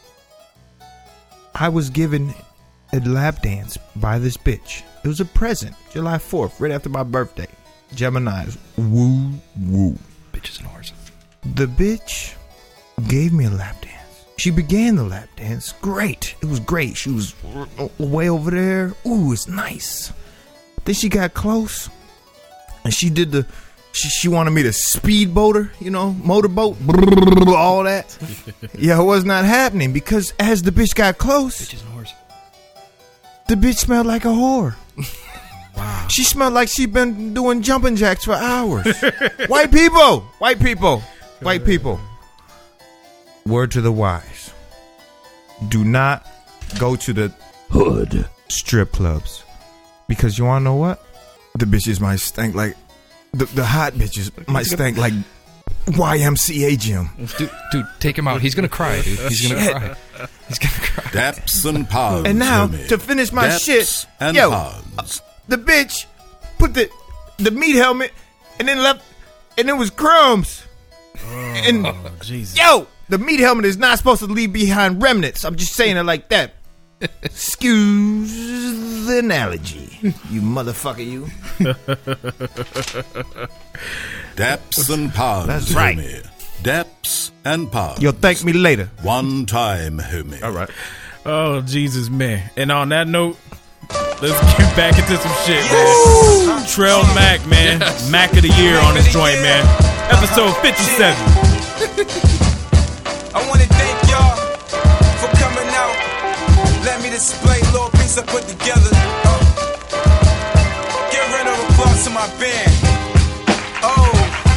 [SPEAKER 4] I was given a lap dance by this bitch. It was a present, July fourth, right after my birthday. Gemini's. Woo, woo.
[SPEAKER 3] Bitches and whores.
[SPEAKER 4] The bitch gave me a lap dance. She began the lap dance. Great. It was great. She was way over there. Ooh, it's nice. Then she got close and she did the. She, she wanted me to speedboat her, you know, motorboat, all that. Yeah, it was not happening because as the bitch got close,
[SPEAKER 3] Bitches and whores.
[SPEAKER 4] the bitch smelled like a whore. Wow. She smelled like she'd been doing jumping jacks for hours. White people, white people, white people. Word to the wise. Do not go to the hood strip clubs because you want to know what? The bitches might stink like. The, the hot bitches might stink like Y M C A gym.
[SPEAKER 3] Dude, dude, take him out. He's gonna cry, dude. He's gonna
[SPEAKER 4] Shit.
[SPEAKER 3] cry. He's gonna cry.
[SPEAKER 15] Daps and pods.
[SPEAKER 4] And now
[SPEAKER 15] homie.
[SPEAKER 4] to finish my
[SPEAKER 15] Daps
[SPEAKER 4] shit,
[SPEAKER 15] and
[SPEAKER 4] yo,
[SPEAKER 15] pods.
[SPEAKER 4] the bitch put the the meat helmet and then left, and it was crumbs. and
[SPEAKER 2] Jesus.
[SPEAKER 4] Yo, the meat helmet is not supposed to leave behind remnants. I'm just saying it like that. Excuse the analogy, you motherfucker, you.
[SPEAKER 15] Daps and pods.
[SPEAKER 4] That's right.
[SPEAKER 15] Homie. Daps and pods.
[SPEAKER 4] You'll thank me later.
[SPEAKER 15] One time, homie.
[SPEAKER 4] All right.
[SPEAKER 2] Oh, Jesus, man. And on that note, let's get back into some shit, man. Trell Mac, man.
[SPEAKER 3] Yes.
[SPEAKER 2] Mac of the year on this joint, man. Episode fifty-seven.
[SPEAKER 16] I want to thank y'all for coming out. Let me display a little piece I put together. Uh, give a round of applause to my band. Oh,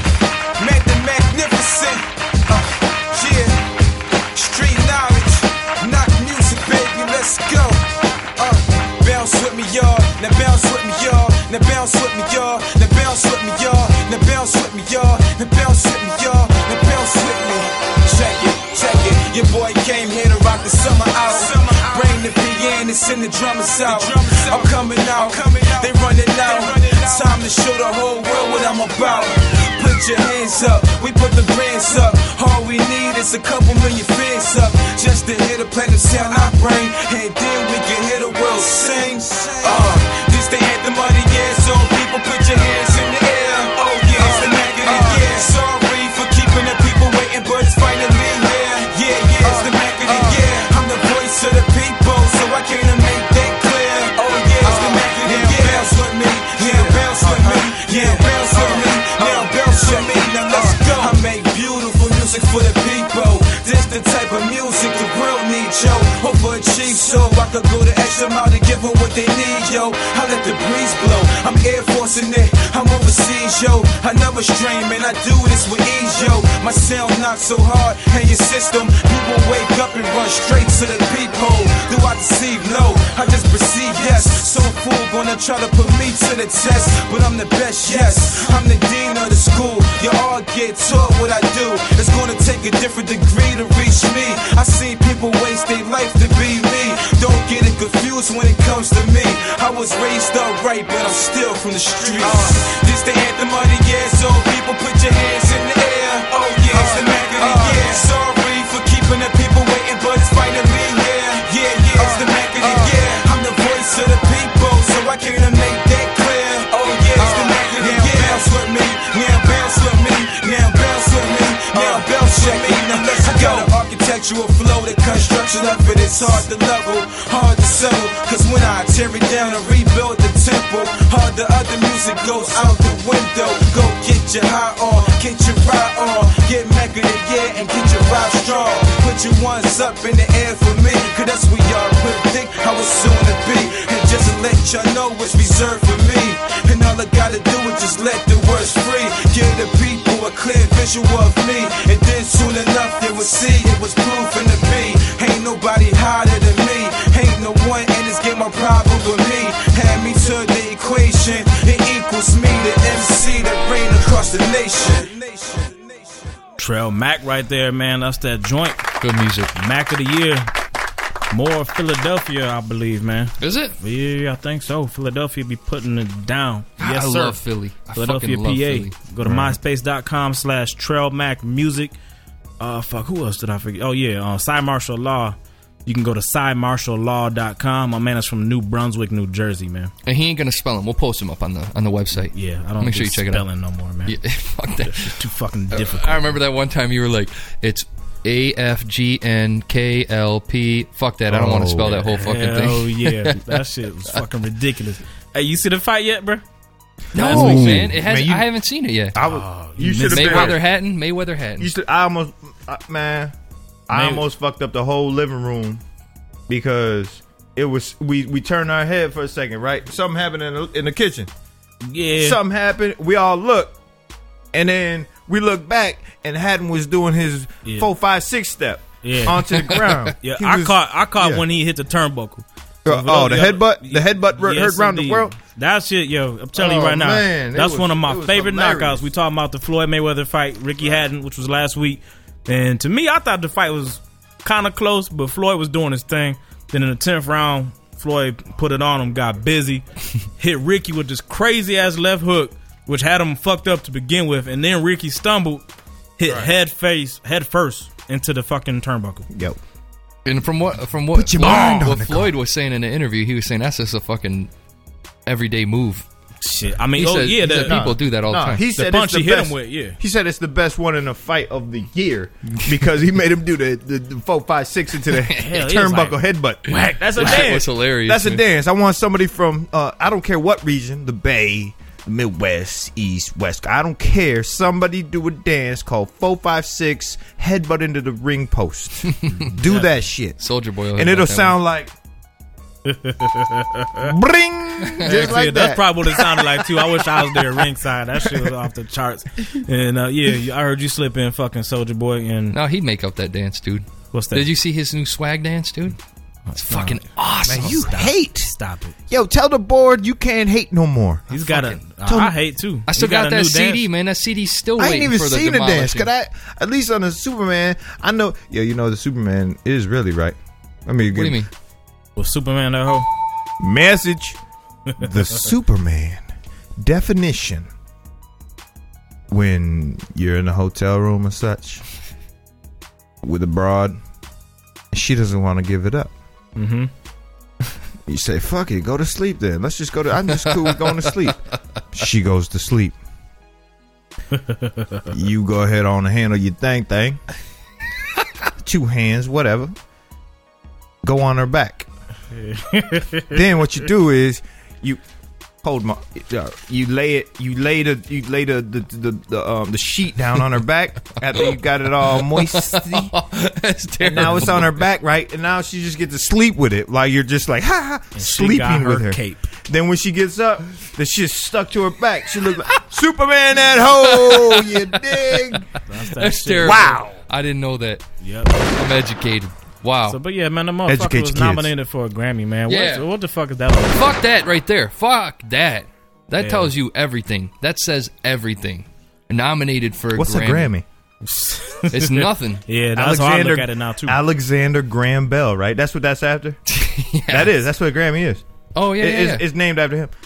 [SPEAKER 16] Mac the Magnificent. Uh, yeah, street knowledge, knock music, baby. Let's go. Uh, bounce with me, y'all. Now bounce with me, y'all. Now bounce with me, y'all. Now bounce with me, y'all. Now bounce with me, y'all. Now bounce with me, y'all. Now bounce with me. Check it, check it. Your boy came here to rock the summer out. Bring the pianists and the drummers out. I'm coming out. They running out. Time to show the whole world what I'm about. Put your hands up. We put the bands up. All we need is a couple million fans up. Just to hear the platinum sound I bring. And then we can hear the world sing. Uh, this the anthem of the year. So people put your hands in the air. Oh yeah, it's the Mac of the year. Sorry for keeping the people waiting, but it's finally here. Yeah, yeah, it's the Mac of the year. I'm the voice of the people, so I came to make that clear. Oh yeah, it's the Mac of the year. Bounce with me, yeah, bounce with me, yeah, bounce with me, now bounce with me. Now let's go. I make beautiful music for the people. This the type of music the world needs, yo. Overachieve, so I could go the extra mile to give them what they need, yo. I let the breeze blow. I'm Air Forcing it. I'm overseas, yo. I never strain, man. I do this with ease, yo. My sound knocks so hard in your system, you will wake up and run straight to the peephole. Do I deceive? No, I just perceive, yes. So fool gonna try to put me to the test, but I'm the best, yes. I'm the dean of the school. You all get taught what I do. It's gonna take a different degree to reach me. I seen people waste their life to be me. Don't get it confused when it comes to me. I was raised upright, but I'm still from the streets. Uh, this the anthem of the year, so people put your hands in the air. Oh yeah, it's the Mac of the year. Sorry for keeping the people waiting, but it's finally here. Yeah, yeah, it's the Mac of the year. I'm the voice of the people, so I came to make that clear. Oh yeah, it's the Mac of the year. Bounce with me, now bounce with me, now bounce with me, now bounce with me. Now let's go. The architectural flow, the construction of it is hard to level, hard to settle. Cause when I tear it down and rebuild the temple, all the other music goes out the window. Go get your high on, get your ride on, get Mac of the year and get your ride strong. Put your ones up in the air for me, cause that's what y'all predict how it's soon to be. And just to let y'all know it's reserved for me. And all I gotta do is just let the words free. Give the people a clear visual of me, and then soon enough they will see it was proven to be. Ain't nobody harder than me. Ain't no one in this game a problem with me. Add me to the equation, it equals me, the M C that reign across the nation.
[SPEAKER 2] Trell Mac right there, man. That's that joint.
[SPEAKER 3] Good music.
[SPEAKER 2] Mac of the year. More Philadelphia, I believe, man.
[SPEAKER 3] Is it?
[SPEAKER 2] Yeah, I think so. Philadelphia be putting it down. Yes,
[SPEAKER 3] I
[SPEAKER 2] sir.
[SPEAKER 3] love Philly. I
[SPEAKER 2] Philadelphia,
[SPEAKER 3] fucking love
[SPEAKER 2] P A.
[SPEAKER 3] Philly.
[SPEAKER 2] Go to
[SPEAKER 3] Right.
[SPEAKER 2] myspace.com slash Trell Mac Music. Uh, fuck, who else did I forget? Oh, yeah, uh, Cy Marshall Law. You can go to cy marshall law dot com. My man is from New Brunswick, New Jersey, man.
[SPEAKER 3] And he ain't gonna spell him. We'll post him up on the on the website.
[SPEAKER 2] Yeah, I don't
[SPEAKER 3] make
[SPEAKER 2] do
[SPEAKER 3] sure you check it out.
[SPEAKER 2] spelling no more, man.
[SPEAKER 3] Yeah, fuck that.
[SPEAKER 2] It's too fucking difficult.
[SPEAKER 3] I remember that one time you were like, it's A F G N K L P. Fuck that. I don't want to spell that whole fucking thing.
[SPEAKER 2] Oh, yeah. That shit was fucking ridiculous. Hey, you see the fight yet, bro?
[SPEAKER 3] No,
[SPEAKER 4] week.
[SPEAKER 3] man. It has.
[SPEAKER 4] Man, you-
[SPEAKER 3] I haven't seen it yet.
[SPEAKER 4] I was,
[SPEAKER 2] Oh,
[SPEAKER 4] you
[SPEAKER 2] you
[SPEAKER 4] should have
[SPEAKER 2] missed
[SPEAKER 4] been.
[SPEAKER 3] Mayweather Hatton. Mayweather Hatton.
[SPEAKER 4] You should. I almost, uh, man. I
[SPEAKER 2] May-
[SPEAKER 4] almost fucked up the whole living room because it was we we turned our head for a second, right? Something happened in the, in the kitchen.
[SPEAKER 2] Yeah.
[SPEAKER 4] Something happened. We all looked, and then we looked back, and Hatton was doing his
[SPEAKER 2] Yeah.
[SPEAKER 4] four, five, six step
[SPEAKER 2] Yeah.
[SPEAKER 4] onto the ground.
[SPEAKER 2] Yeah,
[SPEAKER 4] He
[SPEAKER 2] I
[SPEAKER 4] was-
[SPEAKER 2] caught. I caught
[SPEAKER 4] yeah.
[SPEAKER 2] when he hit the turnbuckle.
[SPEAKER 4] Uh, oh, the headbutt, the headbutt r-
[SPEAKER 2] Yes,
[SPEAKER 4] heard around the
[SPEAKER 2] indeed.
[SPEAKER 4] world.
[SPEAKER 2] That shit, yo, I'm telling
[SPEAKER 4] Oh,
[SPEAKER 2] you right now.
[SPEAKER 4] man, it
[SPEAKER 2] that's
[SPEAKER 4] was-
[SPEAKER 2] one of my
[SPEAKER 4] it was
[SPEAKER 2] favorite
[SPEAKER 4] hilarious.
[SPEAKER 2] knockouts. We talking about the Floyd Mayweather fight, Ricky Hatton, which was last week. And to me, I thought the fight was kind of close, but Floyd was doing his thing. Then in the tenth round, Floyd put it on him, got busy, hit Ricky with this crazy ass left hook, which had him fucked up to begin with. And then Ricky stumbled, hit head face, head first into the fucking turnbuckle.
[SPEAKER 4] Yep.
[SPEAKER 3] And from what from what,
[SPEAKER 4] Put your
[SPEAKER 3] Floyd,
[SPEAKER 4] mind on
[SPEAKER 3] what
[SPEAKER 4] the
[SPEAKER 3] Floyd was saying in the interview, he was saying that's just a fucking everyday move.
[SPEAKER 2] Shit, I mean,
[SPEAKER 3] He
[SPEAKER 2] oh
[SPEAKER 3] said-
[SPEAKER 2] yeah,
[SPEAKER 3] he
[SPEAKER 2] the,
[SPEAKER 3] said people do that all the
[SPEAKER 4] No,
[SPEAKER 3] time.
[SPEAKER 4] he
[SPEAKER 2] The
[SPEAKER 4] said
[SPEAKER 2] punch
[SPEAKER 4] it's the
[SPEAKER 2] he hit
[SPEAKER 4] best,
[SPEAKER 2] him with, yeah.
[SPEAKER 4] He said it's the best one in a fight of the year because he made him do the, the, the four, five, six into the
[SPEAKER 2] Hell, he was
[SPEAKER 4] turnbuckle
[SPEAKER 2] like,
[SPEAKER 4] headbutt.
[SPEAKER 2] whack. That's a
[SPEAKER 3] That
[SPEAKER 2] dance.
[SPEAKER 3] was hilarious.
[SPEAKER 4] That's a
[SPEAKER 3] man.
[SPEAKER 4] dance. I want somebody from uh, I don't care what region, the Bay, the Midwest, East, West. I don't care. Somebody do a dance called four, five, six headbutt into the ring post. Do that shit,
[SPEAKER 3] Soldier Boy,
[SPEAKER 4] and it'll sound like bring just like
[SPEAKER 2] Yeah,
[SPEAKER 4] that.
[SPEAKER 2] that's probably what it sounded like too. I wish I was there ringside. That shit was off the charts. And uh, yeah, I heard you slip in fucking Soldier Boy. And
[SPEAKER 3] No, he'd make up that dance, dude.
[SPEAKER 2] what's that?
[SPEAKER 3] Did you see his new swag dance, dude? It's fucking awesome.
[SPEAKER 4] Man, you
[SPEAKER 2] Stop.
[SPEAKER 4] hate.
[SPEAKER 2] Stop it.
[SPEAKER 4] Yo, tell the board you can't hate no more.
[SPEAKER 2] He's got a.
[SPEAKER 4] Tell-
[SPEAKER 2] I hate too.
[SPEAKER 3] I still
[SPEAKER 2] He
[SPEAKER 3] got,
[SPEAKER 2] a
[SPEAKER 3] that
[SPEAKER 2] new
[SPEAKER 3] C D,
[SPEAKER 2] dance.
[SPEAKER 3] man. That C D's still
[SPEAKER 4] I
[SPEAKER 3] waiting
[SPEAKER 4] ain't even
[SPEAKER 3] for the
[SPEAKER 4] seen the dance.
[SPEAKER 3] demolishing.
[SPEAKER 4] Could I at least on the Superman? I know. Yeah, you know the Superman is really right. I mean,
[SPEAKER 3] What do you mean?
[SPEAKER 2] Was Superman that hoe?
[SPEAKER 4] Message: the Superman definition. When you're in a hotel room or such with a broad, she doesn't want to give it up.
[SPEAKER 2] Mm-hmm.
[SPEAKER 4] You say, "Fuck it, go to sleep." Then let's just go to. I'm just cool with going to sleep. She goes to sleep. You go ahead on and handle your thing, thing. Two hands, whatever. Go on her back. Then what you do is you hold my. Uh, you lay it. You lay the. You lay the the the, the, um, the sheet down on her back after you got it all moisty.
[SPEAKER 3] That's
[SPEAKER 4] And
[SPEAKER 3] terrible.
[SPEAKER 4] now it's on her back, right? And now she just gets to sleep with it, like you're just like ha ha,
[SPEAKER 2] And she
[SPEAKER 4] sleeping
[SPEAKER 2] got her
[SPEAKER 4] with her.
[SPEAKER 2] cape.
[SPEAKER 4] Then when she gets up, the shit's stuck to her back. She look like Superman that hoe. You dig?
[SPEAKER 2] That's, that
[SPEAKER 3] That's
[SPEAKER 2] shit.
[SPEAKER 3] terrible.
[SPEAKER 4] Wow.
[SPEAKER 3] I didn't know that.
[SPEAKER 2] Yep.
[SPEAKER 3] I'm educated. Wow.
[SPEAKER 2] So, but yeah, man, the
[SPEAKER 4] Educate
[SPEAKER 2] motherfucker
[SPEAKER 4] your
[SPEAKER 2] was
[SPEAKER 4] kids.
[SPEAKER 2] nominated for a Grammy, man.
[SPEAKER 3] Yeah.
[SPEAKER 2] What, what the fuck is that? Like?
[SPEAKER 3] Fuck that right there. Fuck that. That
[SPEAKER 2] Yeah.
[SPEAKER 3] tells you everything. That says everything. Nominated for a
[SPEAKER 4] What's
[SPEAKER 3] Grammy.
[SPEAKER 4] a Grammy?
[SPEAKER 3] It's nothing.
[SPEAKER 2] Yeah, that's how I look at it now too.
[SPEAKER 4] Alexander Graham Bell, right? That's what that's after.
[SPEAKER 3] Yeah.
[SPEAKER 4] That is. That's what a Grammy is.
[SPEAKER 3] Oh yeah,
[SPEAKER 4] It-
[SPEAKER 3] yeah,
[SPEAKER 4] it's,
[SPEAKER 3] yeah.
[SPEAKER 4] it's named after him.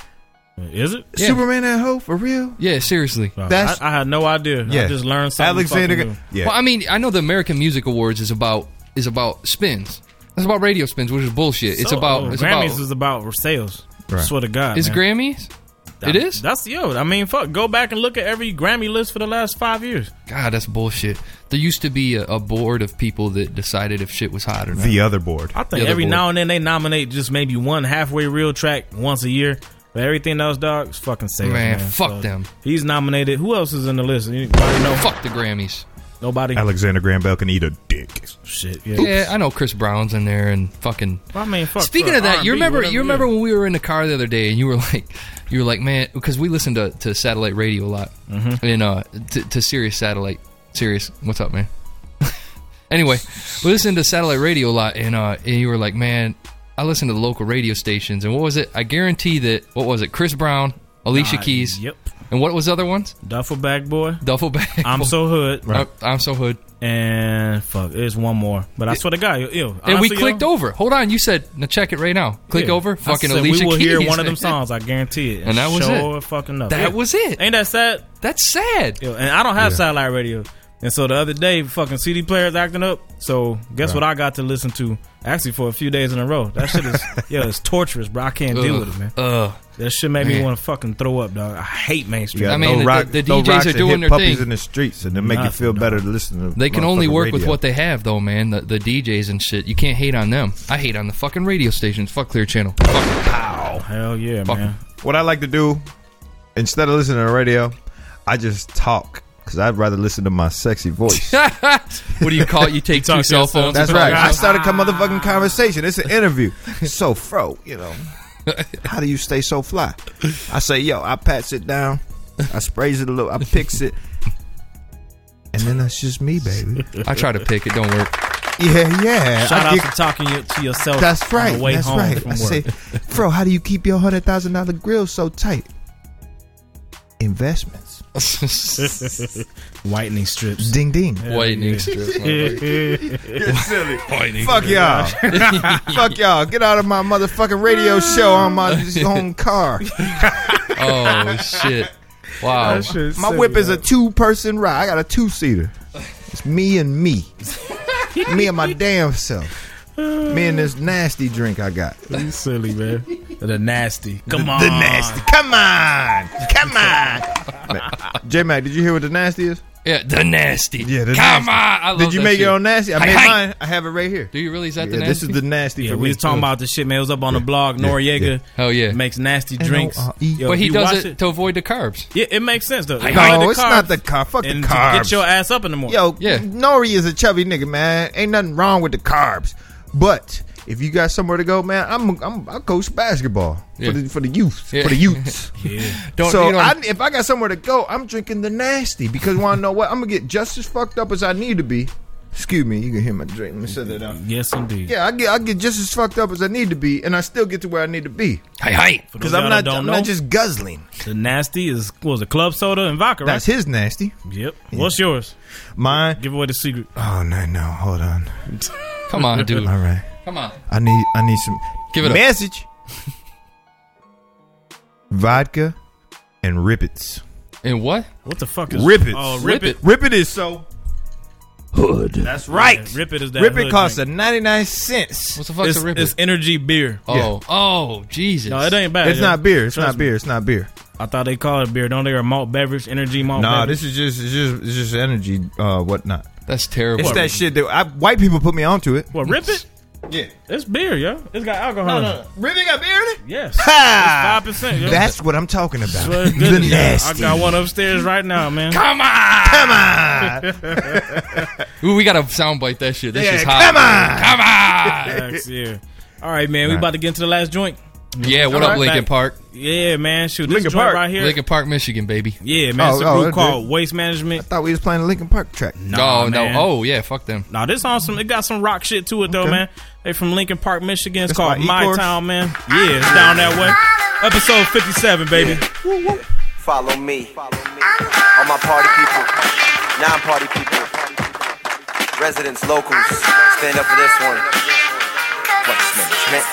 [SPEAKER 2] Is it?
[SPEAKER 3] Yeah.
[SPEAKER 4] Superman that hoe for real?
[SPEAKER 3] Yeah, seriously.
[SPEAKER 2] Oh,
[SPEAKER 4] That's-
[SPEAKER 2] I, I had no idea.
[SPEAKER 4] Yeah.
[SPEAKER 2] I just learned something.
[SPEAKER 4] Alexander.
[SPEAKER 2] fucking
[SPEAKER 4] Gra-
[SPEAKER 2] new.
[SPEAKER 4] Yeah.
[SPEAKER 3] Well, I mean, I know the American Music Awards is about is about spins. It's about radio spins, which is bullshit. It's
[SPEAKER 2] So,
[SPEAKER 3] about
[SPEAKER 2] uh,
[SPEAKER 3] it's
[SPEAKER 2] Grammys
[SPEAKER 3] about
[SPEAKER 2] is about sales. I
[SPEAKER 4] Right.
[SPEAKER 2] swear to God,
[SPEAKER 3] is
[SPEAKER 2] man.
[SPEAKER 3] Grammys. It is.
[SPEAKER 2] That's yo. I mean, fuck. Go back and look at every Grammy list for the last five years.
[SPEAKER 3] God, that's bullshit. There used to be a, a board of people that decided if shit was hot or not.
[SPEAKER 4] The other board.
[SPEAKER 2] I
[SPEAKER 3] The
[SPEAKER 2] think
[SPEAKER 3] other
[SPEAKER 2] every
[SPEAKER 3] board.
[SPEAKER 2] now and then they nominate just maybe one halfway real track once a year. But everything else, dog, is fucking sales.
[SPEAKER 3] Man,
[SPEAKER 2] Man,
[SPEAKER 3] fuck
[SPEAKER 2] So,
[SPEAKER 3] them.
[SPEAKER 2] He's nominated. Who else is in the list? Anybody know?
[SPEAKER 3] Fuck the Grammys.
[SPEAKER 2] Nobody.
[SPEAKER 4] Alexander Graham Bell can eat a dick.
[SPEAKER 2] Shit. Yeah.
[SPEAKER 3] Yeah, I know Chris Brown's in there and fucking.
[SPEAKER 2] I mean, fuck.
[SPEAKER 3] Speaking
[SPEAKER 2] for
[SPEAKER 3] of that,
[SPEAKER 2] R and B,
[SPEAKER 3] you remember
[SPEAKER 2] whatever,
[SPEAKER 3] you remember
[SPEAKER 2] yeah.
[SPEAKER 3] when we were in the car the other day and you were like, you were like, man, because we listened to, to satellite radio a lot,
[SPEAKER 2] Mhm.
[SPEAKER 3] and uh, to, to Sirius satellite. Sirius, what's up, man? Anyway, we listened to satellite radio a lot, and uh, and you were like, man, I listen to the local radio stations, and what was it? I guarantee that what was it? Chris Brown, Alicia
[SPEAKER 2] Nah,
[SPEAKER 3] Keys,
[SPEAKER 2] Yep.
[SPEAKER 3] and what was the other ones?
[SPEAKER 2] Duffel Bag Boy.
[SPEAKER 3] Duffel Bag.
[SPEAKER 2] I'm
[SPEAKER 3] Boy.
[SPEAKER 2] so hood.
[SPEAKER 3] Uh, I'm so hood.
[SPEAKER 2] And fuck, there's one more. But I swear to God, yo, yo,
[SPEAKER 3] And we
[SPEAKER 2] honestly,
[SPEAKER 3] clicked
[SPEAKER 2] yo,
[SPEAKER 3] over. Hold on, you said, now check it right now. Click
[SPEAKER 2] yeah.
[SPEAKER 3] over.
[SPEAKER 2] I
[SPEAKER 3] Fucking
[SPEAKER 2] said
[SPEAKER 3] Alicia
[SPEAKER 2] we will
[SPEAKER 3] Keys.
[SPEAKER 2] hear one of them songs. I guarantee it.
[SPEAKER 3] And that was
[SPEAKER 2] sure
[SPEAKER 3] it.
[SPEAKER 2] Fucking enough.
[SPEAKER 3] That
[SPEAKER 2] Yeah.
[SPEAKER 3] was it.
[SPEAKER 2] Ain't that sad?
[SPEAKER 3] That's sad.
[SPEAKER 2] Yo, and I don't have
[SPEAKER 4] Yeah.
[SPEAKER 2] satellite radio. And so the other day, fucking C D players acting up. So guess
[SPEAKER 4] Right.
[SPEAKER 2] what I got to listen to? Actually, for a few days in a row. That shit is, yeah, it's torturous, bro. I can't deal with it, man.
[SPEAKER 3] Ugh.
[SPEAKER 2] That shit made me
[SPEAKER 3] Man.
[SPEAKER 2] want to fucking throw up, dog. I hate mainstream.
[SPEAKER 4] Yeah,
[SPEAKER 3] I mean,
[SPEAKER 4] throw
[SPEAKER 3] the-
[SPEAKER 4] rock,
[SPEAKER 3] the
[SPEAKER 4] throw
[SPEAKER 3] D Js
[SPEAKER 4] rocks
[SPEAKER 3] are
[SPEAKER 4] and
[SPEAKER 3] doing
[SPEAKER 4] hit
[SPEAKER 3] their
[SPEAKER 4] puppies
[SPEAKER 3] thing.
[SPEAKER 4] in the streets, and they make you
[SPEAKER 2] Nothing,
[SPEAKER 4] feel
[SPEAKER 2] dog.
[SPEAKER 4] better to listen to.
[SPEAKER 3] They can only
[SPEAKER 4] motherfucking
[SPEAKER 3] work
[SPEAKER 4] radio.
[SPEAKER 3] with what they have, though, man. The, the D Js and shit. You can't hate on them. I hate on the fucking radio stations. Fuck Clear Channel. Fuck.
[SPEAKER 2] Hell yeah,
[SPEAKER 3] Fuck
[SPEAKER 2] man.
[SPEAKER 4] What I like to do instead of listening to the radio, I just talk because I'd rather listen to my sexy voice.
[SPEAKER 3] What do you call it? You take two cell phones.
[SPEAKER 4] That's right. I started a motherfucking conversation. It's an interview. So, fro, you know, how do you stay so fly? I say, yo, I pats it down. I sprays it a little. I picks it. And then that's just me, baby.
[SPEAKER 3] I try to pick it. Don't work.
[SPEAKER 4] Yeah, yeah.
[SPEAKER 2] Shout
[SPEAKER 4] I
[SPEAKER 2] out
[SPEAKER 4] get,
[SPEAKER 2] to talking you, to yourself.
[SPEAKER 4] That's right.
[SPEAKER 2] On the way
[SPEAKER 4] that's
[SPEAKER 2] home
[SPEAKER 4] right.
[SPEAKER 2] from
[SPEAKER 4] I
[SPEAKER 2] work.
[SPEAKER 4] say, Fro, how do you keep your hundred thousand dollar grill so tight? Investments.
[SPEAKER 2] Whitening strips.
[SPEAKER 4] Ding ding.
[SPEAKER 2] Yeah,
[SPEAKER 3] Whitening
[SPEAKER 2] yeah.
[SPEAKER 3] strips.
[SPEAKER 4] You're silly.
[SPEAKER 3] Whitening
[SPEAKER 4] Fuck
[SPEAKER 3] strips.
[SPEAKER 4] y'all. Fuck y'all. Get out of my motherfucking radio show on my own car.
[SPEAKER 3] Oh shit! Wow.
[SPEAKER 2] That shit's
[SPEAKER 4] My
[SPEAKER 2] silly,
[SPEAKER 4] whip is
[SPEAKER 2] man.
[SPEAKER 4] a two person ride. I got a two seater. It's me and me. Me and my damn self. Me and this nasty drink I got.
[SPEAKER 2] You silly, man. The nasty. Come
[SPEAKER 4] the,
[SPEAKER 2] on.
[SPEAKER 4] The nasty. Come on. Come on. J Mac, did you hear what the nasty is?
[SPEAKER 3] Yeah, the nasty.
[SPEAKER 4] Yeah, the
[SPEAKER 3] Come
[SPEAKER 4] nasty.
[SPEAKER 3] on. I love
[SPEAKER 4] Did you
[SPEAKER 3] that
[SPEAKER 4] make
[SPEAKER 3] shit.
[SPEAKER 4] your own nasty? I
[SPEAKER 3] Hi,
[SPEAKER 4] made
[SPEAKER 3] hi.
[SPEAKER 4] mine. I have it right here.
[SPEAKER 3] Do you really? Is that
[SPEAKER 4] Yeah,
[SPEAKER 3] the nasty?
[SPEAKER 4] this is the nasty
[SPEAKER 2] Yeah,
[SPEAKER 4] for
[SPEAKER 2] we
[SPEAKER 4] me.
[SPEAKER 2] was talking about the shit, man. It was up on the blog.
[SPEAKER 4] Yeah,
[SPEAKER 2] Noriega
[SPEAKER 4] yeah.
[SPEAKER 3] Hell yeah.
[SPEAKER 2] makes nasty
[SPEAKER 4] N O R E.
[SPEAKER 2] drinks. Yo,
[SPEAKER 3] But he
[SPEAKER 2] you
[SPEAKER 3] does
[SPEAKER 2] watch
[SPEAKER 3] it, to avoid the carbs.
[SPEAKER 2] Yeah, it makes sense though.
[SPEAKER 4] No,
[SPEAKER 2] You like the
[SPEAKER 4] it's
[SPEAKER 2] carbs
[SPEAKER 4] not the carb. Fuck the
[SPEAKER 2] and to
[SPEAKER 4] carbs.
[SPEAKER 2] Get your ass up in the morning.
[SPEAKER 4] Yo,
[SPEAKER 3] Yeah.
[SPEAKER 4] Nori is a chubby nigga, man. Ain't nothing wrong with the carbs. But if you got somewhere to go, man, I'm, I'm I coach basketball
[SPEAKER 3] Yeah.
[SPEAKER 4] for the for the youth,
[SPEAKER 3] Yeah.
[SPEAKER 4] for the youths.
[SPEAKER 2] Yeah.
[SPEAKER 3] Don't,
[SPEAKER 4] so
[SPEAKER 3] you don't-
[SPEAKER 4] I, if I got somewhere to go, I'm drinking the nasty because want to know what? I'm gonna get just as fucked up as I need to be. Excuse me, you can hear my drink. Let me set that down.
[SPEAKER 2] Yes, indeed.
[SPEAKER 4] Yeah, I get I get just as fucked up as I need to be, and I still get to where I need to be.
[SPEAKER 3] Hi, hi.
[SPEAKER 2] For
[SPEAKER 4] Because
[SPEAKER 2] those
[SPEAKER 4] I'm
[SPEAKER 2] y'all
[SPEAKER 4] not
[SPEAKER 2] that don't
[SPEAKER 4] I'm
[SPEAKER 2] know,
[SPEAKER 4] not just guzzling.
[SPEAKER 2] the nasty is what was it, club soda and vodka, right?
[SPEAKER 4] That's his nasty.
[SPEAKER 2] Yep. What's yours?
[SPEAKER 4] Mine.
[SPEAKER 2] Give away the secret.
[SPEAKER 4] Oh no no, hold on.
[SPEAKER 3] Come on, dude.
[SPEAKER 4] All right.
[SPEAKER 3] Come on.
[SPEAKER 4] I need I need some
[SPEAKER 3] Give it up.
[SPEAKER 4] message. Vodka and Rippets.
[SPEAKER 3] And what?
[SPEAKER 2] What the fuck is
[SPEAKER 4] Rippets.
[SPEAKER 2] Oh, Rip It.
[SPEAKER 4] Rip It is so
[SPEAKER 2] Hood.
[SPEAKER 4] That's right.
[SPEAKER 2] Yeah, Rip It is that
[SPEAKER 4] Rip It
[SPEAKER 2] hood
[SPEAKER 4] costs
[SPEAKER 2] drink.
[SPEAKER 4] a ninety-nine cents.
[SPEAKER 3] What the fuck's
[SPEAKER 2] It's,
[SPEAKER 3] a rip?
[SPEAKER 2] it's energy beer.
[SPEAKER 3] Oh,
[SPEAKER 4] Yeah.
[SPEAKER 3] oh, Jesus.
[SPEAKER 2] No, it ain't bad.
[SPEAKER 4] It's
[SPEAKER 2] yo.
[SPEAKER 4] not beer. It's
[SPEAKER 2] Trust
[SPEAKER 4] not
[SPEAKER 2] me.
[SPEAKER 4] beer. It's not beer.
[SPEAKER 2] I thought they called it beer. Don't they? A malt beverage, energy malt
[SPEAKER 4] Nah,
[SPEAKER 2] beverage.
[SPEAKER 4] this is just it's just it's just energy uh whatnot.
[SPEAKER 3] That's terrible.
[SPEAKER 4] It's that shit that I, white people put me onto it.
[SPEAKER 2] What, Rip It?
[SPEAKER 4] Yeah.
[SPEAKER 2] It's beer, yo. It's got alcohol
[SPEAKER 4] No,
[SPEAKER 2] in
[SPEAKER 4] no,
[SPEAKER 2] it.
[SPEAKER 4] no. Rip It got beer in it?
[SPEAKER 2] Yes.
[SPEAKER 4] Ha!
[SPEAKER 2] It's five percent, yo.
[SPEAKER 4] That's what I'm talking about.
[SPEAKER 2] Swear to
[SPEAKER 4] The
[SPEAKER 2] goodness, yo.
[SPEAKER 4] nasty.
[SPEAKER 2] I got one upstairs right now, man.
[SPEAKER 3] Come on.
[SPEAKER 4] Come on.
[SPEAKER 3] Ooh, we got to soundbite that shit. That's
[SPEAKER 4] Yeah,
[SPEAKER 3] just hot.
[SPEAKER 4] come on.
[SPEAKER 3] Come on.
[SPEAKER 2] Facts, yeah. All right, man. We
[SPEAKER 4] Right.
[SPEAKER 2] about to get into the last joint.
[SPEAKER 3] Yeah, what
[SPEAKER 2] All
[SPEAKER 3] up,
[SPEAKER 2] right,
[SPEAKER 3] Lincoln
[SPEAKER 2] back.
[SPEAKER 3] Park?
[SPEAKER 2] Yeah, man. Shoot, this
[SPEAKER 4] Lincoln
[SPEAKER 2] joint
[SPEAKER 4] Park.
[SPEAKER 2] right here.
[SPEAKER 3] Lincoln Park, Michigan, baby.
[SPEAKER 2] Yeah, man. It's a
[SPEAKER 4] Oh, oh,
[SPEAKER 2] group
[SPEAKER 4] it
[SPEAKER 2] called Waste Management.
[SPEAKER 4] I thought we was playing the Lincoln Park track.
[SPEAKER 2] Nah,
[SPEAKER 3] oh, no.
[SPEAKER 2] man.
[SPEAKER 3] Oh, yeah, fuck them.
[SPEAKER 2] Nah, this on some. It got some rock shit to it though,
[SPEAKER 4] Okay.
[SPEAKER 2] man. They from Lincoln Park, Michigan. It's
[SPEAKER 4] That's
[SPEAKER 2] called
[SPEAKER 4] by
[SPEAKER 2] My
[SPEAKER 4] E-Course?
[SPEAKER 2] Town, man. Yeah, it's down that way. Episode fifty-seven, baby.
[SPEAKER 17] Follow me. All my party people, non-party people, residents, locals, stand up for this one. Waste management.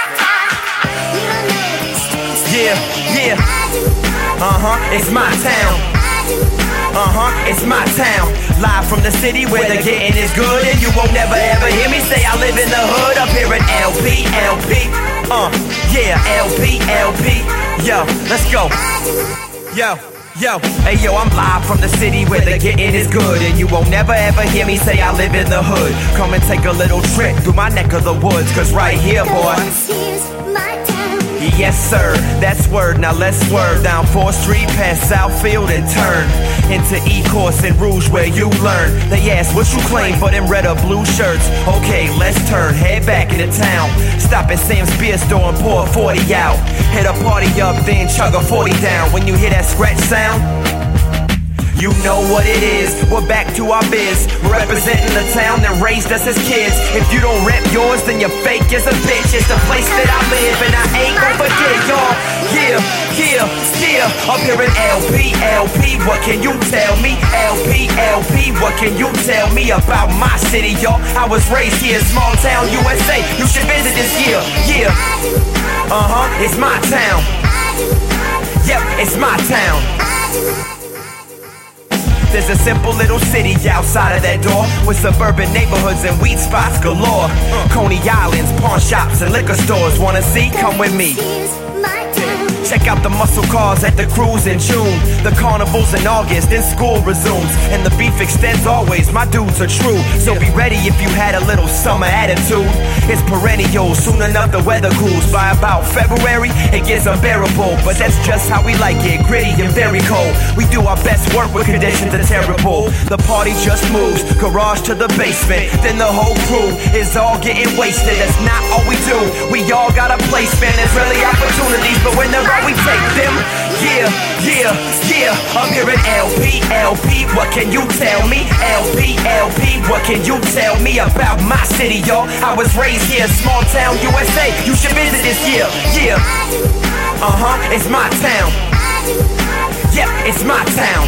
[SPEAKER 17] Yeah, yeah. Uh-huh, it's my town. Uh-huh, it's my town. Live from the city where the getting is good, and you won't never ever hear me say I live in the hood up here in L P, L P. Uh, yeah, L P, L P. Yo, let's go. Yo, yo, hey yo, I'm live from the city where the getting is good, and you won't never ever hear me say I live in the hood. Come and take a little trip through my neck of the woods, cause right here, boy. Yes, sir, that's word. Now let's swerve down fourth Street past Southfield and turn into E-Course in Rouge where you learn. They ask what you claim for them red or blue shirts. Okay, let's turn, head back into town. Stop at Sam's beer store and pour a forty out. Hit a party up, then chug a forty down. When you hear that scratch sound, you know what it is. We're back to our biz. We're representing the town that raised us as kids. If you don't rep yours, then you're fake as a bitch. It's the place that I live, and I ain't gon' forget, y'all. Yeah, yeah, yeah. Up here in L P, L P. What can you tell me? L P, L P. What can you tell me about my city, y'all? I was raised here, small town U S A. You should visit this year. Yeah. Uh huh. It's my town. Yep, it's my town. There's a simple little city outside of that door with suburban neighborhoods and weed spots galore. Coney Islands, pawn shops, and liquor stores. Wanna see? Come with me. Check out the muscle cars at the cruise in June. The carnival's in August, then school resumes. And the beef extends always, my dudes are true. So be ready if you had a little summer attitude. It's perennial, soon enough the weather cools. By about February, it gets unbearable. But that's just how we like it, gritty and very cold. We do our best work with conditions that are terrible. The party just moves, garage to the basement. Then the whole crew is all getting wasted. That's not all we do, we all got a place, man. There's really opportunities, but when they're out, we take them. Yeah, yeah, yeah. I'm here at L P, L P, what can you tell me? L P, L P, what can you tell me about my city, y'all? I was raised here, small town U S A. You should visit this year, yeah. Uh-huh, it's my town. Yeah, it's my town.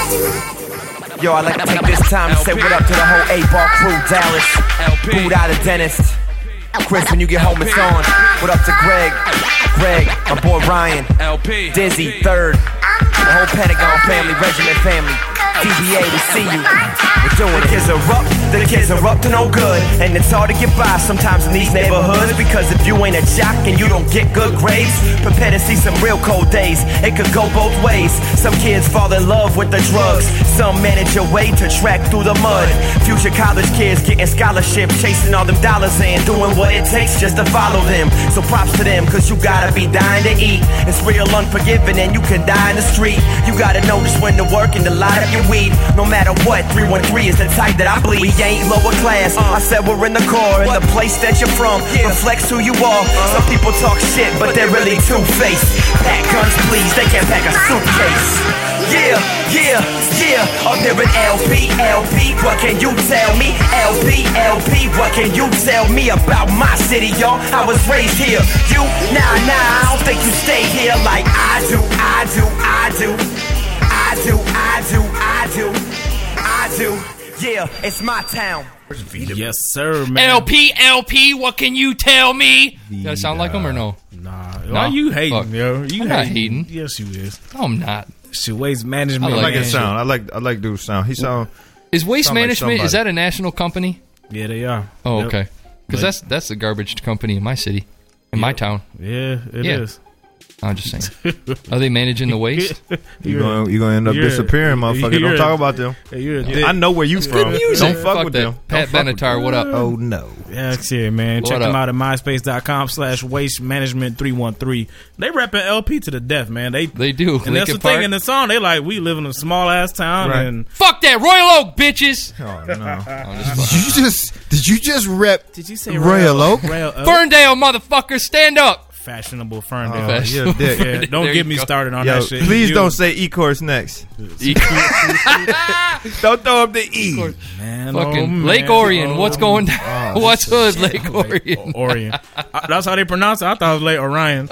[SPEAKER 17] Yo, I'd like to take this time to say what up to the whole eight-ball crew, Dallas, Boot Out of Dentist. Chris, when you get home, it's on. What up to Greg? Greg, my boy Ryan, Dizzy, Third, the whole Pentagon family, Regiment family, T B A, we see you. We're doing it. The kids are up, the kids are up to no good. And it's hard to get by sometimes in these neighborhoods, because if you ain't a jock and you don't get good grades, prepare to see some real cold days. It could go both ways. Some kids fall in love with the drugs, some manage a way to track through the mud. Future college kids getting scholarships, chasing all them dollars and doing what it takes just to follow them. So props to them, cause you gotta be dying to eat. It's real unforgiving and you can die in the street. You gotta know just when to work and to light up your weed. No matter what, three one three is the type that I bleed. We ain't lower class, I said we're in the core. And the place that you're from reflects who you are. Some people talk shit, but they're really two-faced. Pack guns please, they can't pack a suitcase. Yeah, yeah, yeah, up here at L P, L P, what can you tell me? L P, L P, what can you tell me about my city, y'all? I was raised here. You, nah, nah, I don't think you stay here like I do, I do, I do. I do, I do, I do, I do. Yeah, it's my town.
[SPEAKER 2] Yes, sir, man.
[SPEAKER 3] L P, L P, what can you tell me? Does that sound like him or no?
[SPEAKER 2] Nah.
[SPEAKER 3] No?
[SPEAKER 2] Why you hating,
[SPEAKER 3] Fuck.
[SPEAKER 2] yo? You
[SPEAKER 3] I'm not hating.
[SPEAKER 2] Yes, you is.
[SPEAKER 3] No, I'm not.
[SPEAKER 2] Shit, waste management.
[SPEAKER 4] I like his
[SPEAKER 2] shit.
[SPEAKER 4] sound. I like I like dude's sound. He sound.
[SPEAKER 3] Is Waste
[SPEAKER 4] sound like
[SPEAKER 3] Management, is
[SPEAKER 4] somebody.
[SPEAKER 3] that a national company?
[SPEAKER 2] Yeah, they are.
[SPEAKER 3] Oh,
[SPEAKER 2] Yep.
[SPEAKER 3] okay. Because
[SPEAKER 2] Like-
[SPEAKER 3] that's that's the garbage company in my city, in my town.
[SPEAKER 2] Yeah, it
[SPEAKER 3] Yeah.
[SPEAKER 2] is.
[SPEAKER 3] I'm just saying. Are they managing the waste?
[SPEAKER 4] You gonna you gonna end up
[SPEAKER 2] You're-
[SPEAKER 4] disappearing, motherfucker.
[SPEAKER 2] you're-
[SPEAKER 4] Don't talk about them.
[SPEAKER 2] you're a
[SPEAKER 4] Yeah.
[SPEAKER 2] dick.
[SPEAKER 4] I know where you
[SPEAKER 2] It's
[SPEAKER 4] from.
[SPEAKER 2] good music.
[SPEAKER 4] Don't fuck,
[SPEAKER 3] Fuck
[SPEAKER 4] with
[SPEAKER 3] that.
[SPEAKER 4] them.
[SPEAKER 3] Pat
[SPEAKER 4] Don't fuck with
[SPEAKER 3] Benatar,
[SPEAKER 4] them.
[SPEAKER 3] what up?
[SPEAKER 4] Oh no.
[SPEAKER 2] Yeah, yeah, man.
[SPEAKER 3] What
[SPEAKER 2] Check them
[SPEAKER 3] up?
[SPEAKER 2] out at myspace.com slash waste management three one three. They repping L P to the death, man. They
[SPEAKER 3] They do.
[SPEAKER 2] and that's the
[SPEAKER 3] Linkin
[SPEAKER 2] thing
[SPEAKER 3] Park.
[SPEAKER 2] in the song. They like, we live in a small ass town,
[SPEAKER 4] Right.
[SPEAKER 2] and
[SPEAKER 3] Fuck that Royal Oak, bitches.
[SPEAKER 4] Oh no.
[SPEAKER 3] I'm just
[SPEAKER 4] Did you just did you just rep
[SPEAKER 2] did you say
[SPEAKER 4] Royal Oak?
[SPEAKER 2] Royal Oak?
[SPEAKER 3] Ferndale, motherfucker, stand up.
[SPEAKER 2] Fashionable Ferndale.
[SPEAKER 4] Oh,
[SPEAKER 3] Fashion-
[SPEAKER 4] you're a dick.
[SPEAKER 2] Yeah, don't
[SPEAKER 3] There
[SPEAKER 2] get
[SPEAKER 3] you
[SPEAKER 2] me
[SPEAKER 3] go.
[SPEAKER 2] started on
[SPEAKER 4] Yo,
[SPEAKER 2] that shit.
[SPEAKER 4] please
[SPEAKER 2] You-
[SPEAKER 4] don't say E-course next. Don't throw up the E.
[SPEAKER 2] Man,
[SPEAKER 3] Fucking
[SPEAKER 2] oh, man.
[SPEAKER 3] Lake Orion.
[SPEAKER 2] Oh,
[SPEAKER 3] What's going down?
[SPEAKER 4] oh,
[SPEAKER 3] What's hood, Lake
[SPEAKER 2] Lake
[SPEAKER 3] Orion?
[SPEAKER 2] Orion. I- That's how they pronounce it. I thought it was Lake Orion.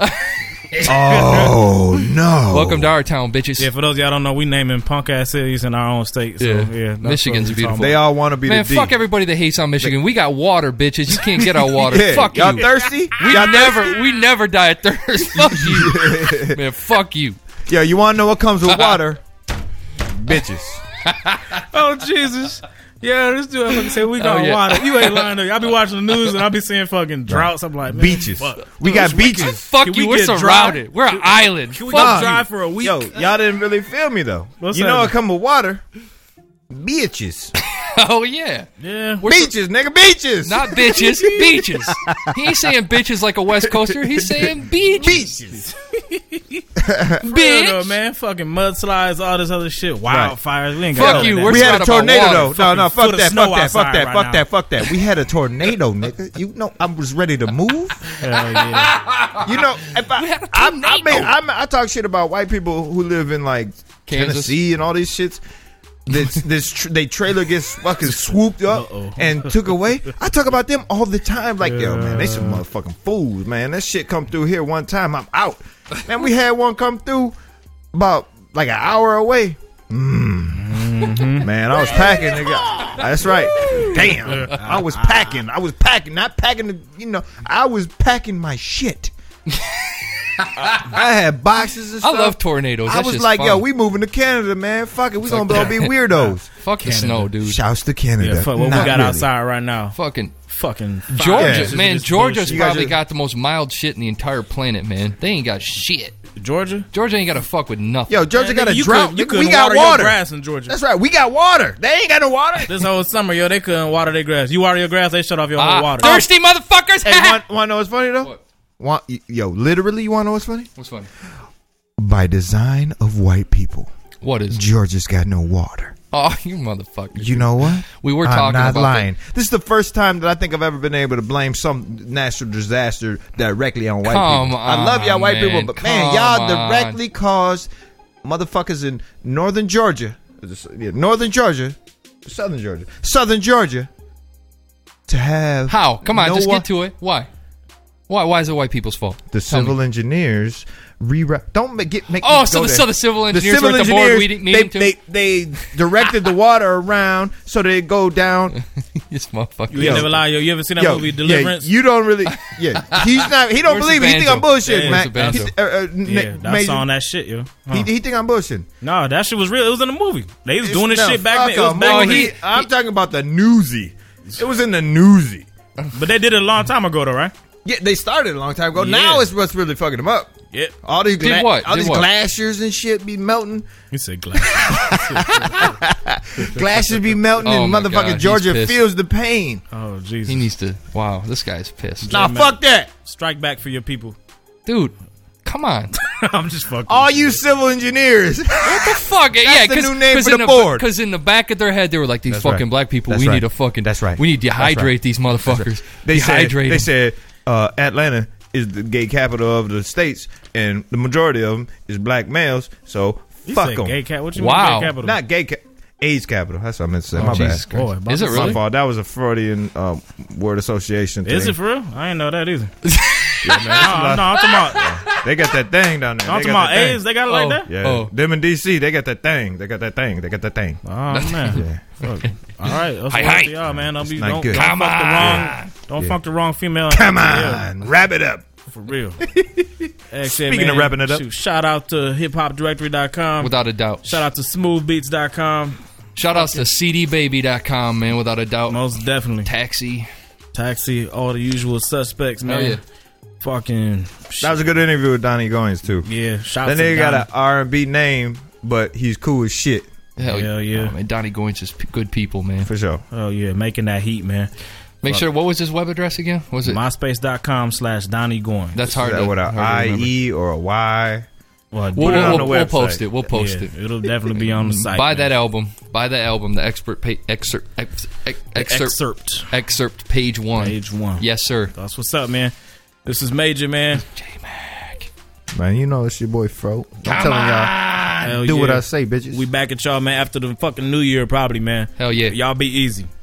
[SPEAKER 4] Oh no.
[SPEAKER 3] Welcome to our town, bitches.
[SPEAKER 2] Yeah, for those of y'all don't know, we naming punk ass cities in our own state. So,
[SPEAKER 3] Yeah.
[SPEAKER 2] yeah, that's
[SPEAKER 3] Michigan's
[SPEAKER 2] what we
[SPEAKER 3] beautiful.
[SPEAKER 2] talking
[SPEAKER 4] They all want to be
[SPEAKER 3] Man,
[SPEAKER 4] the D.
[SPEAKER 3] fuck everybody that hates on Michigan. We got water, bitches. You can't get our water.
[SPEAKER 4] Yeah.
[SPEAKER 3] Fuck
[SPEAKER 4] Y'all
[SPEAKER 3] you.
[SPEAKER 4] thirsty?
[SPEAKER 3] We
[SPEAKER 4] Y'all
[SPEAKER 3] never,
[SPEAKER 4] thirsty?
[SPEAKER 3] we never die of thirst. Fuck you, man. Fuck you.
[SPEAKER 4] Yeah, you want to know what comes with water? Bitches.
[SPEAKER 2] about. Oh Jesus! Yeah, this dude fucking say we got
[SPEAKER 3] Oh, yeah.
[SPEAKER 2] water. You ain't lying. Though. I be watching the news and I be seeing fucking droughts. I'm like, man,
[SPEAKER 4] Beaches.
[SPEAKER 2] fuck.
[SPEAKER 4] We got beaches.
[SPEAKER 3] Fuck
[SPEAKER 2] Can
[SPEAKER 3] you.
[SPEAKER 2] we
[SPEAKER 3] We're
[SPEAKER 2] get dry?
[SPEAKER 3] surrounded. We're an island.
[SPEAKER 2] Can we
[SPEAKER 3] Fuck
[SPEAKER 2] get
[SPEAKER 3] you.
[SPEAKER 2] dry for a week?
[SPEAKER 4] Yo, y'all didn't really feel me though.
[SPEAKER 2] What's
[SPEAKER 4] you know
[SPEAKER 2] that?
[SPEAKER 4] what come with water? Bitches.
[SPEAKER 3] Oh yeah.
[SPEAKER 2] Yeah.
[SPEAKER 3] We're
[SPEAKER 4] Beaches, nigga, beaches.
[SPEAKER 3] Not bitches, beaches. He ain't saying bitches like a West Coaster. He's saying beaches.
[SPEAKER 4] beaches.
[SPEAKER 2] Bitch.
[SPEAKER 3] Bitch.
[SPEAKER 2] Man, fucking mudslides, all this other shit, wildfires. We ain't
[SPEAKER 3] Fuck
[SPEAKER 2] got none
[SPEAKER 3] you,
[SPEAKER 2] of that.
[SPEAKER 3] we're
[SPEAKER 4] We had a
[SPEAKER 3] surrounded by
[SPEAKER 4] tornado
[SPEAKER 3] water.
[SPEAKER 4] though. No,
[SPEAKER 2] Fucking
[SPEAKER 4] no,
[SPEAKER 2] foot
[SPEAKER 4] fuck
[SPEAKER 2] of
[SPEAKER 4] that,
[SPEAKER 2] snow
[SPEAKER 4] fuck that, fuck
[SPEAKER 2] outside
[SPEAKER 4] that,
[SPEAKER 2] right
[SPEAKER 4] fuck
[SPEAKER 2] now.
[SPEAKER 4] that, fuck that. We had a tornado, nigga. You know, I was ready to move.
[SPEAKER 2] Hell yeah.
[SPEAKER 4] You know, if I, I, I, mean, I, I talk shit about white people who live in like
[SPEAKER 3] Kansas.
[SPEAKER 4] Tennessee and all these shits. This, this tr- they trailer gets fucking swooped up
[SPEAKER 2] Uh-oh.
[SPEAKER 4] and took away. I talk about them all the time. Like, yo, man, they some
[SPEAKER 2] Yeah.
[SPEAKER 4] motherfucking fools, man. That shit come through here one time, I'm out. Man, we had one come through about like an hour away. Mm. Man, I was packing, nigga. That's right. Damn, I was packing. I was packing, not packing. The, you know, I was packing my shit. I, I had boxes and
[SPEAKER 3] I
[SPEAKER 4] stuff.
[SPEAKER 3] love tornadoes.
[SPEAKER 4] I
[SPEAKER 3] That's
[SPEAKER 4] was
[SPEAKER 3] just
[SPEAKER 4] like,
[SPEAKER 3] fun.
[SPEAKER 4] yo, we moving to Canada, man. Fuck it, we gonna
[SPEAKER 3] Fuck
[SPEAKER 4] go be weirdos.
[SPEAKER 3] Fuck the snow, dude.
[SPEAKER 4] Shouts to Canada.
[SPEAKER 2] Yeah, fuck what we
[SPEAKER 4] Not
[SPEAKER 2] got
[SPEAKER 4] really.
[SPEAKER 2] outside right now.
[SPEAKER 3] Fucking
[SPEAKER 2] Fucking
[SPEAKER 3] Georgia,
[SPEAKER 2] fires.
[SPEAKER 3] man.
[SPEAKER 2] This
[SPEAKER 3] Georgia's
[SPEAKER 2] bullshit.
[SPEAKER 3] probably
[SPEAKER 4] just-
[SPEAKER 3] got the most mild shit in the entire planet, man. They ain't got shit.
[SPEAKER 2] Georgia?
[SPEAKER 3] Georgia ain't got to fuck with nothing.
[SPEAKER 4] Yo, Georgia
[SPEAKER 2] Man,
[SPEAKER 4] got a
[SPEAKER 2] nigga, you
[SPEAKER 4] drought.
[SPEAKER 2] couldn't- you
[SPEAKER 4] Nigga,
[SPEAKER 2] couldn't
[SPEAKER 4] we got
[SPEAKER 2] water your
[SPEAKER 4] water.
[SPEAKER 2] grass in Georgia.
[SPEAKER 4] That's right. We got water. They ain't got no water.
[SPEAKER 2] This whole summer, yo, they couldn't water their grass. You water your grass, they shut off your
[SPEAKER 3] Ah,
[SPEAKER 2] whole water.
[SPEAKER 3] thirsty motherfuckers.
[SPEAKER 4] Hey, want, want to know what's funny though?
[SPEAKER 3] What?
[SPEAKER 4] Want, yo, literally, you want to know what's funny?
[SPEAKER 3] What's funny?
[SPEAKER 4] By design of white people,
[SPEAKER 3] What is?
[SPEAKER 4] Georgia's got no water.
[SPEAKER 3] Oh, you motherfuckers.
[SPEAKER 4] You know what?
[SPEAKER 3] We were
[SPEAKER 4] I'm
[SPEAKER 3] talking
[SPEAKER 4] not
[SPEAKER 3] about
[SPEAKER 4] lying. This is the first time that I think I've ever been able to blame some natural disaster directly on white
[SPEAKER 3] Come
[SPEAKER 4] people. I love y'all
[SPEAKER 3] on,
[SPEAKER 4] white
[SPEAKER 3] man.
[SPEAKER 4] people, but man,
[SPEAKER 3] Come
[SPEAKER 4] y'all
[SPEAKER 3] on.
[SPEAKER 4] directly caused motherfuckers in northern Georgia, yeah, northern Georgia, southern Georgia, southern Georgia, to have
[SPEAKER 3] How? Come on,
[SPEAKER 4] no
[SPEAKER 3] just
[SPEAKER 4] wa-
[SPEAKER 3] get to it. Why? Why? Why is it white people's fault?
[SPEAKER 4] The
[SPEAKER 3] Tell me.
[SPEAKER 4] civil engineers rewrite. Don't make get make.
[SPEAKER 3] Oh,
[SPEAKER 4] me
[SPEAKER 3] so
[SPEAKER 4] go
[SPEAKER 3] the-
[SPEAKER 4] there.
[SPEAKER 3] so the civil engineers were at the board meeting-
[SPEAKER 4] they,
[SPEAKER 3] meeting too?
[SPEAKER 4] they they directed the water around so they go down.
[SPEAKER 3] This motherfucker.
[SPEAKER 2] You ain't never lie, yo. You ever seen that
[SPEAKER 4] Yo,
[SPEAKER 2] movie
[SPEAKER 4] yeah,
[SPEAKER 2] Deliverance?
[SPEAKER 4] you don't really. Yeah, he's not. He don't
[SPEAKER 3] Where's
[SPEAKER 4] believe
[SPEAKER 3] the
[SPEAKER 4] it. He think I'm
[SPEAKER 3] banjo?
[SPEAKER 4] bullshitting,
[SPEAKER 2] Yeah,
[SPEAKER 4] man.
[SPEAKER 3] where's the
[SPEAKER 4] He's-
[SPEAKER 3] banjo?
[SPEAKER 4] uh, uh,
[SPEAKER 2] yeah,
[SPEAKER 4] ma-
[SPEAKER 2] that's
[SPEAKER 4] major-
[SPEAKER 2] on that shit, yo. Huh.
[SPEAKER 4] He, he think I'm bullshitting.
[SPEAKER 2] No, that shit was real. It was in the movie. They was doing this
[SPEAKER 4] No,
[SPEAKER 2] shit back
[SPEAKER 4] fuck
[SPEAKER 2] then. It was
[SPEAKER 4] him.
[SPEAKER 2] back
[SPEAKER 4] Oh,
[SPEAKER 2] when
[SPEAKER 4] he-
[SPEAKER 2] he,
[SPEAKER 4] I'm talking about the newsy. It was in the newsy.
[SPEAKER 2] but they did it a long time ago, though, right?
[SPEAKER 4] Yeah, they started a long time ago.
[SPEAKER 2] Yeah.
[SPEAKER 4] Now it's what's really fucking them up.
[SPEAKER 2] Yeah.
[SPEAKER 4] All these
[SPEAKER 3] Did
[SPEAKER 4] gla-
[SPEAKER 3] what?
[SPEAKER 4] all
[SPEAKER 3] Did
[SPEAKER 4] these
[SPEAKER 3] what?
[SPEAKER 4] glaciers and shit be melting.
[SPEAKER 2] You said glass.
[SPEAKER 4] Glaciers be melting,
[SPEAKER 3] Oh
[SPEAKER 4] and
[SPEAKER 3] my
[SPEAKER 4] motherfucking
[SPEAKER 3] God, he's
[SPEAKER 4] Georgia
[SPEAKER 3] pissed.
[SPEAKER 4] feels the pain.
[SPEAKER 2] Oh,
[SPEAKER 3] He
[SPEAKER 2] Jesus.
[SPEAKER 3] needs to. Wow, this guy's pissed.
[SPEAKER 4] Nah,
[SPEAKER 2] man.
[SPEAKER 4] fuck that.
[SPEAKER 2] Strike back for your people.
[SPEAKER 3] Dude, come on.
[SPEAKER 2] I'm just fucking.
[SPEAKER 4] All
[SPEAKER 2] with
[SPEAKER 4] you civil engineers.
[SPEAKER 3] What the fuck? yeah,
[SPEAKER 4] the
[SPEAKER 3] cause,
[SPEAKER 4] new name
[SPEAKER 3] cause
[SPEAKER 4] for
[SPEAKER 3] in
[SPEAKER 4] the board.
[SPEAKER 3] Because in the back of their head, they were like, these
[SPEAKER 4] That's
[SPEAKER 3] fucking
[SPEAKER 4] right.
[SPEAKER 3] black people,
[SPEAKER 4] That's
[SPEAKER 3] we
[SPEAKER 4] right.
[SPEAKER 3] need to fucking.
[SPEAKER 4] That's right.
[SPEAKER 3] We need to
[SPEAKER 4] That's right.
[SPEAKER 3] dehydrate these motherfuckers.
[SPEAKER 4] They said
[SPEAKER 3] Dehydrate
[SPEAKER 4] they
[SPEAKER 3] them.
[SPEAKER 4] said uh, Atlanta is the gay capital of the states, and the majority of them is black males. So
[SPEAKER 2] You
[SPEAKER 4] fuck
[SPEAKER 2] said
[SPEAKER 4] them.
[SPEAKER 2] gay cap. What you
[SPEAKER 3] Wow.
[SPEAKER 2] mean gay capital?
[SPEAKER 4] Not gay. Ca- AIDS capital. That's what I meant to say.
[SPEAKER 3] Oh,
[SPEAKER 4] My
[SPEAKER 3] Jesus
[SPEAKER 4] bad.
[SPEAKER 3] Christ.
[SPEAKER 2] Boy,
[SPEAKER 3] Is it
[SPEAKER 2] my
[SPEAKER 3] really?
[SPEAKER 4] My fault. That was a Freudian um, word association thing.
[SPEAKER 2] Is it for real? I didn't know that either.
[SPEAKER 4] Yeah, man.
[SPEAKER 2] no, no, I'm talking about.
[SPEAKER 4] They got that thing down there.
[SPEAKER 2] I'm
[SPEAKER 4] They
[SPEAKER 2] talking
[SPEAKER 4] got
[SPEAKER 2] about
[SPEAKER 4] that thing.
[SPEAKER 2] AIDS. They got it like
[SPEAKER 3] Oh.
[SPEAKER 2] that.
[SPEAKER 4] Yeah,
[SPEAKER 3] Oh.
[SPEAKER 4] them in D C, they got that thing. They got that thing. They got that thing.
[SPEAKER 2] Oh man.
[SPEAKER 4] Yeah.
[SPEAKER 2] Fuck. All right. That's
[SPEAKER 3] Hi,
[SPEAKER 2] what
[SPEAKER 3] hi.
[SPEAKER 2] to y'all, man. Don't be
[SPEAKER 4] not
[SPEAKER 2] don't,
[SPEAKER 4] good.
[SPEAKER 2] don't
[SPEAKER 3] Come
[SPEAKER 2] fuck the
[SPEAKER 3] on.
[SPEAKER 2] wrong. Don't
[SPEAKER 4] Yeah.
[SPEAKER 2] fuck the wrong female.
[SPEAKER 4] Come
[SPEAKER 2] Yeah,
[SPEAKER 4] on, wrap it up.
[SPEAKER 2] for real.
[SPEAKER 4] Speaking of wrapping it up.
[SPEAKER 2] shoot, shout out to hip hop directory dot com.
[SPEAKER 3] Without a doubt.
[SPEAKER 2] Shout out to smooth beats dot com.
[SPEAKER 3] Shout outs to c d baby dot com, man, without a doubt.
[SPEAKER 2] Most definitely.
[SPEAKER 3] Taxi.
[SPEAKER 2] Taxi, all the usual suspects, man.
[SPEAKER 3] Oh, yeah.
[SPEAKER 2] Fucking
[SPEAKER 4] That was a good interview with Donnie Goins too.
[SPEAKER 2] yeah. Shout
[SPEAKER 4] That
[SPEAKER 2] out to
[SPEAKER 4] nigga got
[SPEAKER 2] Donnie.
[SPEAKER 4] an R and B name, but he's cool as shit
[SPEAKER 3] Hell,
[SPEAKER 2] Hell yeah.
[SPEAKER 3] Oh, man, Donnie Goins is p- good people, man.
[SPEAKER 4] for sure.
[SPEAKER 2] Oh yeah, making that heat, man.
[SPEAKER 3] Make sure, what was his web address again? Was it?
[SPEAKER 2] MySpace dot com slash Donnie Goin.
[SPEAKER 3] That's
[SPEAKER 4] Is
[SPEAKER 3] hard
[SPEAKER 4] that
[SPEAKER 3] to,
[SPEAKER 4] with a
[SPEAKER 3] hard to
[SPEAKER 4] I
[SPEAKER 3] remember.
[SPEAKER 4] E or a Y?
[SPEAKER 2] Well,
[SPEAKER 3] We'll,
[SPEAKER 4] Put it
[SPEAKER 3] we'll,
[SPEAKER 4] on the
[SPEAKER 3] we'll
[SPEAKER 4] website.
[SPEAKER 3] post it. We'll post
[SPEAKER 2] yeah,
[SPEAKER 3] it.
[SPEAKER 2] It'll definitely be on the site.
[SPEAKER 3] Buy
[SPEAKER 2] man.
[SPEAKER 3] that album. Buy the album. The expert pa- excerpt, ex, ex, excerpt
[SPEAKER 2] excerpt.
[SPEAKER 3] excerpt page one.
[SPEAKER 2] Page one.
[SPEAKER 3] Yes, sir.
[SPEAKER 2] That's what's up, man. This is Major, man.
[SPEAKER 4] Man, you know it's your boy Fro. I'm telling y'all,
[SPEAKER 2] Hell
[SPEAKER 4] do what
[SPEAKER 2] yeah.
[SPEAKER 4] I say, bitches.
[SPEAKER 2] We back at y'all, man, after the fucking New Year, probably, man.
[SPEAKER 3] Hell yeah.
[SPEAKER 2] Y'all be easy.